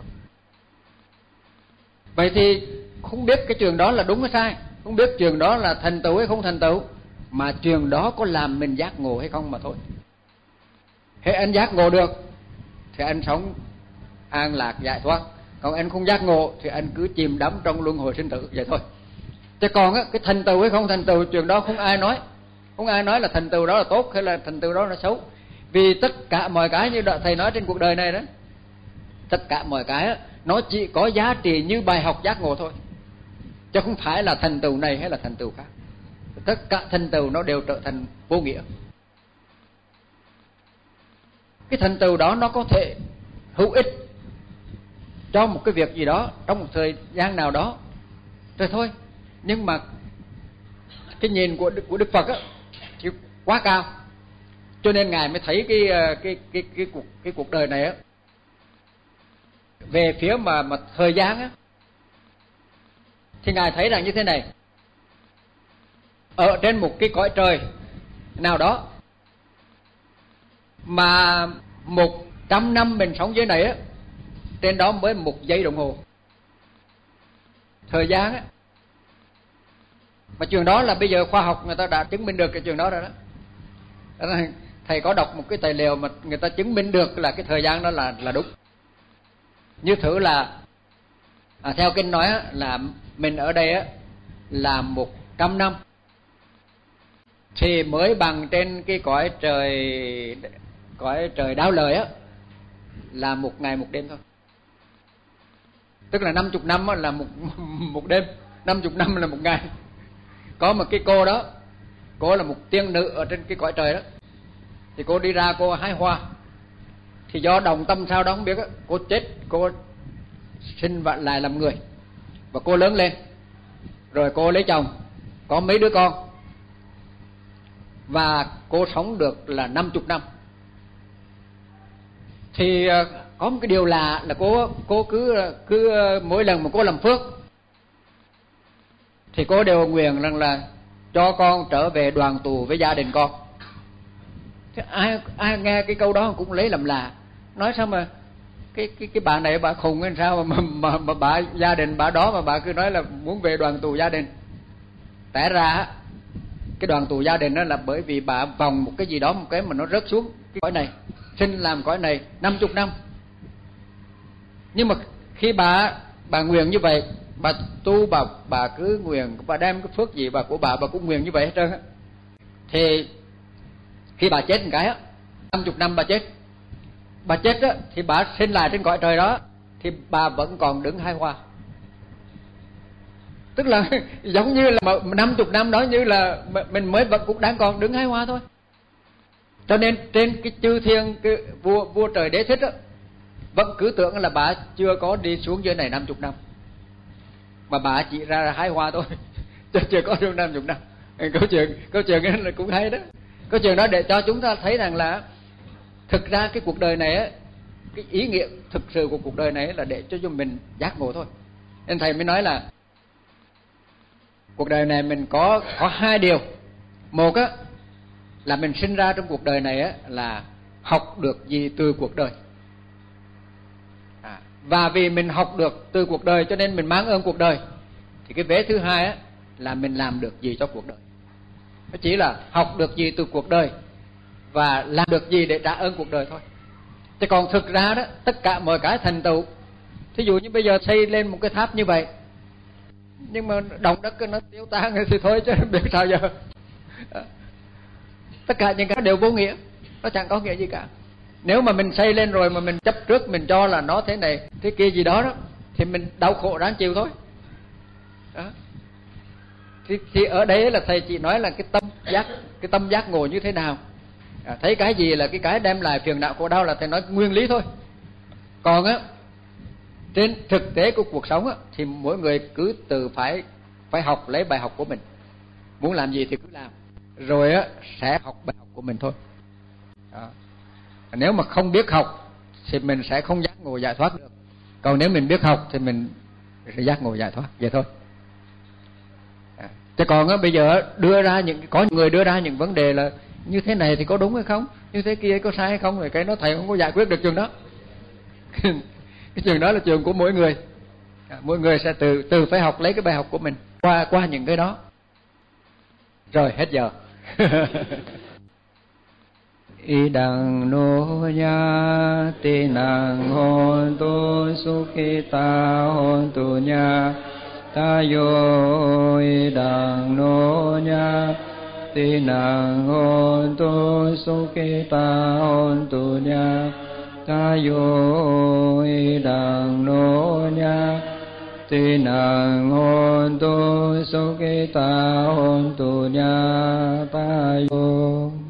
Vậy thì không biết cái chuyện đó là đúng hay sai, không biết chuyện đó là thành tựu hay không thành tựu, mà chuyện đó có làm mình giác ngộ hay không mà thôi. Hễ anh giác ngộ được thì anh sống an lạc giải thoát, còn anh không giác ngộ thì anh cứ chìm đắm trong luân hồi sinh tử vậy thôi. Chứ còn á, cái thành tựu hay không thành tựu, chuyện đó không ai nói. Không ai nói là thành tựu đó là tốt hay là thành tựu đó là xấu. Vì tất cả mọi cái như thầy nói trên cuộc đời này đó, tất cả mọi cái đó, nó chỉ có giá trị như bài học giác ngộ thôi, chứ không phải là thành tựu này hay là thành tựu khác. Tất cả thành tựu nó đều trở thành vô nghĩa. Cái thành tựu đó nó có thể hữu ích cho một cái việc gì đó trong một thời gian nào đó rồi thôi, nhưng mà cái nhìn của của Đức Phật á thì quá cao, cho nên ngài mới thấy cái cái cái cái cuộc cái cuộc đời này á, về phía mà mà thời gian á, thì ngài thấy rằng như thế này: ở trên một cái cõi trời nào đó mà một trăm năm mình sống dưới này á, trên đó mới một giây đồng hồ thời gian á. Mà chuyện đó là bây giờ khoa học người ta đã chứng minh được cái chuyện đó rồi đó. Thầy có đọc một cái tài liệu mà người ta chứng minh được là cái thời gian đó là là đúng. Như thử là à, theo kinh nói á, là mình ở đây á là một trăm năm thì mới bằng trên cái cõi trời cõi trời đáo lời á là một ngày một đêm thôi. Tức là năm chục năm là một một đêm, năm chục năm là một ngày. Có một cái cô đó, cô là một tiên nữ ở trên cái cõi trời đó, thì cô đi ra cô hái hoa, thì do đồng tâm sao đó không biết á, cô chết, cô sinh vạn lại làm người, và cô lớn lên, rồi cô lấy chồng, có mấy đứa con, và cô sống được là năm chục năm. Thì có một cái điều lạ là cô cô cứ cứ mỗi lần mà cô làm phước thì cô đều nguyện rằng là cho con trở về đoàn tù với gia đình con. Thế ai ai nghe cái câu đó cũng lấy làm lạ, nói sao mà cái cái cái bà này bà khùng hay sao mà mà mà bà gia đình bà đó mà bà cứ nói là muốn về đoàn tù gia đình. Té ra cái đoàn tù gia đình đó là bởi vì bà vòng một cái gì đó, một cái mà nó rớt xuống cái cõi này, sinh làm cõi này năm chục năm. Nhưng mà khi bà bà nguyện như vậy, bà tu, bà bà cứ nguyện, bà đem cái phước gì bà của bà bà cũng nguyện như vậy hết trơn á. Thì khi bà chết một cái á, năm chục năm bà chết, bà chết á thì bà sinh lại trên cõi trời đó, thì bà vẫn còn đứng hái hoa. Tức là giống như là năm chục năm đó như là mình mới vẫn cũng đang còn đứng hái hoa thôi. Cho nên trên cái chư thiên, cái vua vua trời Đế Thích đó, vẫn cứ tưởng là bà chưa có đi xuống dưới này năm chục năm, mà bà chỉ ra hái hoa thôi, chứ chưa có xuống năm chục năm. Câu chuyện câu chuyện ấy là cũng hay đó. Câu chuyện đó để cho chúng ta thấy rằng là thực ra cái cuộc đời này á, cái ý nghĩa thực sự của cuộc đời này là để cho chúng mình giác ngộ thôi. Nên thầy mới nói là cuộc đời này mình có có hai điều. Một á là mình sinh ra trong cuộc đời này á là học được gì từ cuộc đời. À, và vì mình học được từ cuộc đời cho nên mình mang ơn cuộc đời. Thì cái vế thứ hai á là mình làm được gì cho cuộc đời. Nó chỉ là học được gì từ cuộc đời và làm được gì để trả ơn cuộc đời thôi. Chứ còn thực ra đó, tất cả mọi cái thành tựu, thí dụ như bây giờ xây lên một cái tháp như vậy, nhưng mà động đất nó tiêu tan thì thôi chứ biết sao giờ. Tất cả những cái đều vô nghĩa, nó chẳng có nghĩa gì cả. Nếu mà mình xây lên rồi mà mình chấp trước, mình cho là nó thế này thế kia gì đó đó, thì mình đau khổ ráng chịu thôi đó. Thì, thì ở đây là thầy chỉ nói là cái tâm giác, cái tâm giác ngộ như thế nào. À, thấy cái gì là cái cái đem lại phiền não khổ đau là thầy nói nguyên lý thôi. Còn á trên thực tế của cuộc sống á, thì mỗi người cứ tự phải phải học lấy bài học của mình. Muốn làm gì thì cứ làm, rồi á sẽ học bài học của mình thôi đó. Nếu mà không biết học thì mình sẽ không giác ngộ giải thoát được. Còn nếu mình biết học thì mình sẽ giác ngộ giải thoát, vậy thôi. À, chứ còn á bây giờ đưa ra những có người đưa ra những vấn đề là như thế này thì có đúng hay không, như thế kia có sai hay không, rồi cái nó thầy không có giải quyết được chuyện đó. Cái chuyện đó là chuyện của mỗi người. À, mỗi người sẽ từ từ phải học lấy cái bài học của mình qua qua những cái đó. Rồi hết giờ. Idang no nya tinang hontu sukita hontu nya tayo idang no nya tinang hontu sukita hontu nya tayo idang no nya tinang hontu sukita hontu nya tayo